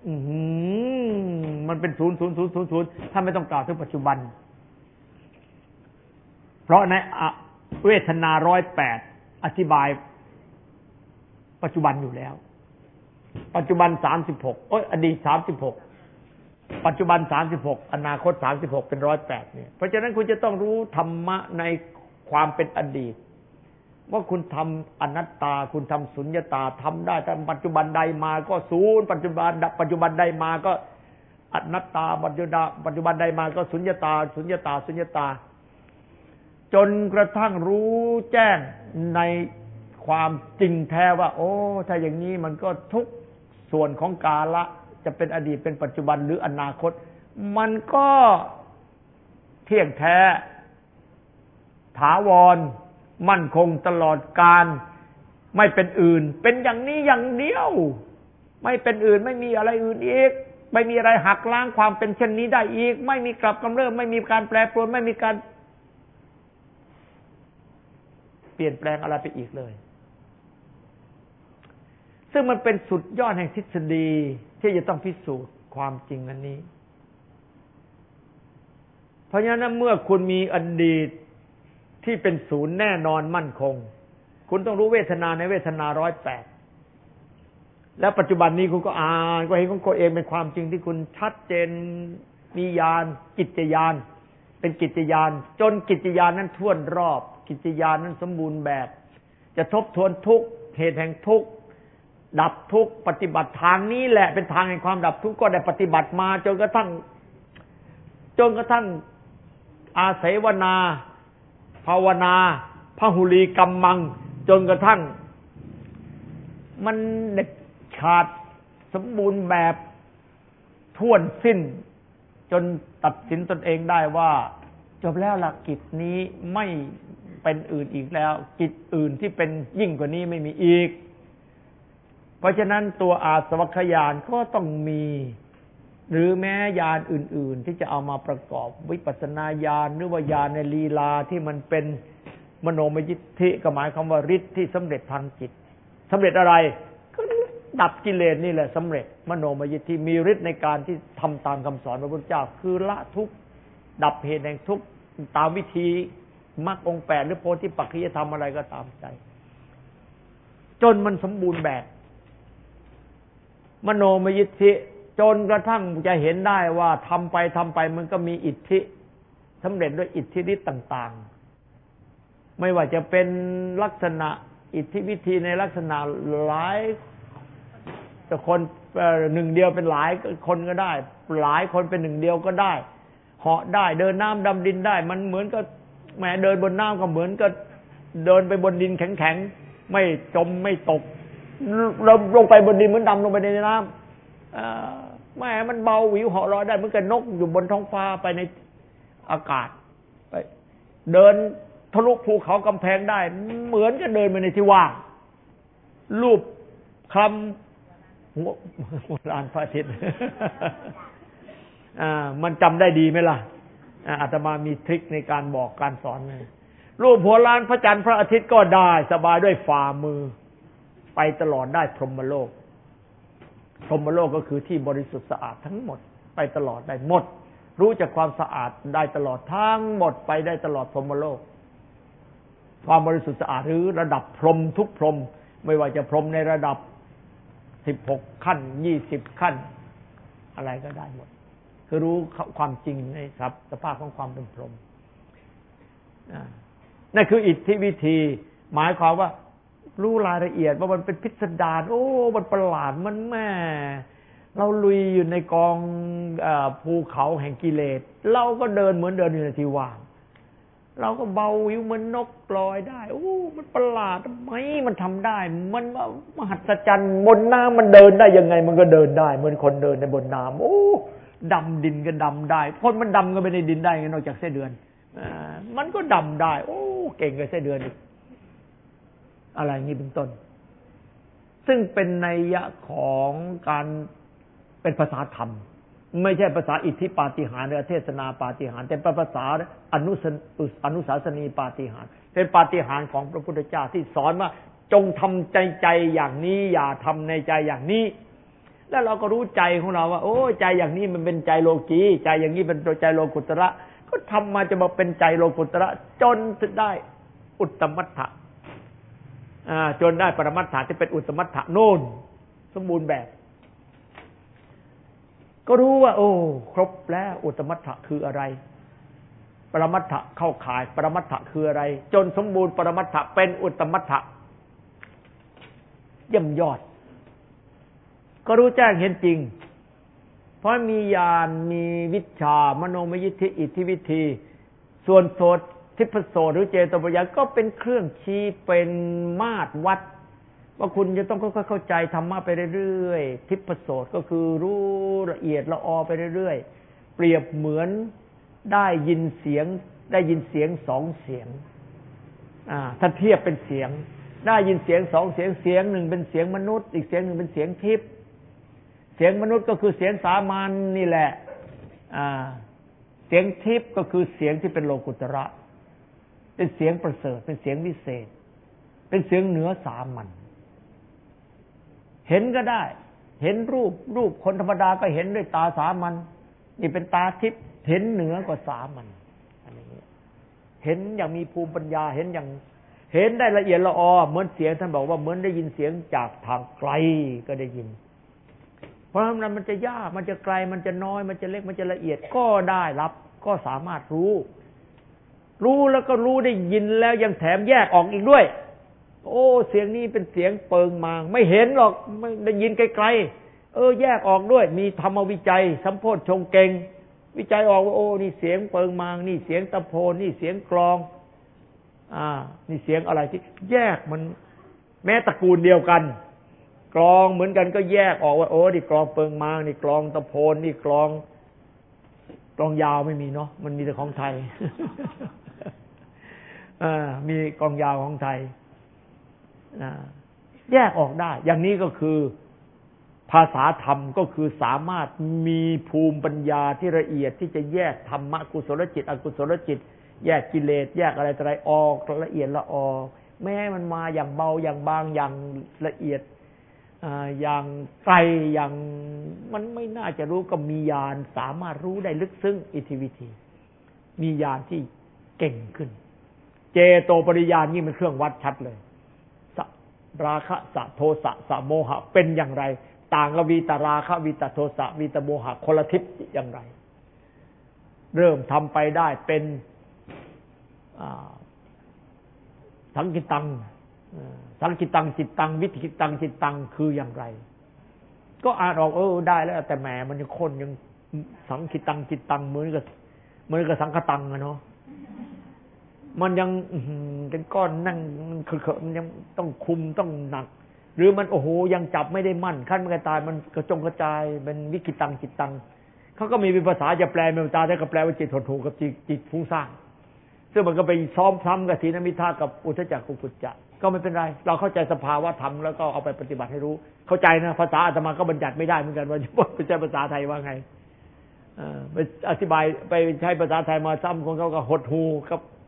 [SPEAKER 1] มันเป็นศูนย์ถ้าไม่ต้องกล่าวถึงปัจจุบันเพราะในเวทนา108อธิบายปัจจุบันอยู่แล้วปัจจุบัน36อดีต36ปัจจุบัน36อนาคต36เป็น108เนี่ยเพราะฉะนั้นคุณจะต้องรู้ธรรมะในความเป็นอดีตว่าคุณทำอนัตตาคุณทำสุญญตาทำได้แต่ปัจจุบันใดมาก็ศูนย์ปัจจุบันใดมาก็อนัตตาปัจจุบันใดมาก็สุญญตาจนกระทั่งรู้แจ้งในความจริงแท้ว่าโอ้ถ้าอย่างนี้มันก็ทุกส่วนของกาละจะเป็นอดีตเป็นปัจจุบันหรืออนาคตมันก็เที่ยงแท้ถาวรมั่นคงตลอดกาลไม่เป็นอื่นเป็นอย่างนี้อย่างเดียวไม่เป็นอื่นไม่มีอะไรอื่นอีกไม่มีอะไรหักล้างความเป็นเช่นนี้ได้อีกไม่มีกลับกำเริบไม่มีการแปรปรวนไม่มีการเปลี่ยนแปลงอะไรไปอีกเลยซึ่งมันเป็นสุดยอดแห่งทฤษฎีที่จะต้องพิสูจน์ความจริงอันนี้เพราะฉะนั้นเมื่อคุณมีอดีตที่เป็นศูนย์แน่นอนมั่นคงคุณต้องรู้เวทนาในเวทนา108แล้วปัจจุบันนี้คุณก็อ่านก็เห็นของตัวเองเป็นความจริงที่คุณชัดเจนมีญาณกิจญาณเป็นกิจญาณจนกิจญาณนั้นท่วนรอบกิจญาณนั้นสมบูรณ์แบบจะทบทวนทุกเหตุแห่งทุกดับทุกปฏิบัติทางนี้แหละเป็นทางแห่งความดับทุกก็ได้ปฏิบัติมาจนกระทั่งอาศัยวนาภาวนาพหุลีกัมมังจนกระทั่งมันเด็ดขาดสมบูรณ์แบบท่วนสิ้นจนตัดสินตนเองได้ว่าจบแล้วหลักกิจนี้ไม่เป็นอื่นอีกแล้วกิจอื่นที่เป็นยิ่งกว่านี้ไม่มีอีกเพราะฉะนั้นตัวอาสวัคญาณก็ต้องมีหรือแม้ญาณอื่นๆที่จะเอามาประกอบวิปัสสนาญาณหรือว่าญาณในลีลาที่มันเป็นมโนมยิทธิก็หมายความว่าฤทธิ์ที่สำเร็จทางจิตสำเร็จอะไรก็ดับกิเลสนี่แหละสำเร็จมโนมยิทธิมีฤทธิ์ในการที่ทำตามคำสอนพระพุทธเจ้าคือละทุกข์ดับเหตุแห่งทุกข์ตามวิธีมรรคองค์8หรือโพธิปักขิยธรรมอะไรก็ตามใจจนมันสมบูรณ์แบบมโนมยิทธิจนกระทั่งจะเห็นได้ว่าทำไปมันก็มีอิทธิสำเร็จด้วยอิทธิฤทธิ์ต่างๆไม่ว่าจะเป็นลักษณะอิทธิวิธีในลักษณะหลายแต่คนหนึ่งเดียวเป็นหลายคนก็ได้หลายคนเป็นหนึ่งเดียวก็ได้เหาะได้เดินน้ำดำดินได้มันเหมือนกับแม้เดินบนน้ำก็เหมือนกับเดินไปบนดินแข็งๆไม่จมไม่ตกลงไปบนดินเหมือนดำลงไปในน้ำแม่มันเบาหวิวเหาะลอยได้เหมือนกับนกอยู่บนท้องฟ้าไปในอากาศไปเดินทะลุภูเขากำแพงได้เหมือนกับเดินไปในที่ว่างรูปคำหัวลานพระอาทิตย์มันจำได้ดีไหมล่ะอาตมามีทริคในการบอกการสอนนะรูปหัวลานพระจันทร์พระอาทิตย์ก็ได้สบายด้วยฝ่ามือไปตลอดได้พรหมโลกพรหมโลกก็คือที่บริสุทธิ์สะอาดทั้งหมดไปตลอดได้หมดรู้จักความสะอาดได้ตลอดทั้งหมดไปได้ตลอดพรหมโลกความบริสุทธิ์สะอาดหรือระดับพรหมทุกพรหมไม่ว่าจะพรหมในระดับ16ขั้น20ขั้นอะไรก็ได้หมดคือรู้ความจริงในสภาพของความเป็นพรหมนั่นคืออิทธิวิธีหมายความว่ารู้รายละเอียดว่ามันเป็นพิสดารโอ้มันประหลาดมันแม่เราลุยอยู่ในกองภูเขาแห่งกิเลสเราก็เดินเหมือนเดินอยู่ในที่ว่างเราก็เบาวิวเหมือนนกลอยได้โอ้มันประหลาดทำไมมันทำได้มันมหัศจรรย์บนน้ำมันเดินได้ยังไงมันก็เดินได้เหมือนคนเดินในบนน้ำโอ้ดำดินก็ดำได้คนมันดำก็ไม่ได้ดินได้ไงนอกจากไส้เดือนมันก็ดำได้โอ้เก่งกว่าไส้เดือนอีกอะไรนี้เป็นต้นซึ่งเป็นนัยยะของการเป็นภาษาธรรมไม่ใช่ภาษาอิทธิปาฏิหาริย์หรือเทศนาปาฏิหาริย์แต่เป็นภาษาอนุสาสนีปาฏิหาริย์เป็นปาฏิหาริย์ของพระพุทธเจ้าที่สอนว่าจงทำใจอย่างนี้อย่าทำในใจอย่างนี้แล้วเราก็รู้ใจของเราว่าโอ้ใจอย่างนี้มันเป็นใจโลกีใจอย่างนี้เป็นใจโลกุตระก็ทำมาจะมาเป็นใจโลกุตระจนได้อุตตมัฏฐจนได้ปรมัตถะที่เป็นอุตตมัตถะโน่นสมบูรณ์แบบ ก็รู้ว่าโอ้ครบแล้วอุตตมัตถะคืออะไรปรมัตถะเข้าข่ายปรมัตถะคืออะไรจนสมบูรณ์ปรมัตถะเป็นอุตตมัตถะเยี่ยมยอดก็รู้แจ้งเห็นจริงเพราะมีญาณมีวิชามโนมยิทธิอิทธิวิธีส่วนโสตทิพโสตหรือเจโตปัญญาก็เป็นเครื่องชี้เป็นมาตรวัดว่าคุณจะต้องค่อยๆเข้าใจธรรมะไปเรื่อยๆทิพโสตก็คือรู้ละเอียดละออไปเรื่อยๆเปรียบเหมือนได้ยินเสียงสองเสียงถ้าเทียบเป็นเสียงได้ยินเสียงสองเสียงเสียงหนึ่งเป็นเสียงมนุษย์อีกเสียงหนึ่งเป็นเสียงทิพย์เสียงมนุษย์ก็คือเสียงสามัญนี่แหละเสียงทิพย์ก็คือเสียงที่เป็นโลกุตระเป็นเสียงประเสริฐเป็นเสียงวิเศษเป็นเสียงเหนือสามัญเห็นก็ได้เห็นรูปคนธรรมดาก็เห็นด้วยตาสามัญนี่เป็นตาทิพย์เห็นเหนือกว่าสามัญอะไรอย่างนี้เห็นอย่างมีภูมิปัญญาเห็นอย่างเห็นได้ละเอียดละออเหมือนเสียงท่านบอกว่าเหมือนได้ยินเสียงจากทางไกลก็ได้ยินเพราะฉะนั้นมันจะยากมันจะไกลมันจะน้อยมันจะเล็กมันจะละเอียดก็ได้รับก็สามารถรู้แล้วก็รู้ได้ยินแล้วยังแถมแยกออกอีกด้วยโอ้เสียงนี้เป็นเสียงเปิงมางไม่เห็นหรอกไม่ได้ยินไกลๆแยกออกด้วยมีธรรมวิจัยสัมโพชฌงค์เก่งวิจัยออกว่าโอ้นี่เสียงเปิงมางนี่เสียงตะโพนนี่เสียงกลองนี่เสียงอะไรที่แยกมันแม้ตระกูลเดียวกันกลองเหมือนกันก็แยกออกว่าโอ้นี่กลองเปิงมางนี่กลองตะโพนนี่กลองยาวไม่มีเนาะมันมีแต่ของไทย มีกลองยาวของไทยแยกออกได้อย่างนี้ก็คือภาษาธรรมก็คือสามารถมีภูมิปัญญาที่ละเอียดที่จะแยกธรรมะกุศลจิตอกุศลจิตแยกกิเลสแยกอะไรต่ออะไรออกละเอียดละออแม้มันมาอย่างเบาอย่างบางอย่างละเอียดอย่างไกลอย่างมันไม่น่าจะรู้ก็มีญาณสามารถรู้ได้ลึกซึ้งอิทธิวิธีมีญาณที่เก่งขึ้นเจโตปริญาณนี่เป็นเครื่องวัดชัดเลยราคะสะโทสะสะโมหะเป็นอย่างไรต่างกับวีตราคะวีตโทสะวีตโมหะคนละทิศอย่างไรเริ่มทำไปได้เป็นสังกิตังสังกิตังจิตตังวิธิกิตังจิตตังคืออย่างไรก็อ่านออกได้แล้วแต่แหมมันยังคนยังสังกิตังจิตตังเหมือนกับสังคตังอะเนาะมันยังเป็นก้อนนั่งมันยังต้องคุมต้องหนักหรือมันโอ้โหยังจับไม่ได้มั่นขั้นมันกระจายมันกระจายเป็นวิกิตังจิตตังเขาก็มีภาษาจะแปลเป็นภาษาได้ก็แปลว่าจิตหดหู่กับจิตฟุ้งซ่านซึ่งมันก็ไปซ้อมซ้ำกับศีลมิทธากับอุทธัจจะกุกุจจะก็ไม่เป็นไรเราเข้าใจสภาวะธรรมแล้วก็เอาไปปฏิบัติให้รู้เข้าใจนะภาษาอาตมาก็บัญญัติไม่ได้เหมือนกันว่าจะใช้ภาษาไทยว่าไงไปอธิบายไปใช้ภาษาไทยมาซ้ำคนเขาก็หดหู่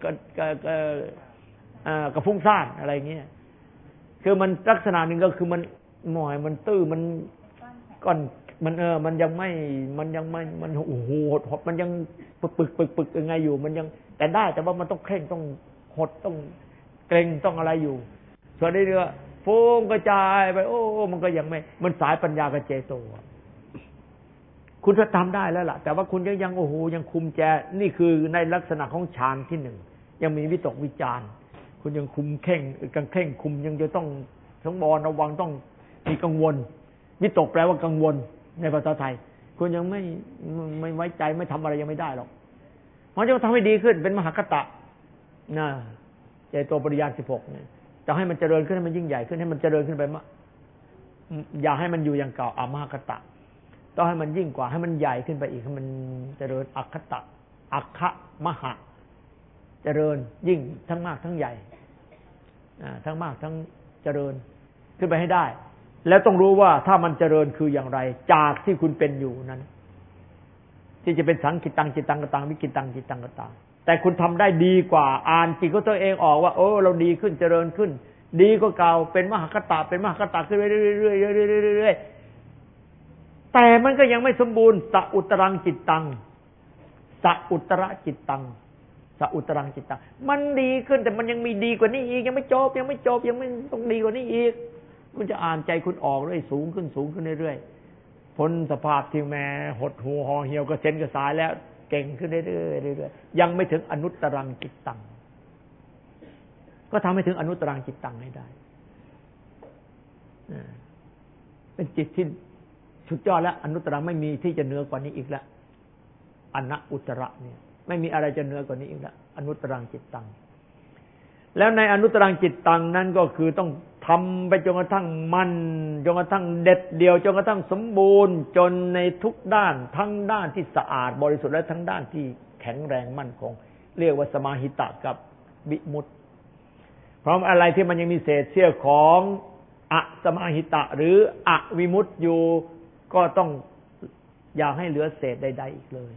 [SPEAKER 1] กับฟุ้งซ่านอะไรเงี้ยคือมันลักษณะหนึ่งก็คือมันหน่อยมันตื้อมันก้อนมันมันยังไม่มันโอ้โหมันยังปึกยังไงอยู่มันยังแต่ได้แต่ว่ามันต้องเคร่งต้องหดต้องเกร็งต้องอะไรอยู่ส่วนนี้เรื่องฟุ้งกระจายไปมันก็ยังไม่มันสายปัญญากับเจโตคุณจะทำได้แล้วล่ะแต่ว่าคุณยังโอ้โหยังคุมแจนี่คือในลักษณะของฌานที่หนึ่งยังมีวิตกวิจารคุณยังคุมเข่งกังเข่งคุมยังจะต้องสังวรระวังต้องมีกังวลวิตกแปลว่ากังวลในภาษาไทยคุณยังไม่ไว้ใจไม่ทำอะไรยังไม่ได้หรอกมันจะทำให้ดีขึ้นเป็นมหคตะนะใจตัวปริญาณ16เนี่ยจะให้มันเจริญขึ้นให้มันยิ่งใหญ่ขึ้นให้มันเจริญขึ้นไปอย่าให้มันอยู่อย่างเก่ามหคตะต้องให้มันยิ่งกว่าให้มันใหญ่ขึ้นไปอีกให้มันเจริญอัคคตะอัคคะมหะเจริญยิ่งทั้งมากทั้งใหญ่ทั้งมากทั้งเจริญขึ้นไปให้ได้แล้วต้องรู้ว่าถ้ามันเจริญคืออย่างไรจากที่คุณเป็นอยู่นั้นที่จะเป็นสังกิตังจิตตังกตังวิกิตังจิตตังกตังแต่คุณทำได้ดีกว่าอ่านจิตของตัวเองออกว่าเราดีขึ้นเจริญขึ้นดีกว่าเก่าเป็นมหคตะเป็นมหคตะขึ้นไปเรื่อยๆแต่มันก็ยังไม่สมบูรณ์สัอุตรังจิตตังสัอุตระจิตตังสอุตรังจิตตังมันดีขึ้นแต่มันยังมีดีกว่านี้อีกยังไม่จบยังไม่ต้องดีกว่านี้อีกคุณจะอ่านใจคุณออกเรื่อยสูงขึ้นเรื่อยๆพ้นสภาพที่แม้หดหูห่อเหี่ยวกระเซ็นกระสายแล้วเก่งขึ้นเรื่อยๆยังไม่ถึงอนุตตรังจิตตังก็ทำให้ถึงอนุตตรังจิตตังให้ได้เป็นจิตที่สุดยอดแล้วอนุตตรังไม่มีที่จะเหนือกว่านี้อีกแล้วอนะอุตตระเนี่ยไม่มีอะไรจะเหนือกว่านี้อีกแล้วอนุตตรังจิตตังแล้วในอนุตตรังจิตตังนั้นก็คือต้องทำไปจนกระทั่งมันจนกระทั่งเด็ดเดี่ยวจนกระทั่งสมบูรณ์จนในทุกด้านทั้งด้านที่สะอาดบริสุทธิ์และทั้งด้านที่แข็งแรงมั่นคงเรียกว่าสมาหิตะกับวิมุตติเพราะอะไรที่มันยังมีเศษเสี้ยวของอสมาหิตะหรืออวิมุตติอยู่ก็ต้องอย่าให้เหลือเศษใดๆอีกเลย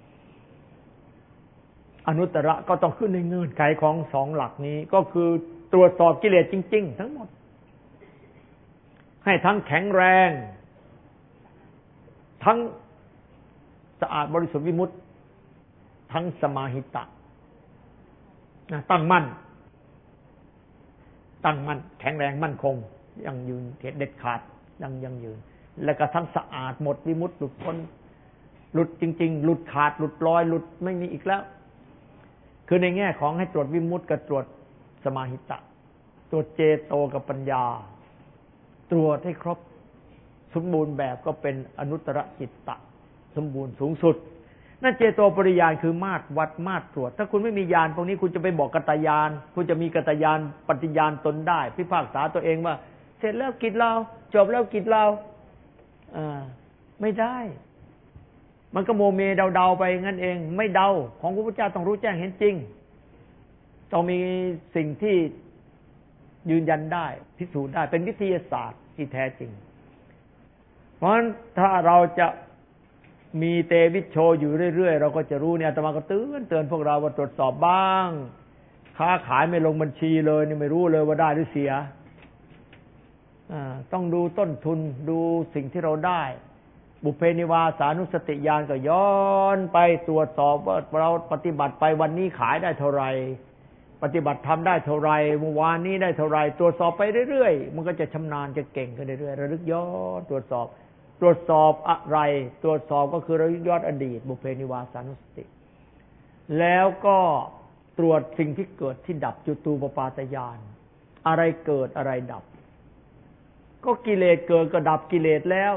[SPEAKER 1] อนุตตระก็ต้องขึ้นในเงื่อนไขของสองหลักนี้ก็คือตรวจสอบกิเลสจริงๆทั้งหมดให้ทั้งแข็งแรงทั้งสะอาดบริสุทธิ์วิมุตติทั้งสมาหิตะตั้งมั่นแข็งแรงมั่นคงยังยืนเด็ดขาดยังยืนแล้วก็ทั้งสะอาดหมดวิมุตติหลุดพ้นหลุดจริงๆหลุดขาดหลุดลอยหลุดไม่มีอีกแล้วคือในแง่ของให้ตรวจวิมุตติกับตรวจสมาหิตะตรวจเจโตกับปัญญาตรวจให้ครบสมบูรณ์แบบก็เป็นอนุตตรจิตตะสมบูรณ์สูงสุดนั่นเจโตปริญาณคือมาตรวัดมาตรตรวจถ้าคุณไม่มีญาณพวกนี้คุณจะไปบอกกัตตญาณคุณจะมีกัตตญาณปฏิญาณตนได้พิพากษาตัวเองว่าเสร็จแล้วกิจเราจบแล้วกิจเราไม่ได้มันก็โมเมเดาๆไปงั้นเองไม่เดาของพระพุทธเจ้าต้องรู้แจ้งเห็นจริงต้องมีสิ่งที่ยืนยันได้พิสูจน์ได้เป็นวิทยาศาสตร์ที่แท้จริงเพราะฉะนั้นถ้าเราจะมีเตวิชโชอยู่เรื่อยๆเราก็จะรู้เนี่ยอาตมาก็เตือนพวกเราว่าตรวจสอบบ้างค้าขายไม่ลงบัญชีเลยนี่ไม่รู้เลยว่าได้หรือเสียต้องดูต้นทุนดูสิ่งที่เราได้บุพเพนิวาสานุสติญาณก็ย้อนไปตรวจสอบว่าเราปฏิบัติไปวันนี้ขายได้เท่าไหร่ปฏิบัติทำได้เท่าไหร่เมื่อวานนี้ได้เท่าไหร่ตรวจสอบไปเรื่อยๆมันก็จะชำนาญจะเก่งขึ้นเรื่อยๆระลึกย้อนตรวจสอบอะไรตรวจสอบก็คือระลึกย้อนอดีตบุพเพนิวาสานุสติแล้วก็ตรวจสิ่งที่เกิดที่ดับจุตูปปาตญาณอะไรเกิดอะไรดับก็กิเลสเกิดก็ดับกิเลสแล้ว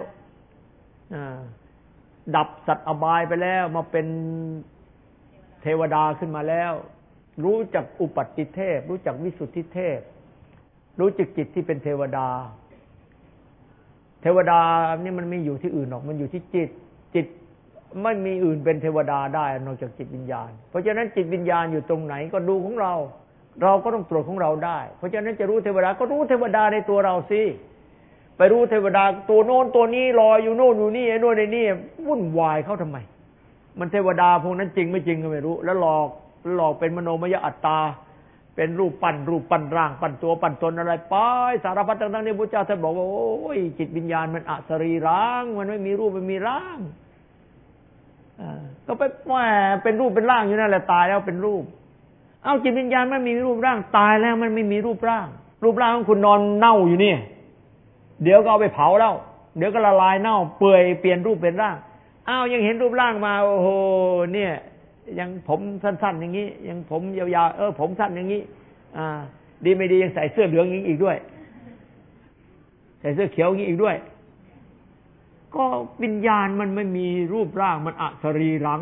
[SPEAKER 1] ดับสัตว์อบายไปแล้วมาเป็นเทวดาขึ้นมาแล้วรู้จักอุปัตติเทพรู้จักวิสุทธิเทพรู้จักจิตที่เป็นเทวดาเทวดานี่มันไม่อยู่ที่อื่นหรอกมันอยู่ที่จิตไม่มีอื่นเป็นเทวดาได้นอกจากจิตวิญญาณเพราะฉะนั้นจิตวิญญาณอยู่ตรงไหนก็ดูของเราก็ต้องตรวจของเราได้เพราะฉะนั้นจะรู้เทวดาก็รู้เทวดาในตัวเราสิไปรู้เทวดาตัวโน้นตัวนี้ลอยอยู่โน่นอยู่นี่ไอ้โน่นไอ้นี่วุ่นวายเขาทำไมมันเทวดาพวกนั้นจริงไม่จริงก็ไม่รู้แล้วหลอกเป็นมโนมยอัตตาเป็นรูปปั้นร่างปั้นตัวปั้นตนอะไรไปสารพัดต่างๆนี่พระเจ้าท่านบอกว่าโอ้ยจิตวิญญาณมันอสรีร่างมันไม่มีรูปไม่มีร่างก็ไปแหมเป็นรูปเป็นร่างอยู่นั่นแหละตายแล้วเป็นรูปเอาจิตวิญญาณไม่มีรูปร่างตายแล้วมันไม่มีรูปร่างของคุณนอนเน่าอยู่นี่เดี๋ยวก็เอาไปเผาแล้วเดี๋ยวก็ละลายเน่าเปื่อยเปลี่ยนรูปเป็นร่างอ้าวยังเห็นรูปร่างมาโอ้โหเนี่ยยังผมสั้นๆอย่างนี้ยังผมยาวๆผมสั้นอย่างนี้ดีไม่ดียังใส่เสื้อเหลืองอย่างนี้อีกด้วยใส่เสื้อเขียวอย่างนี้อีกด้วยก็วิญญาณมันไม่มีรูปร่างมันอสรีรัง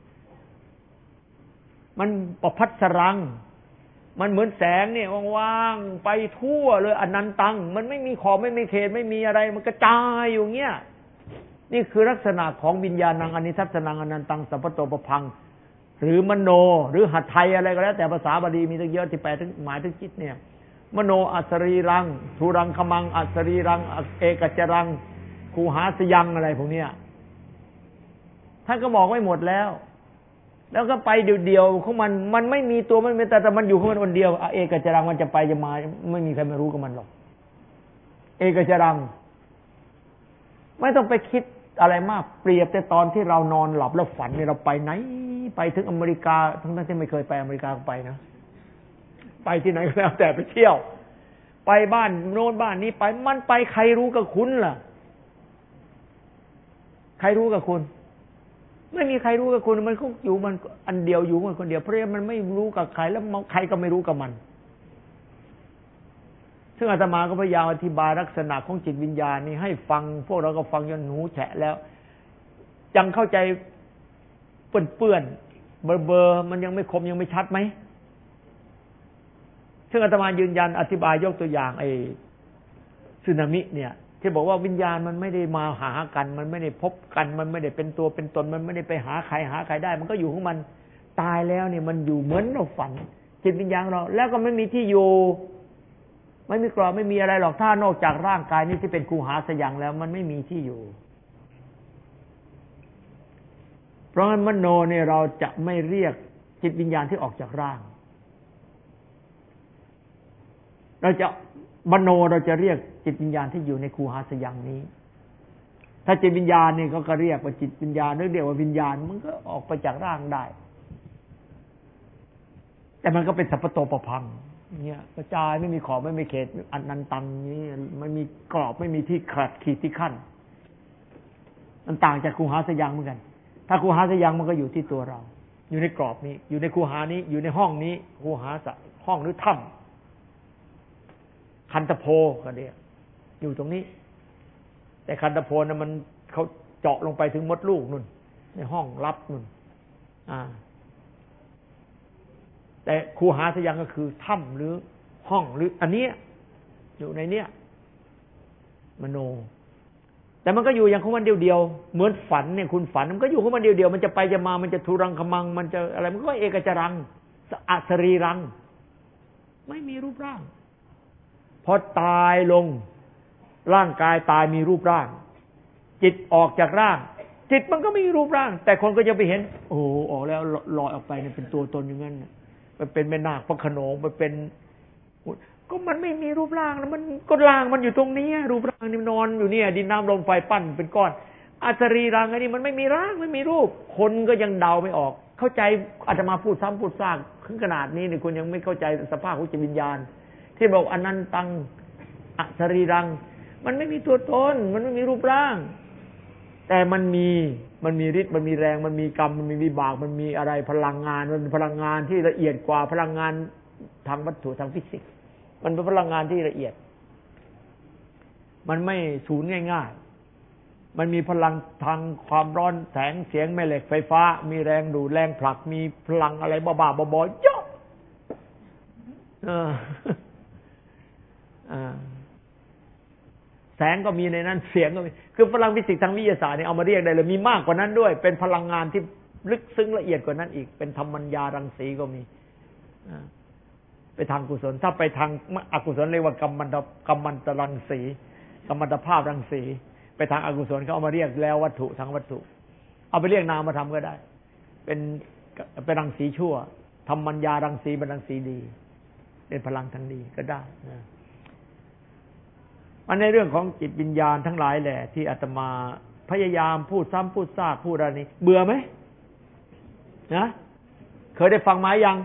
[SPEAKER 1] มันประภัสรังมันเหมือนแสงเนี่ยว่างๆไปทั่วเลยอนันตังมันไม่มีขอบไม่มีเขตไม่มีอะไรมันกระจายอยู่เงี้ยนี่คือลักษณะของวิญญาณังอนิทัศนังอนันตังสัพพโตปพังหรือมโนหรือหัตถ์อะไรก็แล้วแต่ภาษาบาลีมีตั้งเยอะที่แปลถึงหมายถึงจิตเนี่ยมโนอสรีรังทุรังคมังอสรีรังเอกัจจรังคูหาสยังอะไรพวกเนี้ยท่านก็บอกไว้หมดแล้วก็ไปเดียวๆของมันไม่มีตัวมันแต่มันอยู่ของมันคนเดียวเอกัจจรังมันจะไปจะมาไม่มีใครไม่รู้กับมันหรอกเอกัจจรังไม่ต้องไปคิดอะไรมากเปรียบแต่ตอนที่เรานอนหลับแล้วฝันเนี่ยเราไปไหนไปถึงอเมริกาทั้งที่ไม่เคยไปอเมริกาก็ไปนะไปที่ไหนก็แล้วแต่ไปเที่ยวไปบ้านโน้นบ้านนี้ไปมันไปใครรู้กับคุณล่ะใครรู้กับคุณไม่มีใครรู้กับคุณมันคงอยู่มันอันเดียวอยู่มันคนเดียวเพราะมันไม่รู้กับใครแล้วใครก็ไม่รู้กับมันซึ่งอาตมาก็พยายามอธิบายลักษณะของจิตวิญญาณนี้ให้ฟังพวกเราก็ฟังจนหูแฉะแล้วยังเข้าใจเปื้อนๆเบอร์มันยังไม่คมยังไม่ชัดไหมซึ่งอาตมายืนยันอธิบายยกตัวอย่างไอ้สึนามิเนี่ยที่บอกว่าวิญญาณมันไม่ได้มาหากันมันไม่ได้พบกันมันไม่ได้เป็นตัวเป็นตนมันไม่ได้ไปหาใครได้มันก็อยู่ของมันตายแล้วเนี่ยมันอยู่เหมือนเราฝันจิตวิญญาณเราแล้วก็ไม่มีที่อยู่ไม่มีกรอบไม่มีอะไรหรอกถ้านอกจากร่างกายนี้ที่เป็นคูหาสยังแล้วมันไม่มีที่อยู่เพราะงั้นมโนเนี่ยเราจะไม่เรียกจิตวิญญาณที่ออกจากร่างเราจะมโนเราจะเรียกจิตวิญญาณที่อยู่ในคูหาสยังนี้ถ้าจิตวิญญาณนี่ก็เรียกว่าจิตวิญญาณหรือเรียกว่าวิญญาณมันก็ออกไปจากร่างได้แต่มันก็เป็นสัพพโตปพังเนี่ยกระจายไม่มีขอบไม่มีเขตอันนันตังนี้ไม่มีกรอบไม่มีที่ขัดขีดที่ขั้นมันต่างจากคูหาสยังเหมือนกันถ้าคูหาสยังมันก็อยู่ที่ตัวเราอยู่ในกรอบนี้อยู่ในคูหานี้อยู่ในห้องนี้คูหาสะห้องหรือถ้ำคันตโพก็เรียกอยู่ตรงนี้แต่คันตโพนั้นมันเขาเจาะลงไปถึงมดลูกนู่นในห้องลับนู่นแต่คูหาสยังก็คือถ้ำหรือห้องหรืออันนี้อยู่ในเนี้ยมโนแต่มันก็อยู่อย่างของมันเดียวๆเหมือนฝันเนี่ยคุณฝันมันก็อยู่ของมันเดียวๆมันจะไปจะมามันจะทุรังคมังมันจะอะไรมันก็เอกจรังอสรีรังไม่มีรูปร่างพอตายลงร่างกายตายมีรูปร่างจิตออกจากร่างจิตมันก็ไม่มีรูปร่างแต่คนก็จะไปเห็นโอ้ออกแล้วลอยออกไปเนี่ยเป็นตัวตนอย่างนั้นมันเป็นแม่นาคพระโขนงมันเป็นก็มันไม่มีรูปร่างนะมันก็ร่างมันอยู่ตรงนี้รูปร่างนี่นอนอยู่เนี่ยดินน้ำลมไฟปั้นเป็นก้อนอสรีรังอันนี้มันไม่มีร่างไม่มีรูปคนก็ยังเดาไม่ออกเข้าใจอาตมาพูดซ้ำพูดซากถึงขนาดนี้เนี่ยคุณยังไม่เข้าใจสภาพของจิตวิญญาณที่บอกอนันตังอสรีรังมันไม่มีตัวตนมันไม่มีรูปร่างแต่มันมีฤทธิ์มันมีแรงมันมีกรรมมันมีวิบากมันมีอะไรพลังงานมันเป็นพลังงานที่ละเอียดกว่าพลังงานทางวัตถุทางฟิสิกส์มันเป็นพลังงานที่ละเอียดมันไม่สูญง่ายๆมันมีพลังทางความร้อนแสงเสียงแม่เหล็กไฟฟ้ามีแรงดูดแรงผลักมีพลังอะไรบ้าๆบอๆเยอะแสงก็มีในนั้นเสียงก็มีคือพลังฟิสิกส์ทางวิทยาศาสตร์เนี่ยเอามาเรียกได้เลยมีมากกว่านั้นด้วยเป็นพลังงานที่ลึกซึ้งละเอียดกว่านั้นอีกเป็นธรรมัญญารังสีก็มีไปทางกุศลถ้าไปทางอกุศลเรียกว่ากัมมันตรังสีกัมมันตภาพรังสีไปทางอกุศลเขาเอามาเรียกแล้ววัตถุทางวัตถุเอาไปเรียกนามธรรมก็ได้เป็นรังสีชั่วธรรมัญญารังสีเป็นรังสีดีเป็นพลังทางดีก็ได้นะมันในเรื่องของจิตวิญญาณทั้งหลายแหละที่อาตมาพยายามพูดซ้ำพูดซากพูดอะไรนี้เบื่อไหมนะเคยได้ฟังมายัง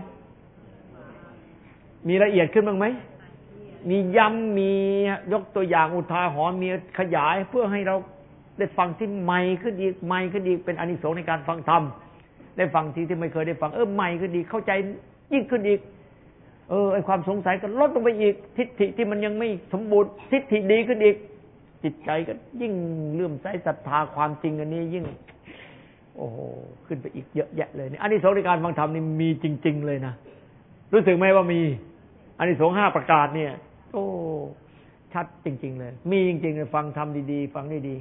[SPEAKER 1] มีละเอียดขึ้นบ้างไหมมีย้ำมียกตัวอย่างอุทาหรณ์มีขยายเพื่อให้เราได้ฟังที่ใหม่ขึ้นอีกใหม่ขึ้นอีกเป็นอานิสงส์ในการฟังธรรมได้ฟังที่ไม่เคยได้ฟังใหม่ขึ้นอีกเข้าใจยิ่งขึ้นอีกไอ้ความสงสัยก็ลดลงไปอีกทิฏฐิที่มันยังไม่สมบูรณ์ทิฏฐิดีขึ้นอีกจิตใจก็ยิ่งเลื่อมใสศรัทธาความจริงอันนี้ยิ่งโอ้โหขึ้นไปอีกเยอะแยะเลยนี่อานิสงส์ในการฟังธรรมนี่มีจริงๆเลยนะรู้สึกไหมว่ามีอานิสงส์5ประการเนี่ยโอ้ชัดจริงๆเลยมีจริงๆเลยฟังธรรมดีๆฟังดี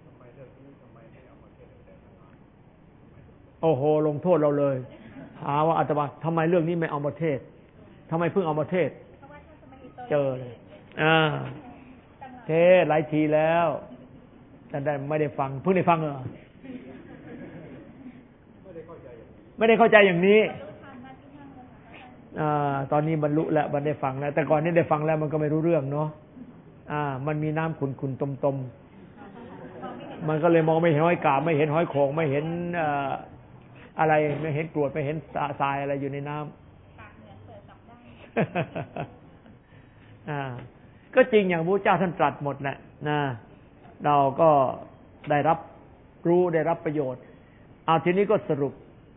[SPEAKER 1] ๆโอ้โหลงโทษเราเลยหาว่าอาตมาทำไมเรื่องนี้ไม่เอามาเทศทำไมเพิ่งเอามาเทศเจอเลยเทศหลายทีแล้วแต่ไม่ได้ฟังเพิ่งได้ฟังเหรอไม่ได้เข้าใจอย่างนี้ตอนนี้บรรลุแล้วมันได้ฟังแล้วแต่ก่อนนี้ได้ฟังแล้วมันก็ไม่รู้เรื่องเนาะมันมีน้ำขุ่นๆตมๆมันก็เลยมองไม่เห็นหอยกาบไม่เห็นหอยโข่งไม่เห็นอะไรไม่เห็นกรวดไม่เห็นทรายอะไรอยู่ในน้ำก็จริงอย่างพระเจ้าท่านตรัสหมดแหละนะเราก็ได้รับรู้ได้รับประโยชน์เอาทีนี้ก็สรุป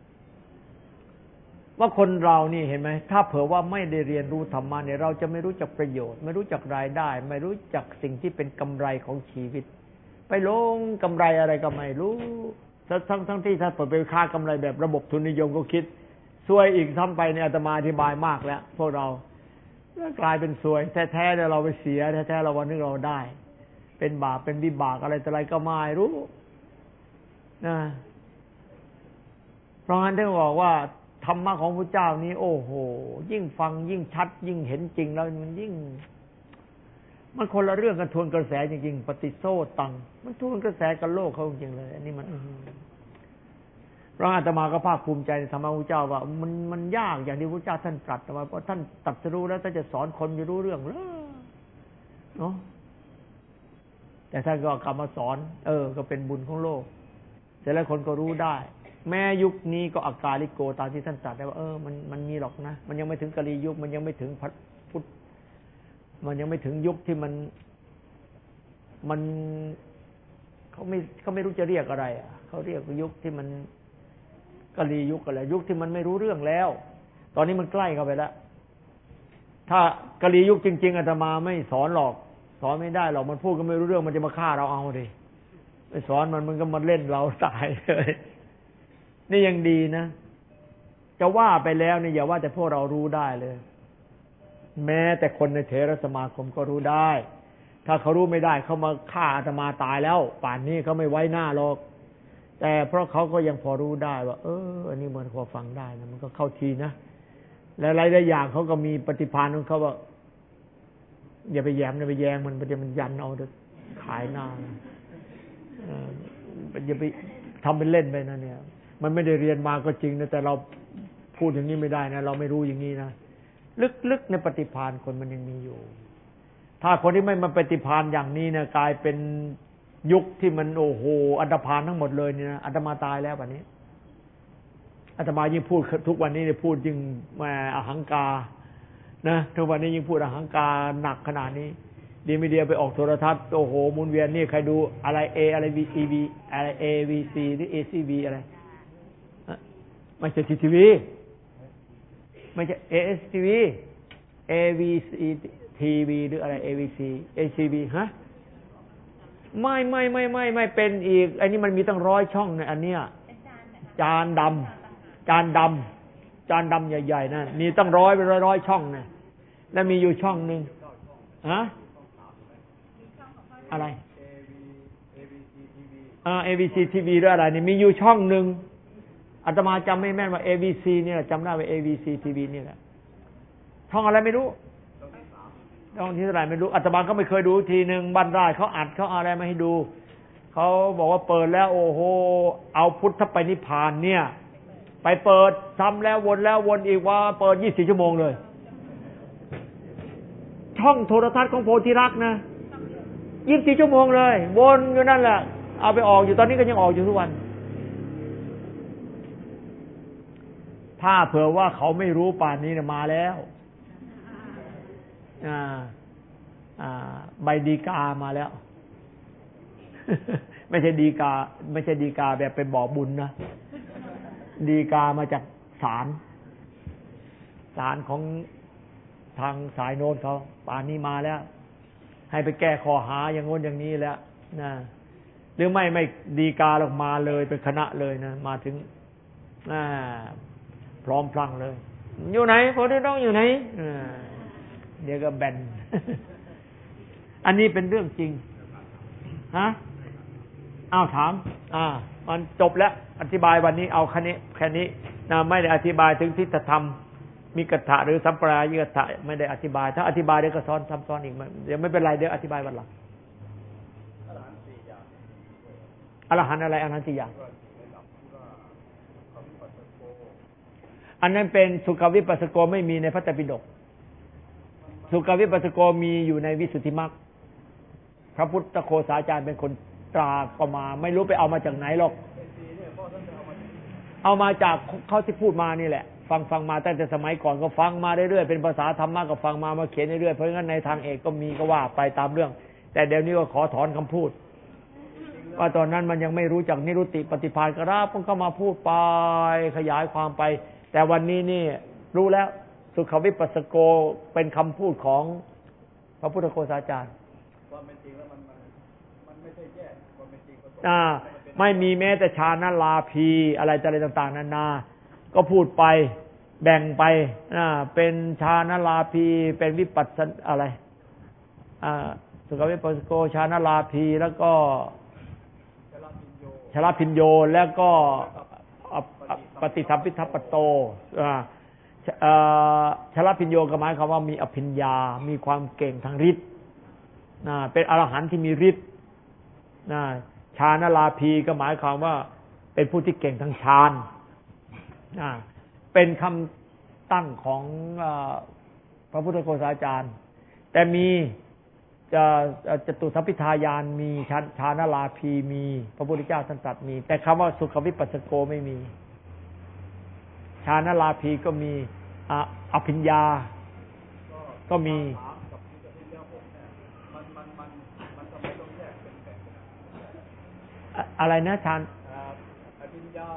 [SPEAKER 1] ว่าคนเรานี่เห็นไหมถ้าเผื่อว่าไม่ได้เรียนรู้ธรรมะเนี่ยเราจะไม่รู้จักประโยชน์ไม่รู้จักรายได้ไม่รู้จักสิ่งที่เป็นกำไรของชีวิตไปลงกำไรอะไรก็ไม่รู้ทั้งที่ถ้าเปิดไปค้ากำไรแบบระบบทุนนิยมก็คิดซวยอีกทำไปเนี่ยอาตมาอธิบายมากแล้วพวกเรากลายเป็นซวยแท้ๆเนี่ยเราไปเสียแท้ๆเราวันนึงเราได้เป็นบาปเป็นวิบากอะไรต่ออะไรก็ไม่รู้นะเพราะงั้นท่านบอกว่าธรรมะของพระเจ้านี้โอ้โหยิ่งฟังยิ่งชัดยิ่งเห็นจริงแล้วมันยิ่งมันคนละเรื่องกันทวนกระแสจริงๆปฏิโซตังมันทวนกระแสกับโลกเขาจริงๆเลยอันนี้มันเพราะอาตมาก็ภาคภูมิใจในธรรมะพระเจ้าว่ามันยากอย่างที่พระเจ้าท่านตรัสมาเพราะท่านตรัสรู้แล้วท่านจะสอนคนจะรู้เรื่องเนาะแต่ท่านก็กลับมาสอนก็เป็นบุญของโลกเสร็จแล้วคนก็รู้ได้แม้ยุคนี้ก็อากาลิโกตามที่ท่านตรัสได้ว่ามันมีหรอกนะมันยังไม่ถึงกาลียุคมันยังไม่ถึงพุทธมันยังไม่ถึงยุคที่มันเขาไม่รู้จะเรียกอะไรเขาเรียกยุคที่มันกาลียุคอะไรยุคที่มันไม่รู้เรื่องแล้วตอนนี้มันใกล้เข้าไปแล้วถ้ากาลียุคจริงๆอาตมาไม่สอนหรอกสอนไม่ได้หรอกมันพูดก็ไม่รู้เรื่องมันจะมาฆ่าเราเอาดิไปสอนมันก็มาเล่นเราตายเลยนี่ยังดีนะจะว่าไปแล้วนี่อย่าว่าแต่พวกเรารู้ได้เลยแม้แต่คนในเถรสมาคมก็รู้ได้ถ้าเขารู้ไม่ได้เขามาฆ่าอาตมาตายแล้วป่านนี้เขาไม่ไว้หน้าหรอกแต่เพราะเขาก็ยังพอรู้ได้ว่าอันนี้มันพอฟังได้นะมันก็เข้าทีนะและหลายๆอย่างเขาก็มีปฏิภาณของเขาว่าอย่าไปแย้มอย่าไปแย้งมันยันเอาขายหน้าอย่าไปทำเป็นเล่นไปนะเนี่ยมันไม่ได้เรียนมาก็จริงนะแต่เราพูดอย่างนี้ไม่ได้นะเราไม่รู้อย่างนี้นะลึกๆในปฏิภาณคนมันยังมีอยู่ถ้าคนที่ไม่มาปฏิภาณอย่างนี้นะกลายเป็นยุคที่มันโอ้โหอันธพาลทั้งหมดเลยนี่นะอาตมาตายแล้ววันนี้อาตมายิ่งพูดทุกวันนี้เนี่ยพูดยิ่งมาอหังการนะทุกวันนี้ยิ่งพูดอหังการหนักขนาดนี้ดีไม่ดีไปออกโทรทัศน์โอ้โหมุนเวียนนี่ใครดูอะไรอะไร VCV อะไร AVC หรือ ACV อะไรไม่ใช่ทีวีไม่ใช่ ASTV AVC TV หรืออะไร AVC ACV ฮะไม่เป็นอีกอันนี้มันมีตั้ง100 ช่องในอันเนี้ยจานดำใหญ่ๆนั่นมีตั้งร้อยช่องนะแล้วมีอยู่ช่องนึงฮะอะไรAVC TV หรืออะไรนี่มีอยู่ช่องนึงอาตมาจำไม่แม่นว่า AVC เนี่ยจำได้ว่า AVC TV นี่แหละช่องอะไรไม่รู้ช่องที่เท่าไหร่ไม่รู้อาตมาก็ไม่เคยดูทีนึงบ้านราชเขาอัดเขาอะไรมาให้ดูเขาบอกว่าเปิดแล้วโอ้โหเอาพุทธไปนิพพานเนี่ยไปเปิดซ้ำแล้ววนอีกว่าเปิด24 ชั่วโมงเลยช่องโทรทัศน์ของโพธิรักษ์นะ24 ชั่วโมงเลยวนอยู่นั่นแหละเอาไปออกอยู่ตอนนี้ก็ยังออกอยู่ทุกวันถ้าเผื่อว่าเขาไม่รู้ป่านนี้นะมาแล้วใบดีกามาแล้ว ไม่ใช่ดีกาแบบเป็นบ่อบุญนะดีกามาจากศาลของทางสายโน้นเขาป่านนี้มาแล้วให้ไปแก้ข้อหาอย่างโน้นอย่างนี้แล้วนะหรือไม่ดีกาลงมาเลยเป็นคณะเลยนะมาถึงพร้อมพลังเลยอยู่ไหนพอที่ต้องอยู่ไหนเดี๋ยวก็แบน อันนี้เป็นเรื่องจริงฮะอ้าวถามมันจบแล้วอธิบายวันนี้เอาแค่นี้นะไม่ได้อธิบายถึงทิฏฐธรรมมีกัตถะหรือสัมปรายิกัตถะไม่ได้อธิบายถ้าอธิบายเดี๋ยวก็ซ้อนอีกเดี๋ยวไม่เป็นไรเดี๋ยวอธิบายวันหลังอรหันต์อะไรอรหันต์4 อย่างอันนั้นเป็นสุขวิปัสสโกไม่มีในพระไตรปิฎกสุขวิปัสสโกมีอยู่ในวิสุทธิมรรคพระพุทธโฆษาจารย์เป็นคนตราก็มาไม่รู้ไปเอามาจากไหนหรอกเอามาจากเขาที่พูดมานี่แหละฟังมาตั้งแต่สมัยก่อนก็ฟังมาเรื่อยๆเป็นภาษาธรรมะก็ฟังมาเขียนเรื่อยๆเพราะงั้นในทางเอกก็มีก็ว่าไปตามเรื่องแต่เดี๋ยวนี้ก็ขอถอนคำพูดว่าตอนนั้นมันยังไม่รู้จักนิรุตติปฏิภาณกราบมันก็มาพูดไปขยายความไปแต่วันนี้นี่รู้แล้วสุขวิปัสสโกเป็นคำพูดของพระพุทธโฆษาจารย์ความเป็นจริงแล้วมันไม่ใช่แยกความเป็นจริงก็ไม่มีแม้แต่ฌานลาภีอะไรต่างๆนานาก็พูดไปแบ่งไปเป็นฌานลาภีเป็นวิปัสสนาอะไรสุขวิปัสสโกฌานลาภีแล้วก็ชลพิญโยแล้วก็ปฏิสัมพิทัปโตชลพิญโยก็หมายความว่ามีอภิญญามีความเก่งทางฤทธิ์เป็นอรหันต์ที่มีฤทธิ์ฌานลาภีก็หมายความว่าเป็นผู้ที่เก่งทางฌานเป็นคำตั้งของพระพุทธโฆษาจารย์แต่มีจตุสัพพิทายานมีฌานลาภีมีพระพุทธเจ้าท่านตรัสมีแต่คำว่าสุขวิปัสสโกไม่มีฌานลาภีก็มีอภิญญาก็มีอะไรนะฌานอภิญญา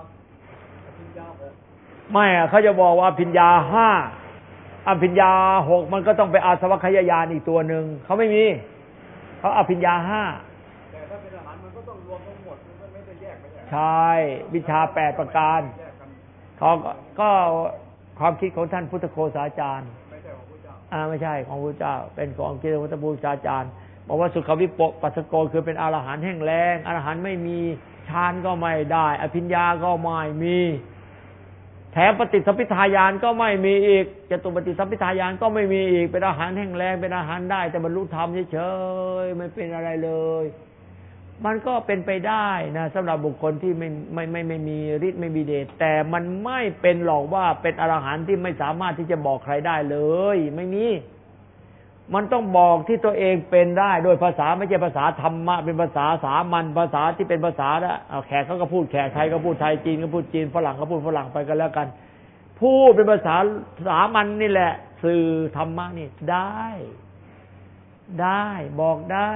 [SPEAKER 1] ไม่เขาจะบอกว่าอภิญญา5อภิญญา6มันก็ต้องไปอาสวัคคยญาณอีกตัวหนึ่งเขาไม่มีเขาอภิญญา5แต่ถ้าเป็นอรหันต์มันก็ต้องรวมทั้งหมดมันไม่ได้แยกไปใช่วิชา8ประการเขาก็ความคิดของท่านพุทธโฆษาจารย์ไม่ใช่ของพระเจ้าไม่ใช่ของพระเจ้าเป็นของคิดของพุทธโฆษาจารย์บอกว่าสุขวิปัสสโกคือเป็นอรหันต์แห้งแล้งอรหันต์ไม่มีฌานก็ไม่ได้อภิญญาก็ไม่มีแถมปฏิสัมภิทายานก็ไม่มีอีกจตุปฏิสัมภิทายานก็ไม่มีอีกเป็นอาหารแห้งแล้งเป็นอาหารได้แต่บรรลุธรรมเฉยๆไม่เป็นอะไรเลยมันก็เป็นไปได้นะสำหรับบุคคลที่ไม่มีฤทธิ์ไม่มีเดชแต่มันไม่เป็นหรอกว่าเป็นอรหันต์ที่ไม่สามารถที่จะบอกใครได้เลยไม่มีมันต้องบอกที่ตัวเองเป็นได้โดยภาษาไม่ใช่ภาษาธรรมะเป็นภาษาสามัญภาษาที่เป็นภาษาแขกเขาก็พูดแขกไทยก็พูดไทยจีนก็พูดจีนฝรั่งก็พูดฝรั่งไปกันแล้วกันพูดเป็นภาษาสามัญนี่แหละสื่อธรรมะนี่ได้บอกได้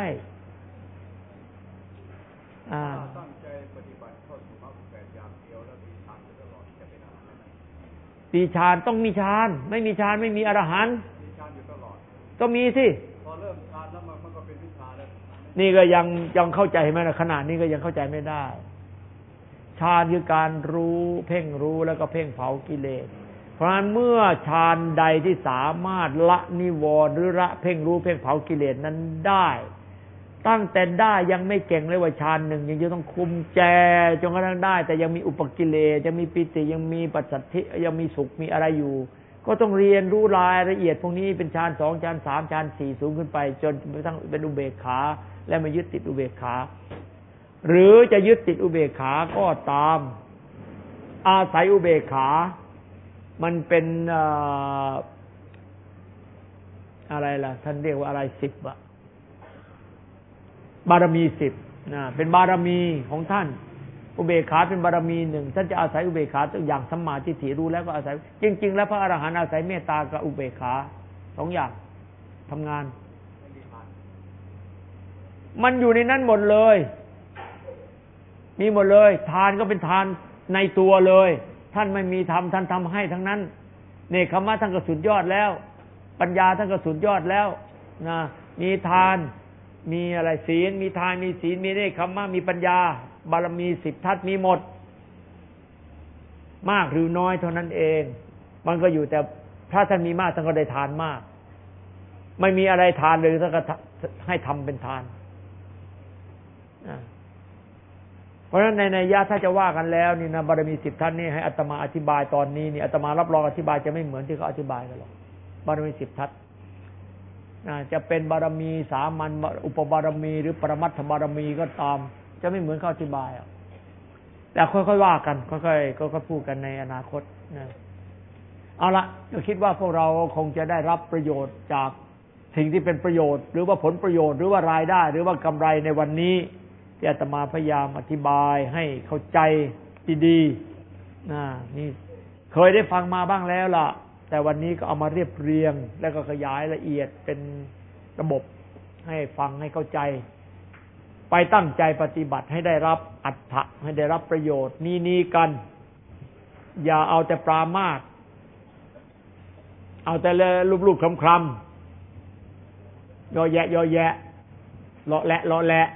[SPEAKER 1] ตั้งใจปฏิบัติเข้าสู่มรรคแปดอย่างเดียวแล้วมีฌานตลอดจะเป็นอรหันต์มีฌานต้องมีฌานไม่มีฌานไม่มีอรหันต์ก็มีสิพอเริ่มฌานแล้วมันก็เป็นวิชาแล้วนี่ก็ยังเข้าใจไหมนะขนาดนี้ก็ยังเข้าใจไม่ได้ฌานคือการรู้เพ่งรู้แล้วก็เพ่งเผากิเลสเพราะฉะนั้นเมื่อฌานใดที่สามารถละนิวรณ์หรือละเพ่งรู้เพ่งเผากิเลสนั้นได้ตั้งแต่ได้ยังไม่เก่งเลยว่าฌานหนึ่งยังจะต้องคุมแจจนกระทั่งได้แต่ยังมีอุปกิเลสยังมีปิติยังมีปัสสัทธิยังมีสุขมีอะไรอยู่ก็ต้องเรียนรู้รายละเอียดพวกนี้เป็นฌาน2ฌาน3ฌาน4สูงขึ้นไปจนกระทั่งเป็นอุเบกขาและไม่ยึดติดอุเบกขาหรือจะยึดติดอุเบกขาก็ตามอาศัยอุเบกขามันเป็นอะไรล่ะท่านเรียกว่าอะไร10อะบารมี10นะเป็นบารมีของท่านอุเบกขาเป็นบารมีหนึ่งท่านจะอาศัยอุเบกขาตัวอย่างสัมมาทิฏฐิรู้แล้วก็อาศัยจริงๆแล้วพระอรหันต์อาศัยเมตตากับอุเบกขา2อย่างทำงานมันอยู่ในนั้นหมดเลยมีหมดเลยทานก็เป็นทานในตัวเลยท่านไม่มีทำท่านทำให้ทั้งนั้นเนกขมะท่านก็สุดยอดแล้วปัญญาท่านก็สุดยอดแล้วนะมีทานมีอะไรศีลมีทานมีศีลมีเนกขมะมีปัญญาบารมี10ทัศมีหมดมากหรือน้อยเท่านั้นเองมันก็อยู่แต่ถ้าท่านมีมากท่านก็ได้ทานมากไม่มีอะไรทานเลยท่านก็ให้ทำเป็นทานเพราะฉะนั้นในนัยยะถ้าจะว่ากันแล้วนี่นะบารมี10ท่านนี่ให้อาตมาอธิบายตอนนี้นี่อาตมารับรองอธิบายจะไม่เหมือนที่เขาอธิบายกันหรอกบารมี10ทัศจะเป็นบารมีสามัญอุปบารมีหรือปรมัตถบารมีก็ตามจะไม่เหมือนเขาอธิบายแต่ค่อยๆว่ากันค่อยๆพูดกันในอนาคตนะเอาละก็คิดว่าพวกเราคงจะได้รับประโยชน์จากสิ่งที่เป็นประโยชน์หรือว่าผลประโยชน์หรือว่ารายได้หรือว่ากำไรในวันนี้ที่อาตมาพยายามอธิบายให้เข้าใจดีๆนี่เคยได้ฟังมาบ้างแล้วล่ะแต่วันนี้ก็เอามาเรียบเรียงแล้วก็ขยายละเอียดเป็นระบบให้ฟังให้เข้าใจไปตั้งใจปฏิบัติให้ได้รับอรรถะให้ได้รับประโยชน์นี้กันอย่าเอาแต่ปรามาสเอาแต่รูปๆคลำๆยอแยะเลาะแหละ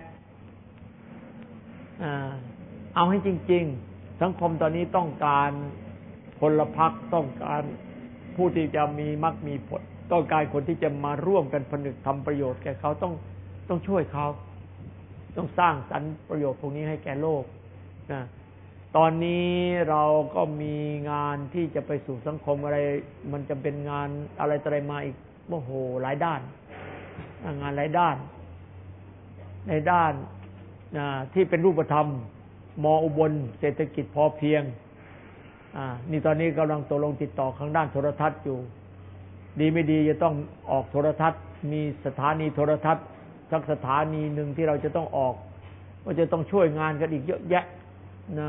[SPEAKER 1] เอาให้จริงๆสังคมตอนนี้ต้องการพลพรรคต้องการผู้ที่จะมีมรรคมีผลต้องการคนที่จะมาร่วมกันผนึกทำประโยชน์แก่เขาต้องช่วยเขาต้องสร้างสรรค์ประโยชน์พวกนี้ให้แก่โลกนะตอนนี้เราก็มีงานที่จะไปสู่สังคมอะไรมันจะเป็นงานอะไรต่ออะไรมาอีกโอ้โหหลายด้านงานหลายด้านในด้านที่เป็นรูปธรรมม.อุบลเศรษฐกิจพอเพียงนี่ตอนนี้กำลังตกลงติดต่อข้างด้านโทรทัศน์อยู่ดีไม่ดีจะต้องออกโทรทัศน์มีสถานีโทรทัศน์สักสถานีหนึ่งที่เราจะต้องออกก็จะต้องช่วยงานกันอีกเยอะแยะนะ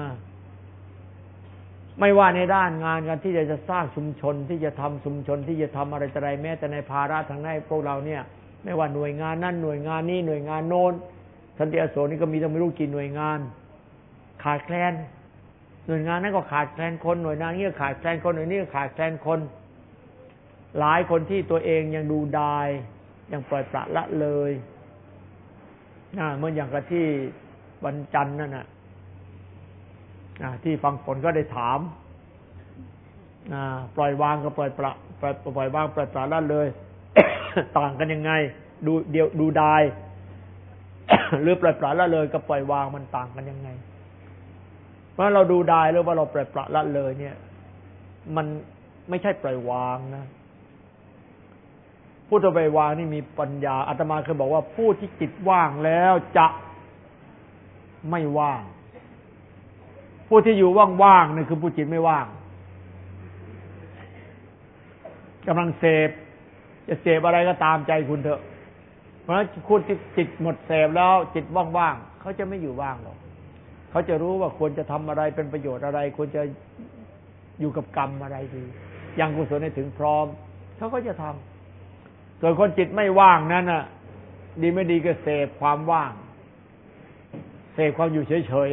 [SPEAKER 1] ไม่ว่าในด้านงานกันที่จะสร้างชุมชนที่จะทำชุมชนที่จะทำอะไรต่ออะไรแม้แต่ในภาระทางในพวกเราเนี่ยไม่ว่าหน่วยงานนั้นหน่วยงานนี้หน่วยงานโน้นสันติอโศกนี่ก็มีต้องไม่รู้กี่หน่วยงานขาดแคลนหน่วยงานนั้นก็ขาดแคลนคนหน่วยงานนี้ก็ขาดแคลนคนหน่วยนี้ก็ขาดแคลนคนหลายคนที่ตัวเองยังดูดายยังปล่อยปละละเลยเหมือนอย่างกับที่วันจันทร์นั่นน่ะที่ฟังผลก็ได้ถามปล่อยวางกับปล่อยวางปล่อยปละละเลย ต่างกันยังไงดูดาย หรือปล่อยปละละเลยกับปล่อยวางมันต่างกันยังไงเพราะเราดูดายหรือว่าเราปล่อยปละละเลยเนี่ยมันไม่ใช่ปล่อยวางนะผู้ที่ปล่อยวางนี่มีปัญญาอาตมาเคยบอกว่าผู้ที่จิตว่างแล้วจะไม่ว่างผู้ที่อยู่ว่างๆนี่คือผู้จิตไม่ว่างกำลังเสพจะเสพอะไรก็ตามใจคุณเถอะเพราะฉะนั้นคุณที่จิตหมดเสพแล้วจิตว่างๆเขาจะไม่อยู่ว่างหรอกเขาจะรู้ว่าควรจะทำอะไรเป็นประโยชน์อะไรควรจะอยู่กับกรรมอะไรดียังกุศลให้ถึงพร้อมเขาก็จะทำส่วนคนจิตไม่ว่างนั้นน่ะดีไม่ดีก็เสพความว่างเสพความอยู่เฉย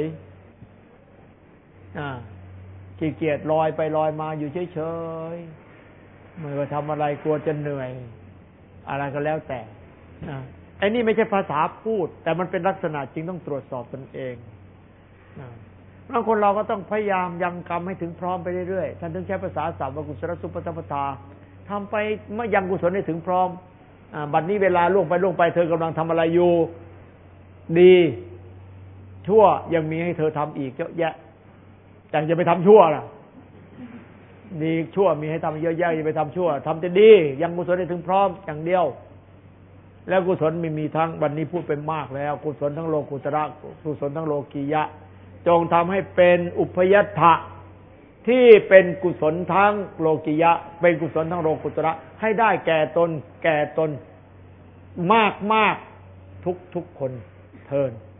[SPEAKER 1] ๆขี้เกียจลอยไปลอยมาอยู่เฉยๆไม่ว่าทำอะไรกลัวจะเหนื่อยอะไรก็แล้วแต่ไอ้นี่ไม่ใช่ภาษาพูดแต่มันเป็นลักษณะจริงต้องตรวจสอบตนเองบางคนเราก็ต้องพยายามยังกรรมให้ถึงพร้อมไปเรื่อยๆท่านถึงใช้ภาษาศัพท์ว่ากุศลสุปสัมปทาทำไปเมื่อยังกุศลให้ถึงพร้อมบัดนี้เวลาล่วงไปเธอกำลังทำอะไรอยู่ดีชั่วยังมีให้เธอทำอีกเยอะแยะแต่จะไปทำชั่วล่ะดีชั่วมีให้ทำเยอะแยะอย่าไปทำชั่วทำแต่ดียังกุศลให้ถึงพร้อมอย่างเดียวแล้วกุศลมีทั้งวันนี้พูดไปมากแล้วกุศลทั้งโลกุตระกุศลทั้งโลกียะจงทำให้เป็นอุปยัตถะที่เป็นกุศลทั้งโลกียะเป็นกุศลทั้งโลกุตระให้ได้แก่ตนมากทุกคนเทิน